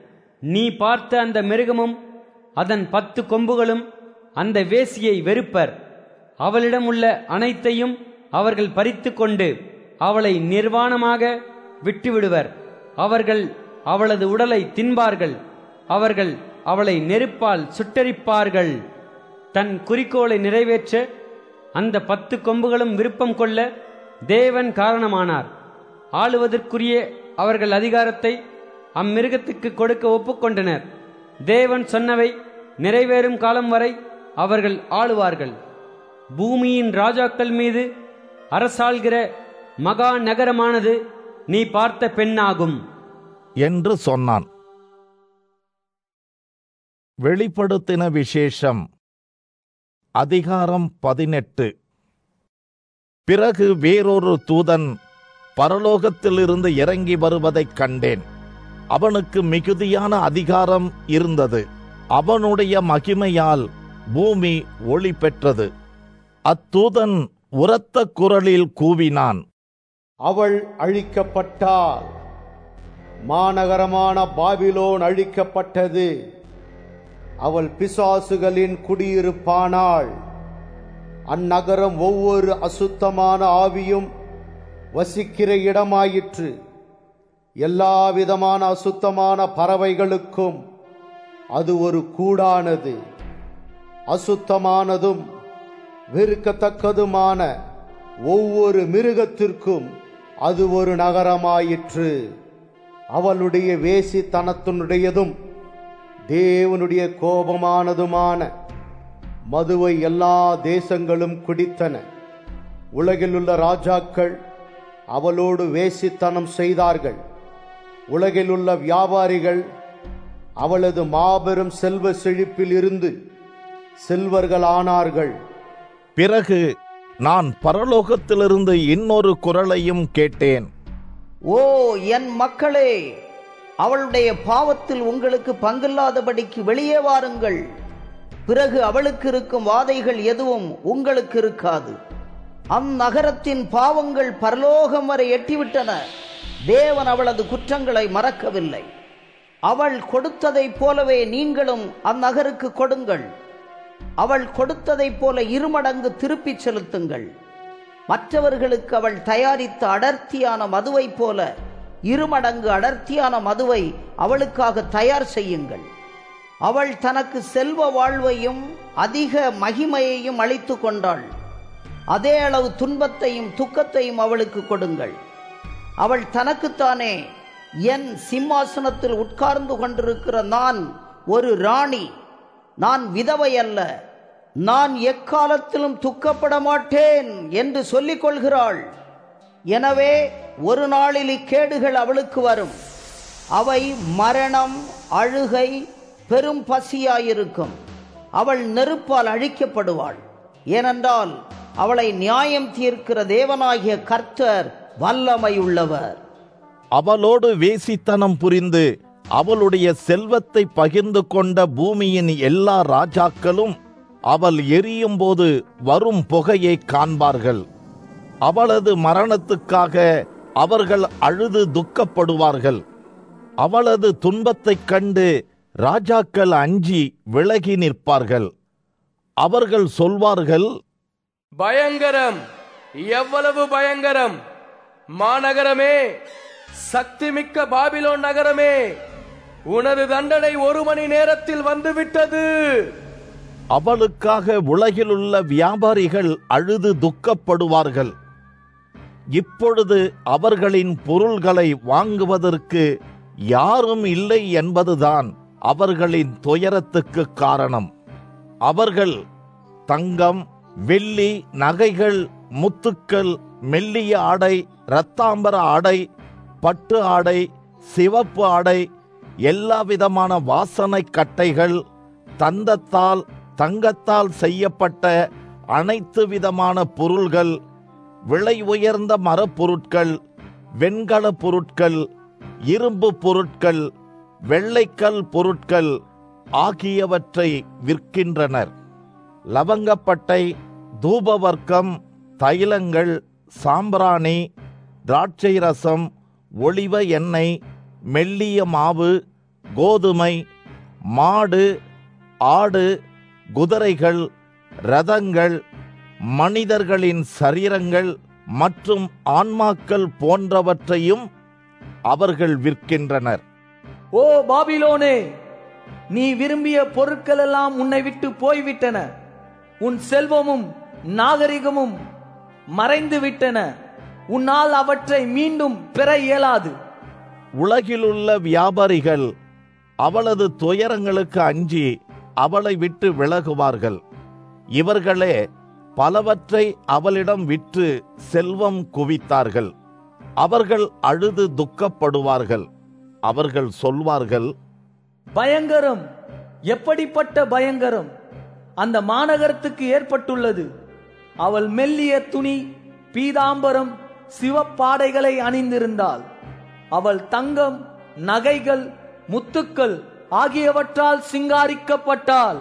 நீ பார்த்த அந்த மிருகமும் அதன் 10 கொம்புகளும் அந்த வேசியை வெறுப்பர். அவளிடம் உள்ள அனைத்தையும் அவர்கள் பறித்து கொண்டு அவளை நிர்வாணமாக விட்டுவிடுவர். அவர்கள் அவளது உடலை தின்பார்கள். அவர்கள் அவளை நெருப்பால் சுட்டரிப்பார்கள். தன் குறிக்கோளை நிறைவேற்ற அந்த 10 கொம்புகளும் விருப்பம் கொள்ள தேவன் காரணமானார். ஆளுவதற்குரிய அவர்கள் அதிகாரத்தை அம்மிருகத்துக்கு கொடுக்க ஒப்புக்கொண்டனர். தேவன் சொன்னவை நிறைவேறும் காலம் வரை அவர்கள் ஆளுவார்கள். பூமியின் ராஜாக்கள் மீது அரசாள்கிற மகா நகரமானது நீ பார்த்த பெண்ணாகும் என்று சொன்னான். வெளிப்படுத்தின விசேஷம் அதிகாரம் 18. பிறகு வேறொரு தூதன் பரலோகத்திலிருந்து இறங்கி வருவதைக் கண்டேன். அவனுக்கு மிகுதியான அதிகாரம் இருந்தது. அவனுடைய மகிமையால் பூமி ஒளி பெற்றது. அத்தூதன் உரத்த குரலில் கூவினான், அவள் அழிக்கப்பட்டாள், மாநகரமான பாபிலோன் அழிக்கப்பட்டது. அவள் பிசாசுகளின் குடியிருப்பானாள். அந்நகரம் ஒவ்வொரு அசுத்தமான ஆவியும் வசிக்கிற இடமாயிற்று. எல்லா விதமான அசுத்தமான பறவைகளுக்கும் அது ஒரு கூடானது. அசுத்தமானதும் வெறுக்கத்தக்கதுமான ஒவ்வொரு மிருகத்திற்கும் அது ஒரு நகரமாயிற்று. அவளுடைய வேசித்தனத்தினுடையதும் தேவனுடைய கோபமானதுமான மதுவை எல்லா தேசங்களும் குடித்தன. உலகிலுள்ள ராஜாக்கள் அவளோடு வேசித்தனம் செய்தார்கள். உலகிலுள்ள வியாபாரிகள் அவளது மாபெரும் செல்வ செழிப்பில் இருந்து செல்வர்களானார்கள். பிறகு நான் பரலோகத்திலிருந்து இன்னொரு குரலையும் கேட்டேன். ஓ என் மக்களே, அவளுடைய பாவத்தில் உங்களுக்கு பங்கில்லாதபடிக்கு வெளியே வாருங்கள். பிறகு அவளுக்கு இருக்கும் வாதைகள் எதுவும் உங்களுக்கு இருக்காது. அந்நகரத்தின் பாவங்கள் பரலோகம் வரை எட்டிவிட்டன. தேவன் அவளது குற்றங்களை மறக்கவில்லை. அவள் கொடுத்ததைப் போலவே நீங்களும் அந்நகருக்கு கொடுங்கள். அவள் கொடுத்ததைப் போல 2 மடங்கு திருப்பிச் செலுத்துங்கள். மற்றவர்களுக்கு அவள் தயாரித்த அடர்த்தியான மதுவை போல 2 மடங்கு அடர்த்தியான மதுவை அவளுக்காக தயார் செய்யுங்கள். அவள் தனக்கு செல்வ வாழ்வையும் அதிக மகிமையையும் அளித்து கொண்டாள். அதே அளவு துன்பத்தையும் துக்கத்தையும் அவளுக்கு கொடுங்கள். அவள் தனக்குத்தானே, என் சிம்மாசனத்தில் உட்கார்ந்து கொண்டிருக்கிற நான் ஒரு ராணி, நான் விதவை அல்ல, நான் எக்காலத்திலும் துக்கப்பட மாட்டேன் என்று சொல்லிக் கொள்கிறாள். எனவே ஒரு நாளில் இக்கேடுகள் அவளுக்கு வரும். அவை மரணம், அழுகை, பெரும் பசியாயிருக்கும். அவள் நெருப்பால் அழிக்கப்படுவாள். ஏனென்றால் அவளை நியாயம் தீர்க்கிற தேவனாகிய கர்த்தர் வல்லமையுள்ளவர். அவளோடு வேசித்தனம் புரிந்து அவளுடைய செல்வத்தை பகிர்ந்து கொண்ட பூமியின் எல்லா ராஜாக்களும் அவள் எரியும் போது வரும் புகையை காண்பார்கள். அவளது மரணத்துக்காக அவர்கள் அழுது துக்கப்படுவார்கள். அவளது துன்பத்தைக் கண்டு ராஜாக்கள் அஞ்சி விலகி நிற்பார்கள். அவர்கள் சொல்வார்கள், பயங்கரம், எவ்வளவு பயங்கரம்! மாநகரமே, சக்திமிக்க பாபிலோன் நகரமே, உனது தண்டனை 1 மணி நேரத்தில் வந்துவிட்டது. அவளுக்காக உலகிலுள்ள வியாபாரிகள் அழுது துக்கப்படுவார்கள். இப்பொழுது அவர்களின் பொருள்களை வாங்குவதற்கு யாரும் இல்லை என்பதுதான் அவர்களின் துயரத்துக்கு காரணம். அவர்கள் தங்கம், வெள்ளி, நகைகள், முத்துக்கள், மெல்லிய ஆடை, இரத்தாம்பர ஆடை, பட்டு ஆடை, சிவப்பு ஆடை, எல்லாவிதமான வாசனை கட்டைகள், தந்தத்தால் தங்கத்தால் செய்யப்பட்ட அனைத்து விதமான பொருள்கள், விலை உயர்ந்த மரப்பொருட்கள், வெண்கல பொருட்கள், இரும்பு பொருட்கள், வெள்ளைக்கல் பொருட்கள் ஆகியவற்றை விற்கின்றனர். லவங்கப்பட்டை, தூபவர்க்கம், தைலங்கள், சாம்பிராணி, திராட்சை ரசம், ஒலிவ எண்ணெய், மெல்லிய மாவு, கோதுமை, மாடு, ஆடு, குதிரைகள், இரதங்கள், மனிதர்களின் சரீரங்கள் மற்றும் ஆன்மாக்கள் போன்றவற்றையும் அவர்கள் விற்கின்றனர். ஓ பாபிலோனே, நீ விரும்பிய பொருட்கள் எல்லாம் உன்னை விட்டு போய்விட்டன. உன் செல்வமும் நாகரிகமும் மறைந்து விட்டன. உன்னால் அவற்றை மீண்டும் பெற இயலாது. உலகிலுள்ள வியாபாரிகள் அவளது துயரங்களுக்கு அஞ்சி அவளை விட்டு விலகுவார்கள். இவர்களே பலவற்றை அவளிடம் விற்று செல்வம் குவித்தார்கள். அவர்கள் அழுது துக்கப்படுவார்கள். அவர்கள் சொல்வார்கள், பயங்கரம், எப்படிப்பட்ட பயங்கரம் அந்த மாநகரத்துக்கு ஏற்பட்டுள்ளது. அவள் மெல்லிய துணி, பீதாம்பரம், சிவப்பாடைகளை அணிந்திருந்தாள். அவள் தங்கம், நகைகள், முத்துக்கள் ஆகியவற்றால் சிங்காரிக்கப்பட்டாள்.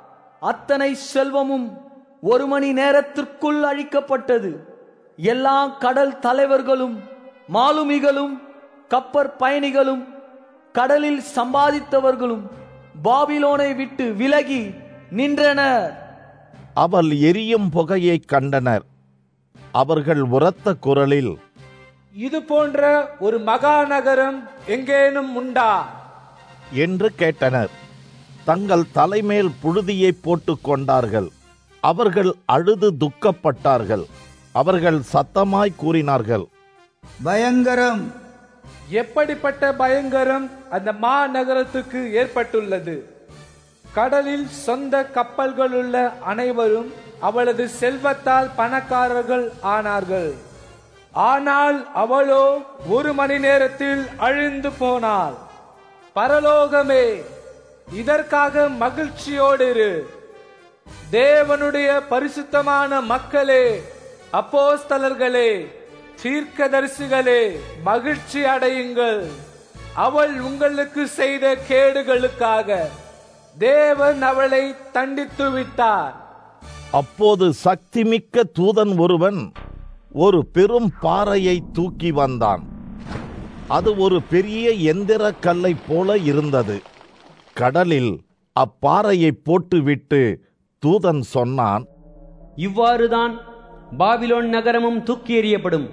அத்தனை செல்வமும் 1 மணி நேரத்திற்குள் அழிக்கப்பட்டது. எல்லா கடல் தலைவர்களும், மாலுமிகளும், கப்பற் பயணிகளும், கடலில் சம்பாதித்தவர்களும் பாபிலோனை விட்டு விலகி நின்றனர். அவள் எரியும் புகையை கண்டனர். அவர்கள் உரத்த குரலில், இது போன்ற ஒரு மகாநகரம் எங்கேனும் உண்டா என்று கேட்டனர். தங்கள் தலைமேல் புழுதியை போட்டுக் கொண்டார்கள். அவர்கள் அழுது துக்கப்பட்டார்கள். அவர்கள் சத்தமாய் கூறினார்கள், பயங்கரம், எப்படிப்பட்ட பயங்கரம் அந்த மாநகரத்துக்கு ஏற்பட்டுள்ளது. கடலில் சொந்த கப்பல்களுள்ள அனைவரும் அவளது செல்வத்தால் பணக்காரர்கள் ஆனார்கள். ஆனால் அவளோ 1 மணி நேரத்தில் அழிந்து போனாள். பரலோகமே, இதற்காக மகிழ்ச்சியோடு இரு. தேவனுடைய பரிசுத்தமான மக்களே, அப்போஸ்தலர்களே, தீர்க்கதரிசிகளே, மகிழ்ச்சி அடையுங்கள். அவள் உங்களுக்கு செய்த கேடுகளுக்காக தேவன் அவளை தண்டித்து விட்டார். அப்போது சக்திமிக்க தூதன் ஒருவன் ஒரு பெரும் பாறையை தூக்கி வந்தான். அது ஒரு பெரிய எந்திர கல்லை போல இருந்தது. கடலில் அப்பாறையை போட்டுவிட்டு தூதன் சொன்னான், இவ்வாறுதான் பாபிலோன் நகரமும் தூக்கி எறியப்படும்.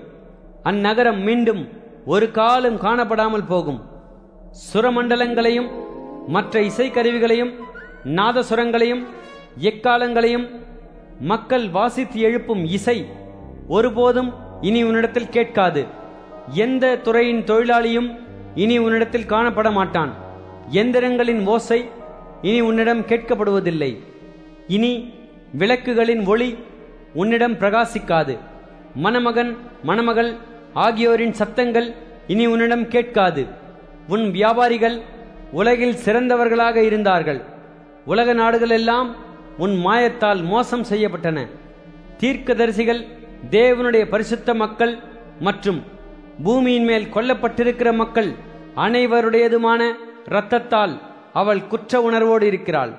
அந்நகரம் மீண்டும் ஒரு காலம் காணப்படாமல் போகும். சுரமண்டலங்களையும் மற்ற இசைக்கருவிகளையும் நாதசுரங்களையும் எக்காலங்களையும் மக்கள் வாசித்து எழுப்பும் இசை ஒருபோதும் இனி உன்னிடத்தில் கேட்காது. எந்த துறையின் தொழிலாளியும் இனி உன்னிடத்தில் காணப்பட மாட்டான். எந்திரங்களின் ஓசை இனி உன்னிடம் கேட்கப்படுவதில்லை. இனி விளக்குகளின் ஒளி உன்னிடம் பிரகாசிக்காது. மணமகன் மணமகள் ஆகியோரின் சத்தங்கள் இனி உன்னிடம் கேட்காது. உன் வியாபாரிகள் உலகில் சிறந்தவர்களாக இருந்தார்கள். உலக நாடுகள் எல்லாம் உன் மாயத்தால் மோசம் செய்யப்பட்டன. தீர்க்கதரிசிகள் தேவனுடைய பரிசுத்த மக்கள் மற்றும் பூமியின் மேல் கொல்லப்பட்டிருக்கிற மக்கள் அனைவருடையதுமான இரத்தத்தால் அவள் குற்ற உணர்வோடு இருக்கிறாள்.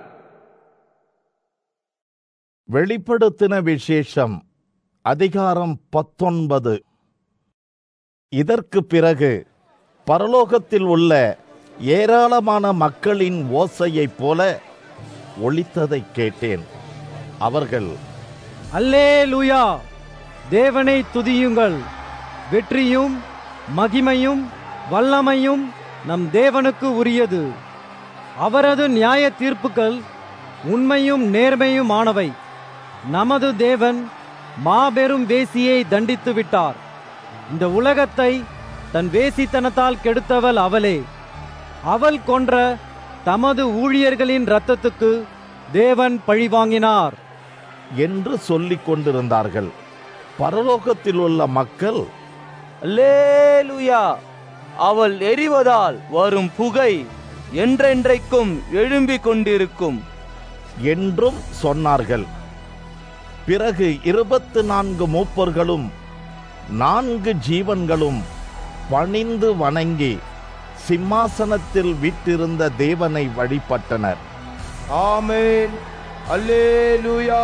வெளிப்படுத்தின விசேஷம் அதிகாரம் 19. இதற்கு பிறகு பரலோகத்தில் உள்ள ஏராளமான மக்களின் ஓசையைப் போல ஒலித்ததை கேட்டேன். அவர்கள், அல்லேலூயா, தேவனை துதியுங்கள், வெற்றியும் மகிமையும் வல்லமையும் நம் தேவனுக்கு உரியது. அவரது நியாய தீர்ப்புகள் உண்மையும் நேர்மையுமானவை. நமது தேவன் மாபெரும் வேசியை தண்டித்து விட்டார். இந்த உலகத்தை தன் வேசித்தனத்தால் கெடுத்தவள் அவளே. அவள் கொன்ற தமது ஊழியர்களின் இரத்தத்துக்கு தேவன் பழிவாங்கினார் என்று சொல்லிக் கொண்டிருந்தார்கள். பரலோகத்தில் உள்ள மக்கள், அல்லேலூயா, அவள் எரிவதால் வரும் புகை என்றென்றைக்கும் எழும்பிக் கொண்டிருக்கும் என்றும் சொன்னார்கள். பிறகு 24 மூப்பர்களும் 4 ஜீவன்களும் பணிந்து வணங்கி சிம்மாசனத்தில் வீற்றிருந்த தேவனை வழிபட்டனர். ஆமென், அல்லேலூயா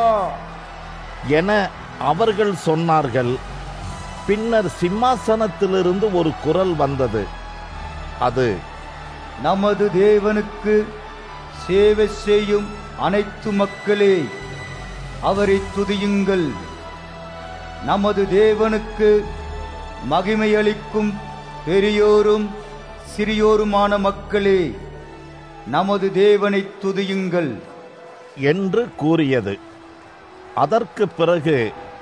என அவர்கள் சொன்னார்கள். பின்னர் சிம்மாசனத்திலிருந்து ஒரு குரல் வந்தது. அது, நமது தேவனுக்கு சேவை செய்யும் அனைத்து மக்களே, அவரை துதியுங்கள். நமது தேவனுக்கு மகிமையளிக்கும் பெரியோரும் சிறியோருமான மக்களே, நமது தேவனை துதியுங்கள் என்று கூறியது. அதற்கு பிறகு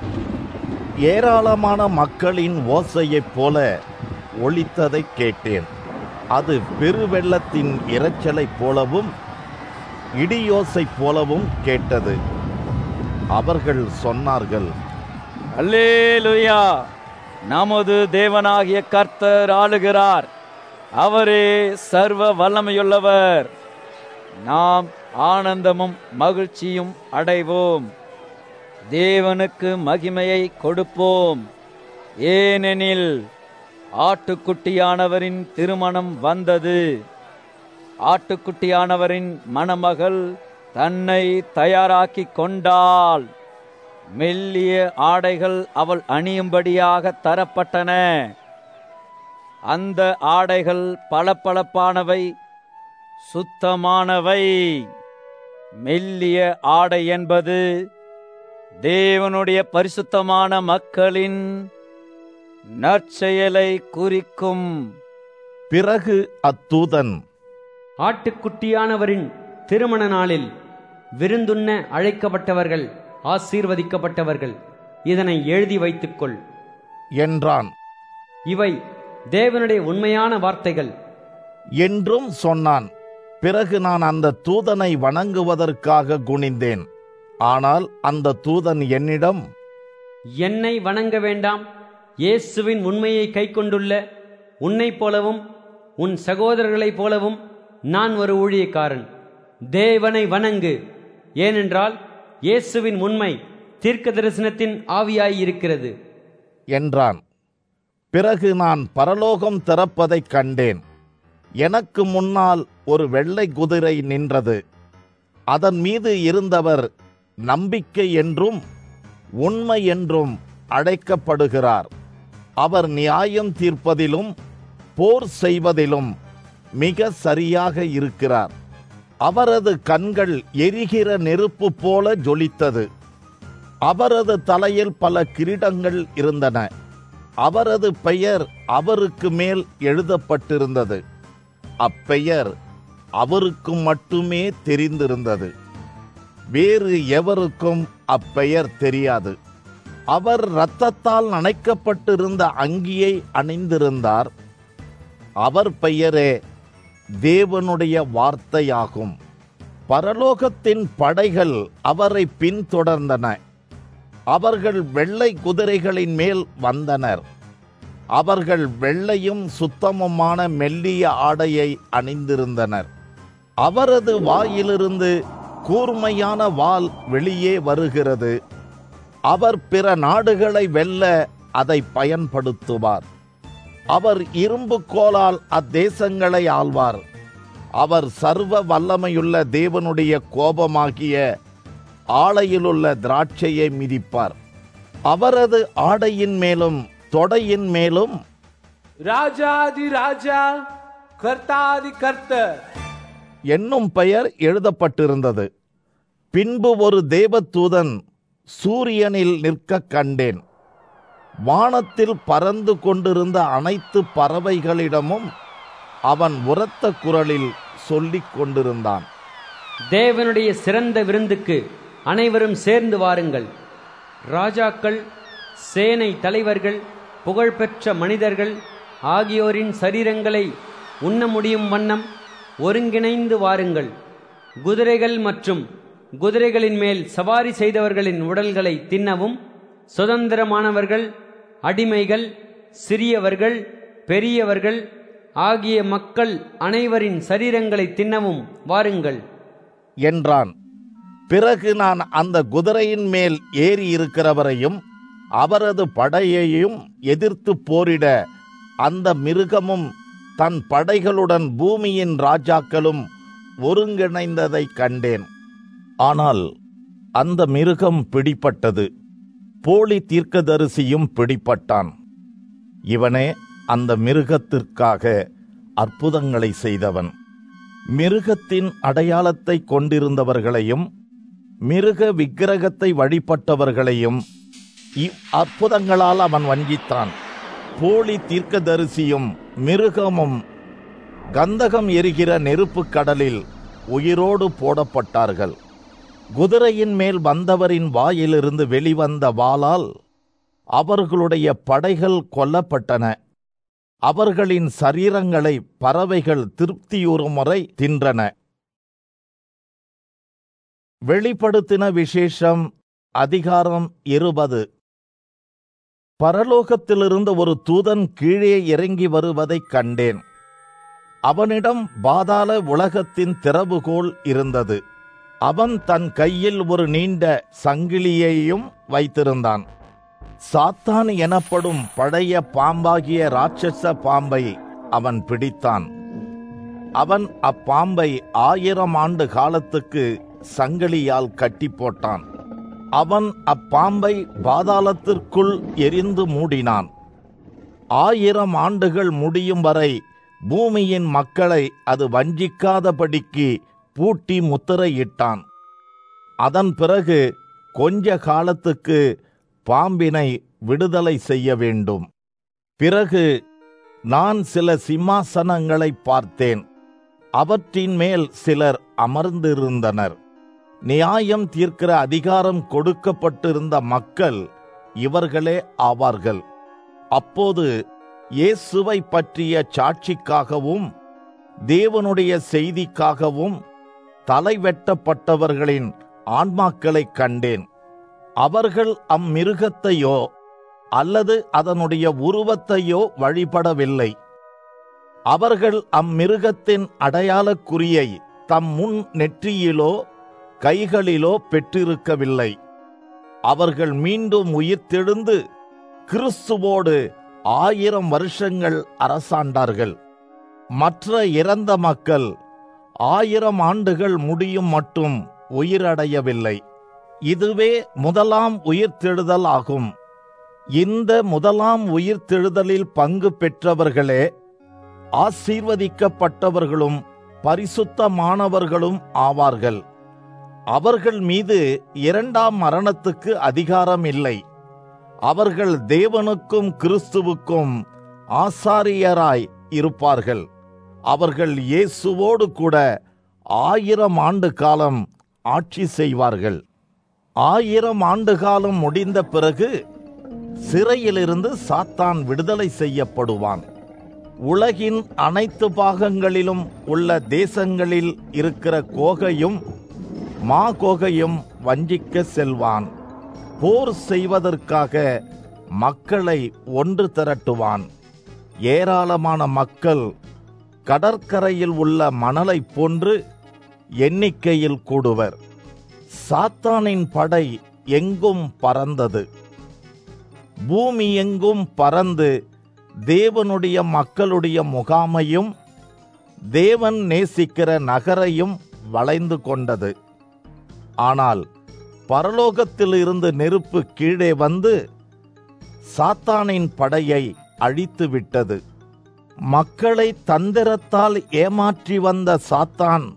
ஏராளமான மக்களின் ஓசையைப் போல ஒலித்ததை கேட்டேன். அது பெருவெள்ளத்தின் இரைச்சலைப் போலவும் இடியோசை போலவும் கேட்டது. அவர்கள் சொன்னார்கள், அல்லேலூயா, நமது தேவனாகிய கர்த்தர் ஆளுகிறார். அவரே சர்வ வல்லமையுள்ளவர். நாம் ஆனந்தமும் மகிழ்ச்சியும் அடைவோம். தேவனுக்கு மகிமையை கொடுப்போம். ஏனெனில் ஆட்டுக்குட்டியானவரின் திருமணம் வந்தது. ஆட்டுக்குட்டியானவரின் மணமகள் தன்னை தயாராக்கி கொண்டாள். மெல்லிய ஆடைகள் அவள் அணியும்படியாக தரப்பட்டன. அந்த ஆடைகள் பளபளப்பானவை, சுத்தமானவை. மெல்லிய ஆடை என்பது தேவனுடைய பரிசுத்தமான மக்களின் நற்செயலை குறிக்கும். பிறகு அத்தூதன், ஆட்டுக்குட்டியானவரின் திருமண நாளில் விருந்துண்ண அழைக்கப்பட்டவர்கள் ஆசீர்வதிக்கப்பட்டவர்கள், இதனை எழுதி வைத்துக்கொள் என்றான். இவை தேவனுடைய உண்மையான வார்த்தைகள் என்றும் சொன்னான். பிறகு நான் அந்த தூதனை வணங்குவதற்காக குனிந்தேன். ஆனால் அந்த தூதன் என்னிடம், என்னை வணங்க வேண்டாம். இயேசுவின் உண்மையை கைக்கொண்டுள்ள உன்னைப் போலவும் உன் சகோதரர்களைப் போலவும் நான் ஒரு ஊழியக்காரன். தேவனை வணங்கு. ஏனென்றால் இயேசுவின் உண்மை தீர்க்க தரிசனத்தின் ஆவியாயிருக்கிறது என்றான். பிறகு நான் பரலோகம் திறப்பதைக் கண்டேன். எனக்கு முன்னால் ஒரு வெள்ளை குதிரை நின்றது. அதன் மீது இருந்தவர் நம்பிக்கை என்றும் உண்மை என்றும் அழைக்கப்படுகிறார். அவர் நியாயம் தீர்ப்பதிலும் போர் செய்வதிலும் மிக சரியாக இருக்கிறார். அவரது கண்கள் எரிகிற நெருப்பு போல ஜொலித்தது. அவரது தலையில் பல கிரீடங்கள் இருந்தன. அவரது பெயர் அவருக்கு மேல் எழுதப்பட்டிருந்தது. அப்பெயர் அவருக்கு மட்டுமே தெரிந்திருந்தது. வேறு எவருக்கும் அப்பெயர் தெரியாது. அவர் இரத்தத்தால் நனைக்கப்பட்டிருந்த அங்கியை அணிந்திருந்தார். அவர் பெயரே தேவனுடைய வார்த்தையாகும். பரலோகத்தின் படைகள் அவரை பின்தொடர்ந்தன. அவர்கள் வெள்ளை குதிரைகளின் மேல் வந்தனர். அவர்கள் வெள்ளையும் சுத்தமுமான மெல்லிய ஆடையை அணிந்திருந்தனர். அவரது வாயிலிருந்து கூர்மையான வாள் வெளியே வருகிறது. அவர் பிற நாடுகளை வெல்ல அதை பயன்படுத்துவார். அவர் இரும்பு கோலால் அத்தேசங்களை ஆள்வார். அவர் சர்வ வல்லமையுள்ள தேவனுடைய கோபமாகிய ஆலையிலுள்ள திராட்சையை மிதிப்பார். அவரது ஆடையின் மேலும் தொடையின் மேலும் ராஜாதி ராஜா கர்த்தாதி கர்த்தர் என்னும் பெயர் எழுதப்பட்டிருந்தது. பின்பு ஒரு தேவதூதன் சூரியனில் நிற்க கண்டேன். வானத்தில் பறந்து கொண்டிருந்த அனைத்து பறவைகளிடமும் அவன் உரத்த குரலில் சொல்லிக் கொண்டிருந்தான், தேவனுடைய சிறந்த விருந்துக்கு அனைவரும் சேர்ந்து வாருங்கள். ராஜாக்கள், சேனை தலைவர்கள், புகழ்பெற்ற மனிதர்கள் ஆகியோரின் சரீரங்களை உண்ண முடியும் வண்ணம் ஒருங்கிணைந்து வாருங்கள். குதிரைகள் மற்றும் குதிரைகளின் மேல் சவாரி செய்தவர்களின் உடல்களை தின்னவும், சுதந்திரமானவர்கள், அடிமைகள், சிறியவர்கள், பெரியவர்கள் ஆகிய மக்கள் அனைவரின் சரீரங்களை தின்னவும் வாருங்கள் என்றான். பிறகு நான் அந்த குதிரையின் மேல் ஏறி இருக்கிறவரையும் அவரது படையையும் எதிர்த்து போரிட அந்த மிருகமும் தன் படைகளுடன் பூமியின் ராஜாக்களும் ஒருங்கிணைந்ததை கண்டேன். ஆனால் அந்த மிருகம் பிடிபட்டது. போலி தீர்க்கதரிசியும் பிடிபட்டான். இவனே அந்த மிருகத்திற்காக அற்புதங்களை செய்தவன். மிருகத்தின் அடையாளத்தை கொண்டிருந்தவர்களையும் மிருக விக்கிரகத்தை வழிபட்டவர்களையும் அற்புதங்களால் அவன் வஞ்சித்தான். போலி தீர்க்கதரிசியும் மிருகமும் கந்தகம் எரிகிற நெருப்பு கடலில் உயிரோடு போடப்பட்டார்கள். குதிரையின் மேல் வந்தவரின் வாயிலிருந்து வெளிவந்த வாளால் அவர்களுடைய படைகள் கொல்லப்பட்டன. அவர்களின் சரீரங்களை பறவைகள் திருப்தியுறும் வரை தின்றன. வெளிப்படுத்தின விசேஷம் அதிகாரம் 20. பரலோகத்திலிருந்து ஒரு தூதன் கீழே இறங்கி வருவதைக் கண்டேன். அவனிடம் பாதாள உலகத்தின் திறவுகோல் இருந்தது. அவன் தன் கையில் ஒரு நீண்ட சங்கிலியையும் வைத்திருந்தான். சாத்தான் எனப்படும் பழைய பாம்பாகிய ராட்சச பாம்பை அவன் பிடித்தான். அவன் அப்பாம்பை 1000 ஆண்டு காலத்துக்கு சங்கிலியால் கட்டி போட்டான். அவன் அப்பாம்பை பாதாளத்திற்குள் எரிந்து மூடினான். 1000 ஆண்டுகள் முடியும் வரை பூமியின் மக்களை அது வஞ்சிக்காதபடிக்கு பூட்டி முத்திரையிட்டான். அதன் பிறகு கொஞ்ச காலத்துக்கு பாம்பினை விடுதலை செய்ய வேண்டும். பிறகு நான் சில சிம்மாசனங்களை பார்த்தேன். அவற்றின் மேல் சிலர் அமர்ந்திருந்தனர். நியாயம் தீர்க்கிற அதிகாரம் கொடுக்கப்பட்டிருந்த மக்கள் இவர்களே ஆவார்கள். அப்போது இயேசுவை பற்றிய சாட்சிக்காகவும் தேவனுடைய செய்திக்காகவும் தலைவெட்டப்பட்டவர்களின் ஆன்மாக்களைக் கண்டேன். அவர்கள் அம்மிருகத்தையோ அல்லது அதனுடைய உருவத்தையோ வழிபடவில்லை. அவர்கள் அம்மிருகத்தின் அடையாளக் குறியை தம் முன் நெற்றியிலோ கைகளிலோ பெற்றிருக்கவில்லை. அவர்கள் மீண்டும் உயிர்த்தெழுந்து கிறிஸ்துவோடு 1000 வருஷங்கள் அரசாண்டார்கள். மற்ற இறந்த மக்கள் 1000 ஆண்டுகள் முடியும் மட்டும் உயிரடையவில்லை. இதுவே முதலாம் உயிர்த்தெழுதல் ஆகும். இந்த முதலாம் உயிர்த்தெழுதலில் பங்கு பெற்றவர்களே ஆசீர்வதிக்கப்பட்டவர்களும் பரிசுத்தமானவர்களும் ஆவார்கள். அவர்கள் மீது 2ஆம் மரணத்துக்கு அதிகாரம் இல்லை. அவர்கள் தேவனுக்கும் கிறிஸ்துவுக்கும் ஆசாரியராய் இருப்பார்கள். அவர்கள் இயேசுவோடு கூட 1000 ஆண்டு காலம் ஆட்சி செய்வார்கள். 1000 ஆண்டு காலம் முடிந்த பிறகு சிறையிலிருந்து சாத்தான் விடுதலை செய்யப்படுவான். உலகின் அனைத்து பாகங்களிலும் உள்ள தேசங்களில் இருக்கிற கோகையும் மாகோகையும் வஞ்சிக்க செல்வான். போர் செய்வதற்காக மக்களை ஒன்று திரட்டுவான். ஏராளமான மக்கள் கடற்கரையில் உள்ள மணலை போன்று எண்ணிக்கையில் கூடுவர். சாத்தானின் படை எங்கும் பறந்தது. பூமி எங்கும் பறந்து தேவனுடைய மக்களுடைய முகாமையும் தேவன் நேசிக்கிற நகரையும் வளைந்து கொண்டது. ஆனால் பரலோகத்தில் இருந்து நெருப்பு கீழே வந்து சாத்தானின் படையை அழித்து விட்டது. மக்களை தந்திரத்தால் ஏமாற்றி வந்த சாத்தான்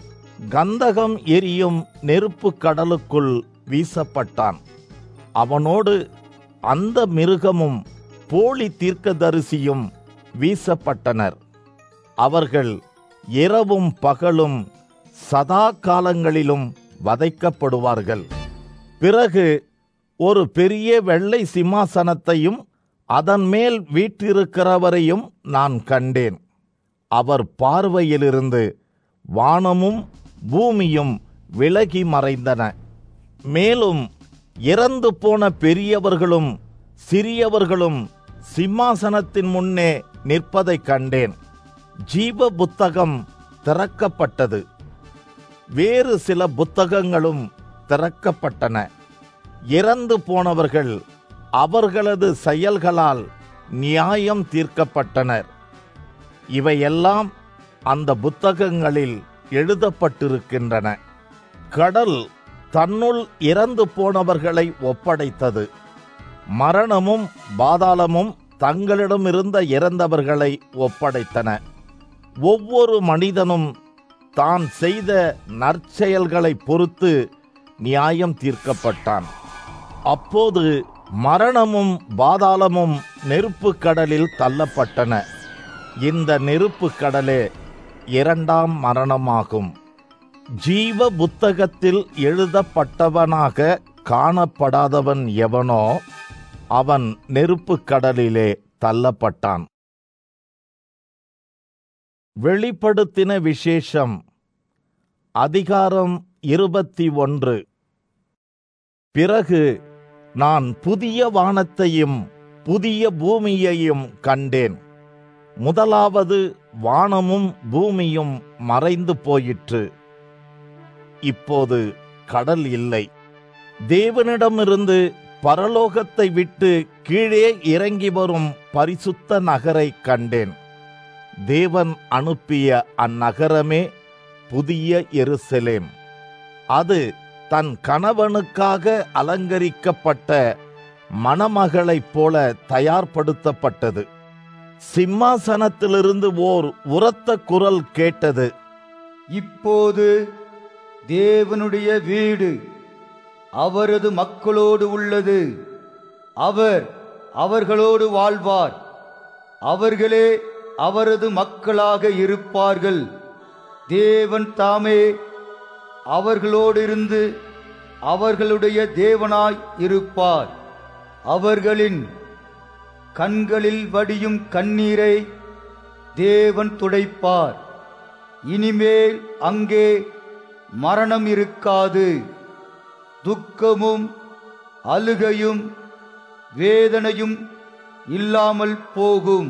கந்தகம் எரியும் நெருப்பு கடலுக்குள் வீசப்பட்டான். அவனோடு அந்த மிருகமும் போலி தீர்க்கதரிசியும் வீசப்பட்டனர். அவர்கள் இரவும் பகலும் சதா காலங்களிலும் வதைக்கப்படுவார்கள். பிறகு ஒரு பெரிய வெள்ளை சிம்மாசனத்தையும் அதன் மேல் வீற்றிருக்கிறவரையும் நான் கண்டேன். அவர் பார்வையிலிருந்து வானமும் பூமியும் விலகி மறைந்தன. மேலும் இறந்து போன பெரியவர்களும் சிறியவர்களும் சிம்மாசனத்தின் முன்னே நிற்பதைக் கண்டேன். ஜீவ புத்தகம் திறக்கப்பட்டது. வேறு சில புத்தகங்களும் திறக்கப்பட்டன. இறந்து போனவர்கள் அவர்களது செயல்களால் நியாயம் தீர்க்கப்பட்டனர். இவையெல்லாம் அந்த புத்தகங்களில் எழுதப்பட்டிருக்கின்றன. கடல் தன்னுள் இறந்து போனவர்களை ஒப்படைத்தது. மரணமும் பாதாளமும் தங்களிடமிருந்த இறந்தவர்களை ஒப்படைத்தன. ஒவ்வொரு மனிதனும் தான் செய்த நற்செயல்களை பொறுத்து நியாயம் தீர்க்கப்பட்டான். அப்போது மரணமும் பாதாளமும் நெருப்பு கடலில் தள்ளப்பட்டன. இந்த நெருப்பு கடலே 2ஆம் மரணமாகும். ஜீவ புத்தகத்தில் எழுதப்பட்டவனாக காணப்படாதவன் எவனோ அவன் நெருப்பு கடலிலே தள்ளப்பட்டான். வெளிப்படுத்தின விசேஷம் அதிகாரம் 21. பிறகு நான் புதிய வானத்தையும் புதிய பூமியையும் கண்டேன். முதலாவது வானமும் பூமியும் மறைந்து போயிற்று. இப்போது கடல் இல்லை. தேவனிடமிருந்து பரலோகத்தை விட்டு கீழே இறங்கி வரும் பரிசுத்த நகரை கண்டேன். தேவன் அனுப்பிய அந்நகரமே புதிய எருசலேம். அது தன் கணவனுக்காக அலங்கரிக்கப்பட்ட மணமகளைப் போல தயார்படுத்தப்பட்டது. சிம்மாசனத்திலிருந்து ஓர் உரத்த குரல் கேட்டது. இப்போது தேவனுடைய வீடு அவரது மக்களோடு உள்ளது. அவர் அவர்களோடு வாழ்வார். அவர்களே அவரது மக்களாக இருப்பார்கள். தேவன் தாமே அவர்களோடு இருந்து அவர்களுடைய தேவனாய் இருப்பார். அவர்களின் கண்களில் வடியும் கண்ணீரை தேவன் துடைப்பார். இனிமேல் அங்கே மரணம் இருக்காது. துக்கமும் அழுகையும் வேதனையும் இல்லாமல் போகும்.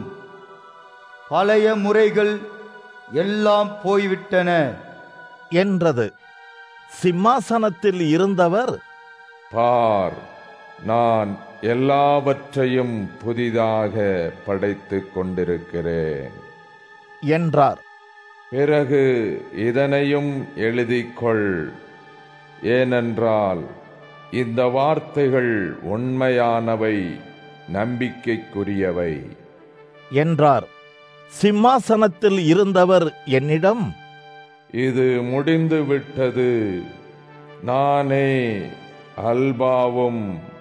பழைய முறைகள் எல்லாம் போய்விட்டன என்றது. சிம்மாசனத்தில் இருந்தவர், பார், நான் எல்லாவற்றையும் புதிதாக படைத்துக் கொண்டிருக்கிறேன் என்றார். பிறகு இதனையும் எழுதிக்கொள், ஏனென்றால் இந்த வார்த்தைகள் உண்மையானவை, நம்பிக்கைக்குரியவை என்றார். சிம்மாசனத்தில் இருந்தவர் என்னிடம், இது முடிந்து விட்டது. நானே அல்பாவும்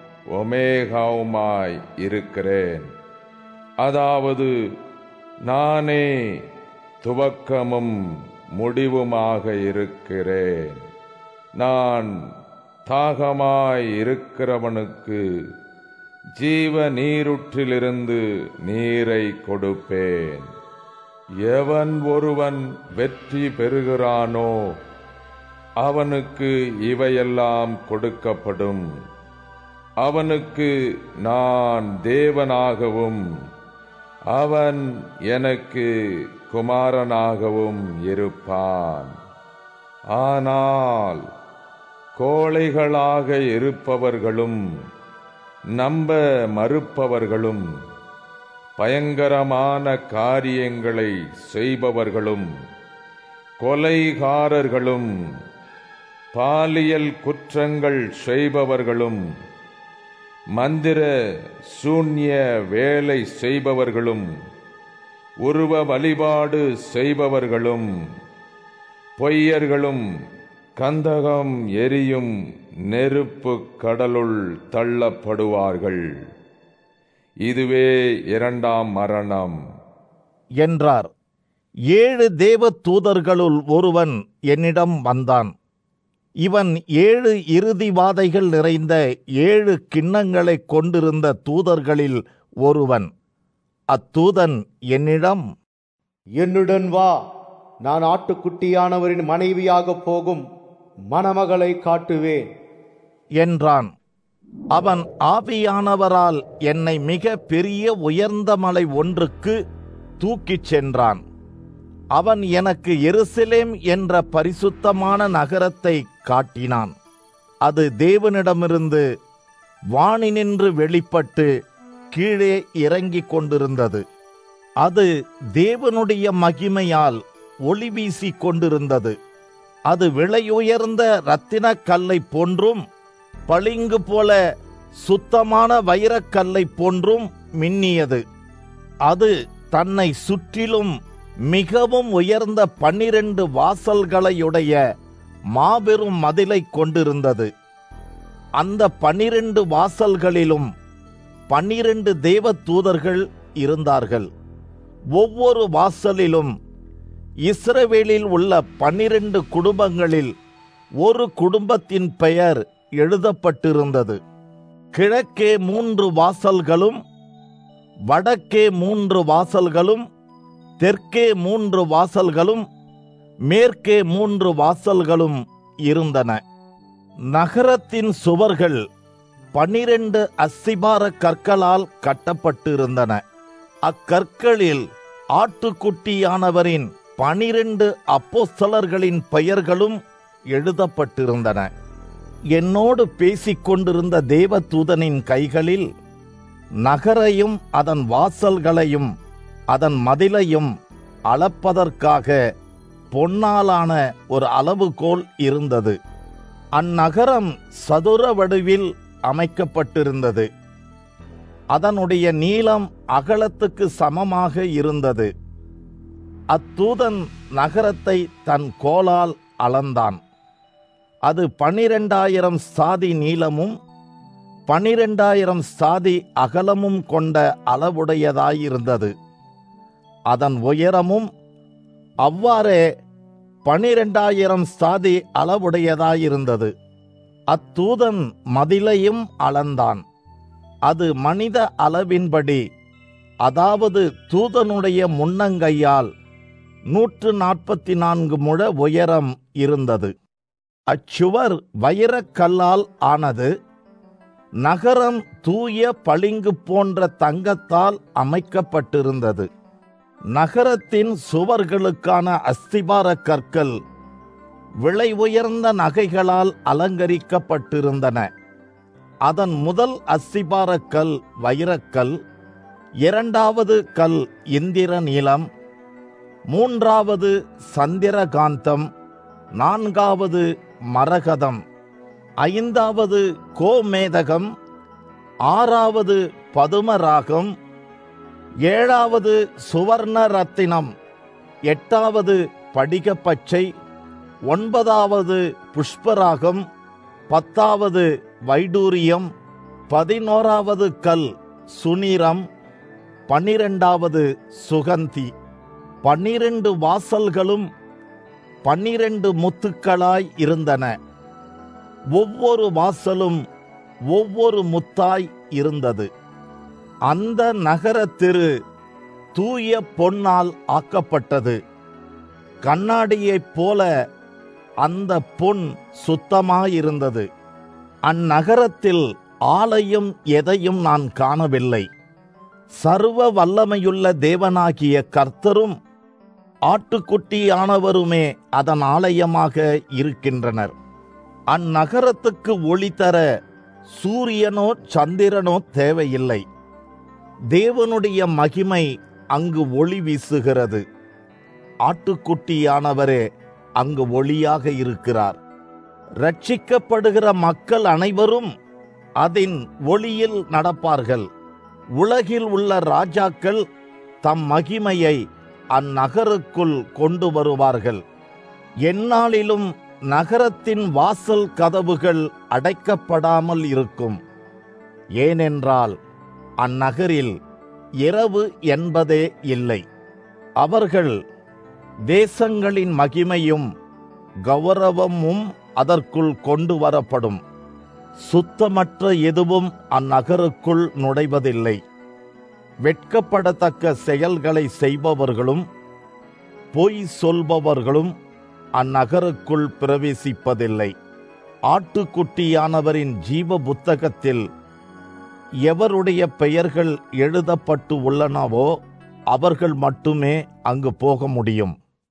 ஒமேகாவுமாய் இருக்கிறேன். அதாவது நானே துவக்கமும் முடிவுமாக இருக்கிறேன். நான் தாகமாய் இருக்கிறவனுக்கு ஜீவ நீரூற்றிலிருந்து நீரை கொடுப்பேன். எவன் ஒருவன் வெற்றி பெறுகிறானோ அவனுக்கு இவையெல்லாம் கொடுக்கப்படும். அவனுக்கு நான் தேவனாகவும் அவன் எனக்கு குமாரனாகவும் இருப்பான். ஆனால் கோழைகளாக இருப்பவர்களும் நம்ப மறுப்பவர்களும் பயங்கரமான காரியங்களை செய்பவர்களும் கொலைகாரர்களும் பாலியல் குற்றங்கள் செய்பவர்களும் மந்திர சூன்ய வேலை செய்பவர்களும் உருவ வழிபாடு செய்பவர்களும் பொய்யர்களும் கந்தகம் எரியும் நெருப்பு கடலுள் தள்ளப்படுவார்கள். இதுவே இரண்டாம் மரணம் என்றார். 7 தேவ தூதர்களுள் ஒருவன் என்னிடம் வந்தான். இவன் 7 இறுதிவாதைகள் நிறைந்த 7 கிண்ணங்களை கொண்டிருந்த தூதர்களில் ஒருவன். அத்தூதன் என்னிடம், என்னுடன் வா, நான் ஆட்டுக்குட்டியானவரின் மனைவியாக போகும் மணமகளை காட்டுவேன் என்றான். அவன் ஆவியானவரால் என்னை மிக பெரிய உயர்ந்த மலை ஒன்றுக்கு தூக்கிச் சென்றான். அவன் எனக்கு எருசலேம் என்ற பரிசுத்தமான நகரத்தை காட்டினான். அது தேவனிடமிருந்து வானினின்று வெளிப்பட்டு கீழே இறங்கிக் கொண்டிருந்தது. அது தேவனுடைய மகிமையால் ஒளி வீசிக் கொண்டிருந்தது. அது விலையுயர்ந்த இரத்தின கல்லை போன்றும் பளிங்கு போல சுத்தமான வைரக்கல்லை போன்றும் மின்னியது. அது தன்னை சுற்றிலும் மிகவும் உயர்ந்த 12 வாசல்களையுடைய மாபெரும் மதிலை கொண்டிருந்தது. அந்த 12 வாசல்களிலும் 12 தேவ தூதர்கள் இருந்தார்கள். ஒவ்வொரு வாசலிலும் இஸ்ரவேலில் உள்ள 12 குடும்பங்களில் ஒரு குடும்பத்தின் பெயர் எழுதப்பட்டிருந்தது. கிழக்கே 3 வாசல்களும், வடக்கே 3 வாசல்களும், தெற்கே 3 வாசல்களும், மேற்கே 3 வாசல்களும் இருந்தன. நகரத்தின் சுவர்கள் 12 அஸ்திபார கற்களால் கட்டப்பட்டிருந்தன. அக்கற்களில் ஆட்டுக்குட்டியானவரின் 12 அப்போஸ்தலர்களின் பெயர்களும் எழுதப்பட்டிருந்தன. என்னோடு பேசிக்கொண்டிருந்த தேவதூதனின் கைகளில் நகரையும் அதன் வாசல்களையும் அதன் மதிலையும் அளப்பதற்காக பொன்னாலான ஒரு அளவுகோல் இருந்தது. அந்நகரம் சதுர வடிவில் அமைக்கப்பட்டிருந்தது. அதனுடைய நீளம் அகலத்துக்கு சமமாக இருந்தது. அத்தூதன் நகரத்தை தன் கோலால் அளந்தான். அது 12,000 சாதி நீளமும் 12,000 சாதி அகலமும் கொண்ட அளவுடையதாயிருந்தது. அதன் உயரமும் அவ்வாறே 12,000 சாதி அளவுடையதாயிருந்தது. அத்தூதன் மதிலையும் அளந்தான். அது மனித அளவின்படி, அதாவது தூதனுடைய முன்னங்கையால் 144 முழ உயரம் இருந்தது. அச்சுவர் வைரக்கல்லால் ஆனது. நகரம் தூய பளிங்கு போன்ற தங்கத்தால் அமைக்கப்பட்டிருந்தது. நகரத்தின் சுவர்களுக்கான அஸ்திபார கற்கள் விலை உயர்ந்த நகைகளால் அலங்கரிக்கப்பட்டிருந்தன. அதன் முதல் அஸ்திபார கல் வைரக்கல், 2வது கல் இந்திர நீலம், 3வது சந்திரகாந்தம், 4வது மரகதம், 5வது கோமேதகம், 6வது பதுமராகம், 7வது சுவர்ண ரத்தினம், 8வது படிகப்பச்சை, 9வது புஷ்பராகம், 10வது வைடூரியம், 11வது கல் சுனிரம், 12வது சுகந்தி, 12 வாசல்களும் 12 முத்துக்களாய் இருந்தன. ஒவ்வொரு வாசலும் ஒவ்வொரு முத்தாய் இருந்தது. அந்த நகர திரு தூய பொன்னால் ஆக்கப்பட்டது. கண்ணாடியைப் போல அந்த பொன் சுத்தமாயிருந்தது. அந்நகரத்தில் ஆலயம் எதையும் நான் காணவில்லை. சர்வ வல்லமையுள்ள தேவனாகிய கர்த்தரும் ஆட்டுக்குட்டியானவருமே அதன் ஆலயமாக இருக்கின்றனர். அந்நகரத்துக்கு ஒளி தர சூரியனோ சந்திரனோ தேவையில்லை. தேவனுடைய மகிமை அங்கு ஒளி வீசுகிறது. ஆட்டுக்குட்டியானவரே அங்கு ஒளியாக இருக்கிறார். ரட்சிக்கப்படுகிற மக்கள் அனைவரும் அதன் ஒளியில் நடப்பார்கள். உலகில் உள்ள ராஜாக்கள் தம் மகிமையை அந்நகருக்குள் கொண்டு வருவார்கள். எந்நாளிலும் நகரத்தின் வாசல் கதவுகள் அடைக்கப்படாமல் இருக்கும். ஏனென்றால் அந்நகரில் இரவு என்பதே இல்லை. அவர்கள் தேசங்களின் மகிமையும் கௌரவமும் அதற்குள் கொண்டு வரப்படும். சுத்தமற்ற எதுவும் அந்நகருக்குள் நுழைவதில்லை. வெட்கப்படத்தக்க செயல்களை செய்பவர்களும் பொய் சொல்பவர்களும் அந்நகருக்குள் பிரவேசிப்பதில்லை. ஆட்டுக்குட்டியானவரின் ஜீவ புத்தகத்தில் எவருடைய பெயர்கள் எழுதப்பட்டு உள்ளனவோ அவர்கள் மட்டுமே அங்கு போக முடியும்.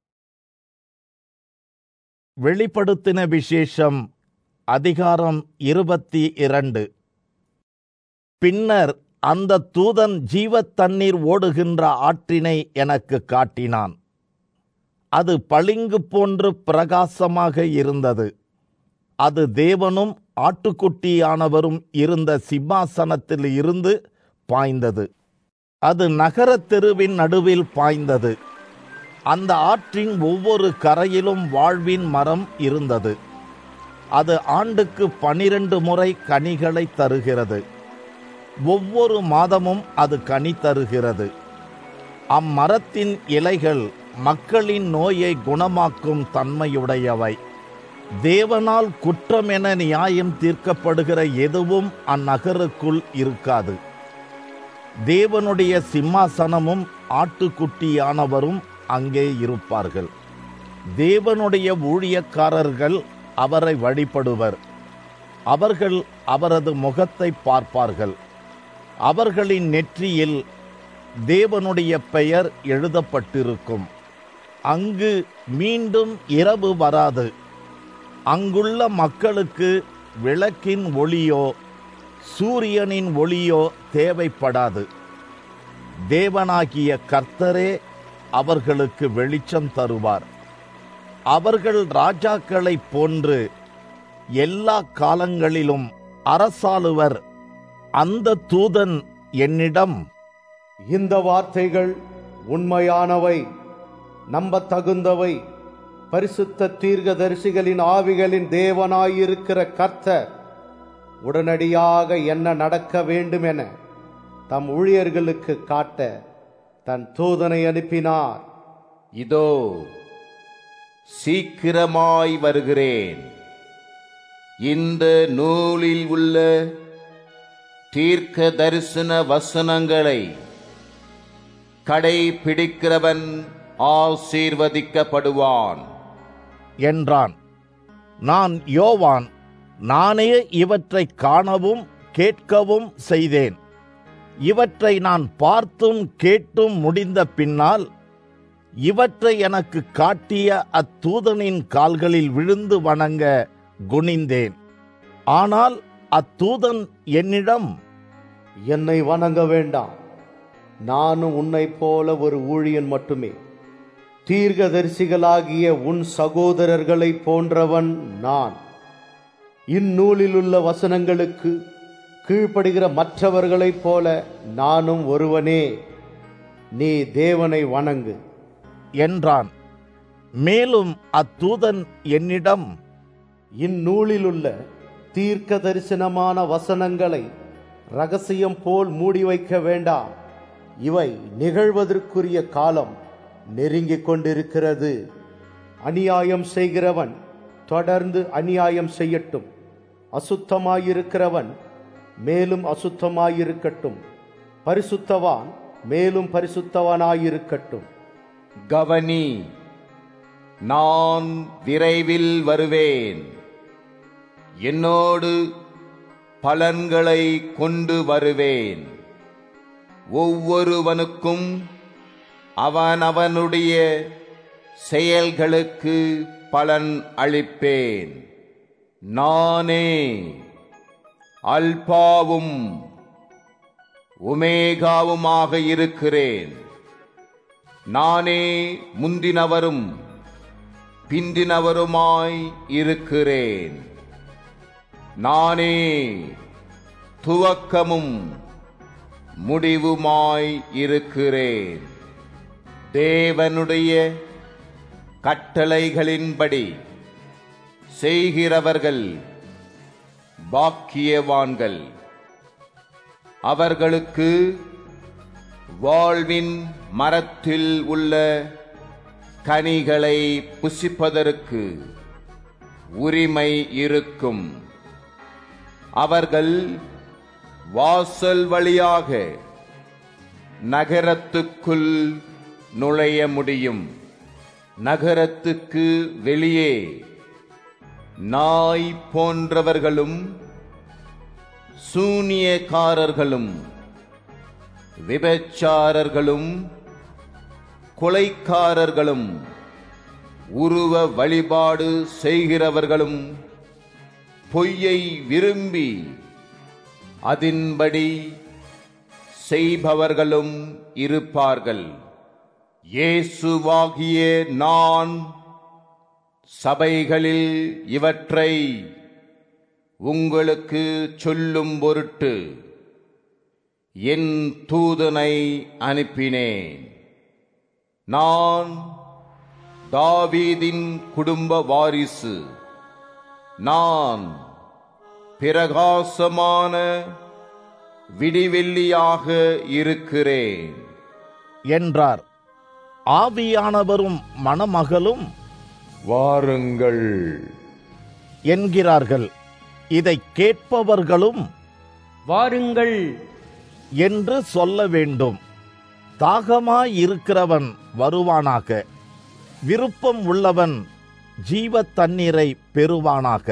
வெளிப்படுத்தின விசேஷம் அதிகாரம் 22. பின்னர் அந்த தூதன் ஜீவத் தண்ணீர் ஓடுகின்ற ஆற்றினை எனக்கு காட்டினான். அது பளிங்கு போன்று பிரகாசமாக இருந்தது. அது தேவனும் ஆட்டுக்குட்டியானவரும் இருந்த சிம்மாசனத்தில் இருந்து பாய்ந்தது. அது நகர தெருவின் நடுவில் பாய்ந்தது. அந்த ஆற்றின் ஒவ்வொரு கரையிலும் வாழ்வின் மரம் இருந்தது. அது ஆண்டுக்கு 12 முறை கனிகளை தருகிறது. ஒவ்வொரு மாதமும் அது கனி தருகிறது. அம்மரத்தின் இலைகள் மக்களின் நோயை குணமாக்கும் தன்மையுடையவை. தேவனால் குற்றமென நியாயம் தீர்க்கப்படுகிற எதுவும் அந்நகருக்குள் இருக்காது. தேவனுடைய சிம்மாசனமும் ஆட்டுக்குட்டியானவரும் அங்கே இருப்பார்கள். தேவனுடைய ஊழியக்காரர்கள் அவரை வழிபடுவர். அவர்கள் அவரது முகத்தை பார்ப்பார்கள். அவர்களின் நெற்றியில் தேவனுடைய பெயர் எழுதப்பட்டிருக்கும். அங்கு மீண்டும் இரவு வராது. அங்குள்ள மக்களுக்கு விளக்கின் ஒளியோ சூரியனின் ஒளியோ தேவைப்படாது. தேவனாகிய கர்த்தரே அவர்களுக்கு வெளிச்சம் தருவார். அவர்கள் ராஜாக்களைப் போன்று எல்லா காலங்களிலும் அரசாளுவர். அந்த தூதன் என்னிடம், இந்த வார்த்தைகள் உண்மையானவை, நம்பத்தகுந்தவை. பரிசுத்த தீர்க்கதரிசிகளின் ஆவிகளின் தேவனாயிருக்கிற கர்த்தர் உடனடியாக என்ன நடக்க வேண்டும் என தம் ஊழியர்களுக்கு காட்ட தன் தூதனை அனுப்பினார். இதோ சீக்கிரமாய் வருகிறேன். இந்த நூலில் உள்ள தீர்க்க தரிசன வசனங்களை கடைபிடிக்கிறவன் ஆசீர்வதிக்கப்படுவான் என்றான். நான் யோவான், நானே இவற்றை காணவும் கேட்கவும் செய்தேன். இவற்றை நான் பார்த்தும் கேட்டும் முடிந்த பின்னால் இவற்றை எனக்கு காட்டிய அத்தூதனின் கால்களில் விழுந்து வணங்க குனிந்தேன். ஆனால் அத்தூதன் என்னிடம், என்னை வணங்க வேண்டாம், நானும் உன்னை போல ஒரு ஊழியன் மட்டுமே. தீர்க்கதரிசிகளாகிய உன் சகோதரர்களை போன்றவன் நான். இந்நூலிலுள்ள வசனங்களுக்கு கீழ்ப்படுகிற மற்றவர்களைப் போல நானும் ஒருவனே. நீ தேவனை வணங்கு என்றான். மேலும் அத்தூதன் என்னிடம், இந்நூலிலுள்ள தீர்க்க தரிசனமான வசனங்களை ரகசியம் போல் மூடி வைக்க வேண்டாம். இவை நிகழ்வதற்குரிய காலம் நெருங்கிக் கொண்டிருக்கிறது. அநியாயம் செய்கிறவன் தொடர்ந்து அநியாயம் செய்யட்டும். அசுத்தமாயிருக்கிறவன் மேலும் அசுத்தமாயிருக்கட்டும். பரிசுத்தவான் மேலும் பரிசுத்தவனாயிருக்கட்டும். கவனி, நான் விரைவில் வருவேன். என்னோடு பலன்களை கொண்டு வருவேன். ஒவ்வொருவனுக்கும் அவனவனுடைய செயல்களுக்கு பலன் அளிப்பேன். நானே அல்பாவும் ஒமேகாவுமாக இருக்கிறேன். நானே முந்தினவரும் பிந்தினவருமாய் இருக்கிறேன். நானே துவக்கமும் முடிவுமாய் இருக்கிறேன். தேவனுடைய கட்டளைகளின்படி செய்கிறவர்கள் பாக்கியவான்கள். அவர்களுக்கு வாழ்வின் மரத்தில் உள்ள கனிகளை புசிப்பதற்கு உரிமை இருக்கும். அவர்கள் வாசல் வழியாக நகரத்துக்குள் நுழைய முடியும். நகரத்துக்கு வெளியே நாய் போன்றவர்களும் சூனியக்காரர்களும் விபச்சாரர்களும் கொலைக்காரர்களும் உருவ வழிபாடு செய்கிறவர்களும் பொய்யை விரும்பி அதின்படி செய்பவர்களும் இருப்பார்கள். இயேசுவாகிய நான் சபைகளில் இவற்றை உங்களுக்கு சொல்லும் பொருட்டு என் தூதனை அனுப்பினேன். நான் தாவீதின் குடும்ப வாரிசு. நான் பிரகாசமான விடிவெள்ளியாக இருக்கிறேன் என்றார். ஆவியானவரும் மணமகளும் வாருங்கள் என்கிறார்கள். இதை கேட்பவர்களும் வாருங்கள் என்று சொல்ல வேண்டும். தாகமாயிருக்கிறவன் வருவானாக. விருப்பம் உள்ளவன் ஜீவ தண்ணீரை பெறுவானாக.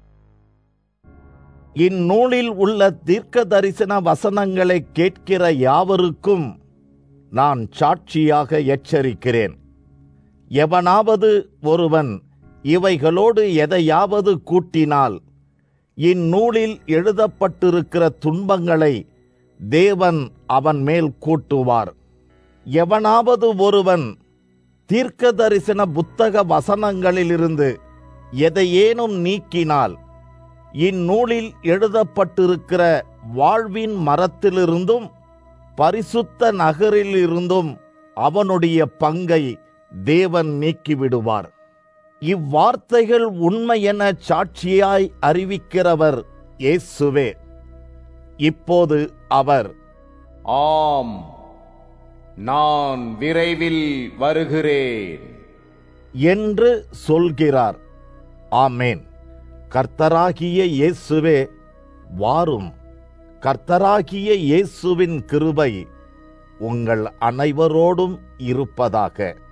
இந்நூலில் உள்ள தீர்க்க தரிசன வசனங்களை கேட்கிற யாவருக்கும் நான் சாட்சியாக எச்சரிக்கிறேன். எவனாவது ஒருவன் இவைகளோடு எதையாவது கூட்டினால் இந்நூலில் எழுதப்பட்டிருக்கிற துன்பங்களை தேவன் அவன் மேல் கூட்டுவார். எவனாவது ஒருவன் தீர்க்க தரிசன புத்தக வசனங்களிலிருந்து எதையேனும் நீக்கினால் இந்நூலில் எழுதப்பட்டிருக்கிற வாழ்வின் மரத்திலிருந்தும் பரிசுத்த நகரிலிருந்தும் அவனுடைய பங்கை தேவன் நீக்கிவிடுவார். இவ்வார்த்தைகள் உண்மை என சாட்சியாய் அறிவிக்கிறவர் இயேசுவே. இப்போது அவர், ஆம், நான் விரைவில் வருகிறேன் என்று சொல்கிறார். ஆமேன். கர்த்தராகிய இயேசுவே வாரும். கர்த்தராகிய இயேசுவின் கிருபை உங்கள் அனைவரோடும் இருப்பதாக.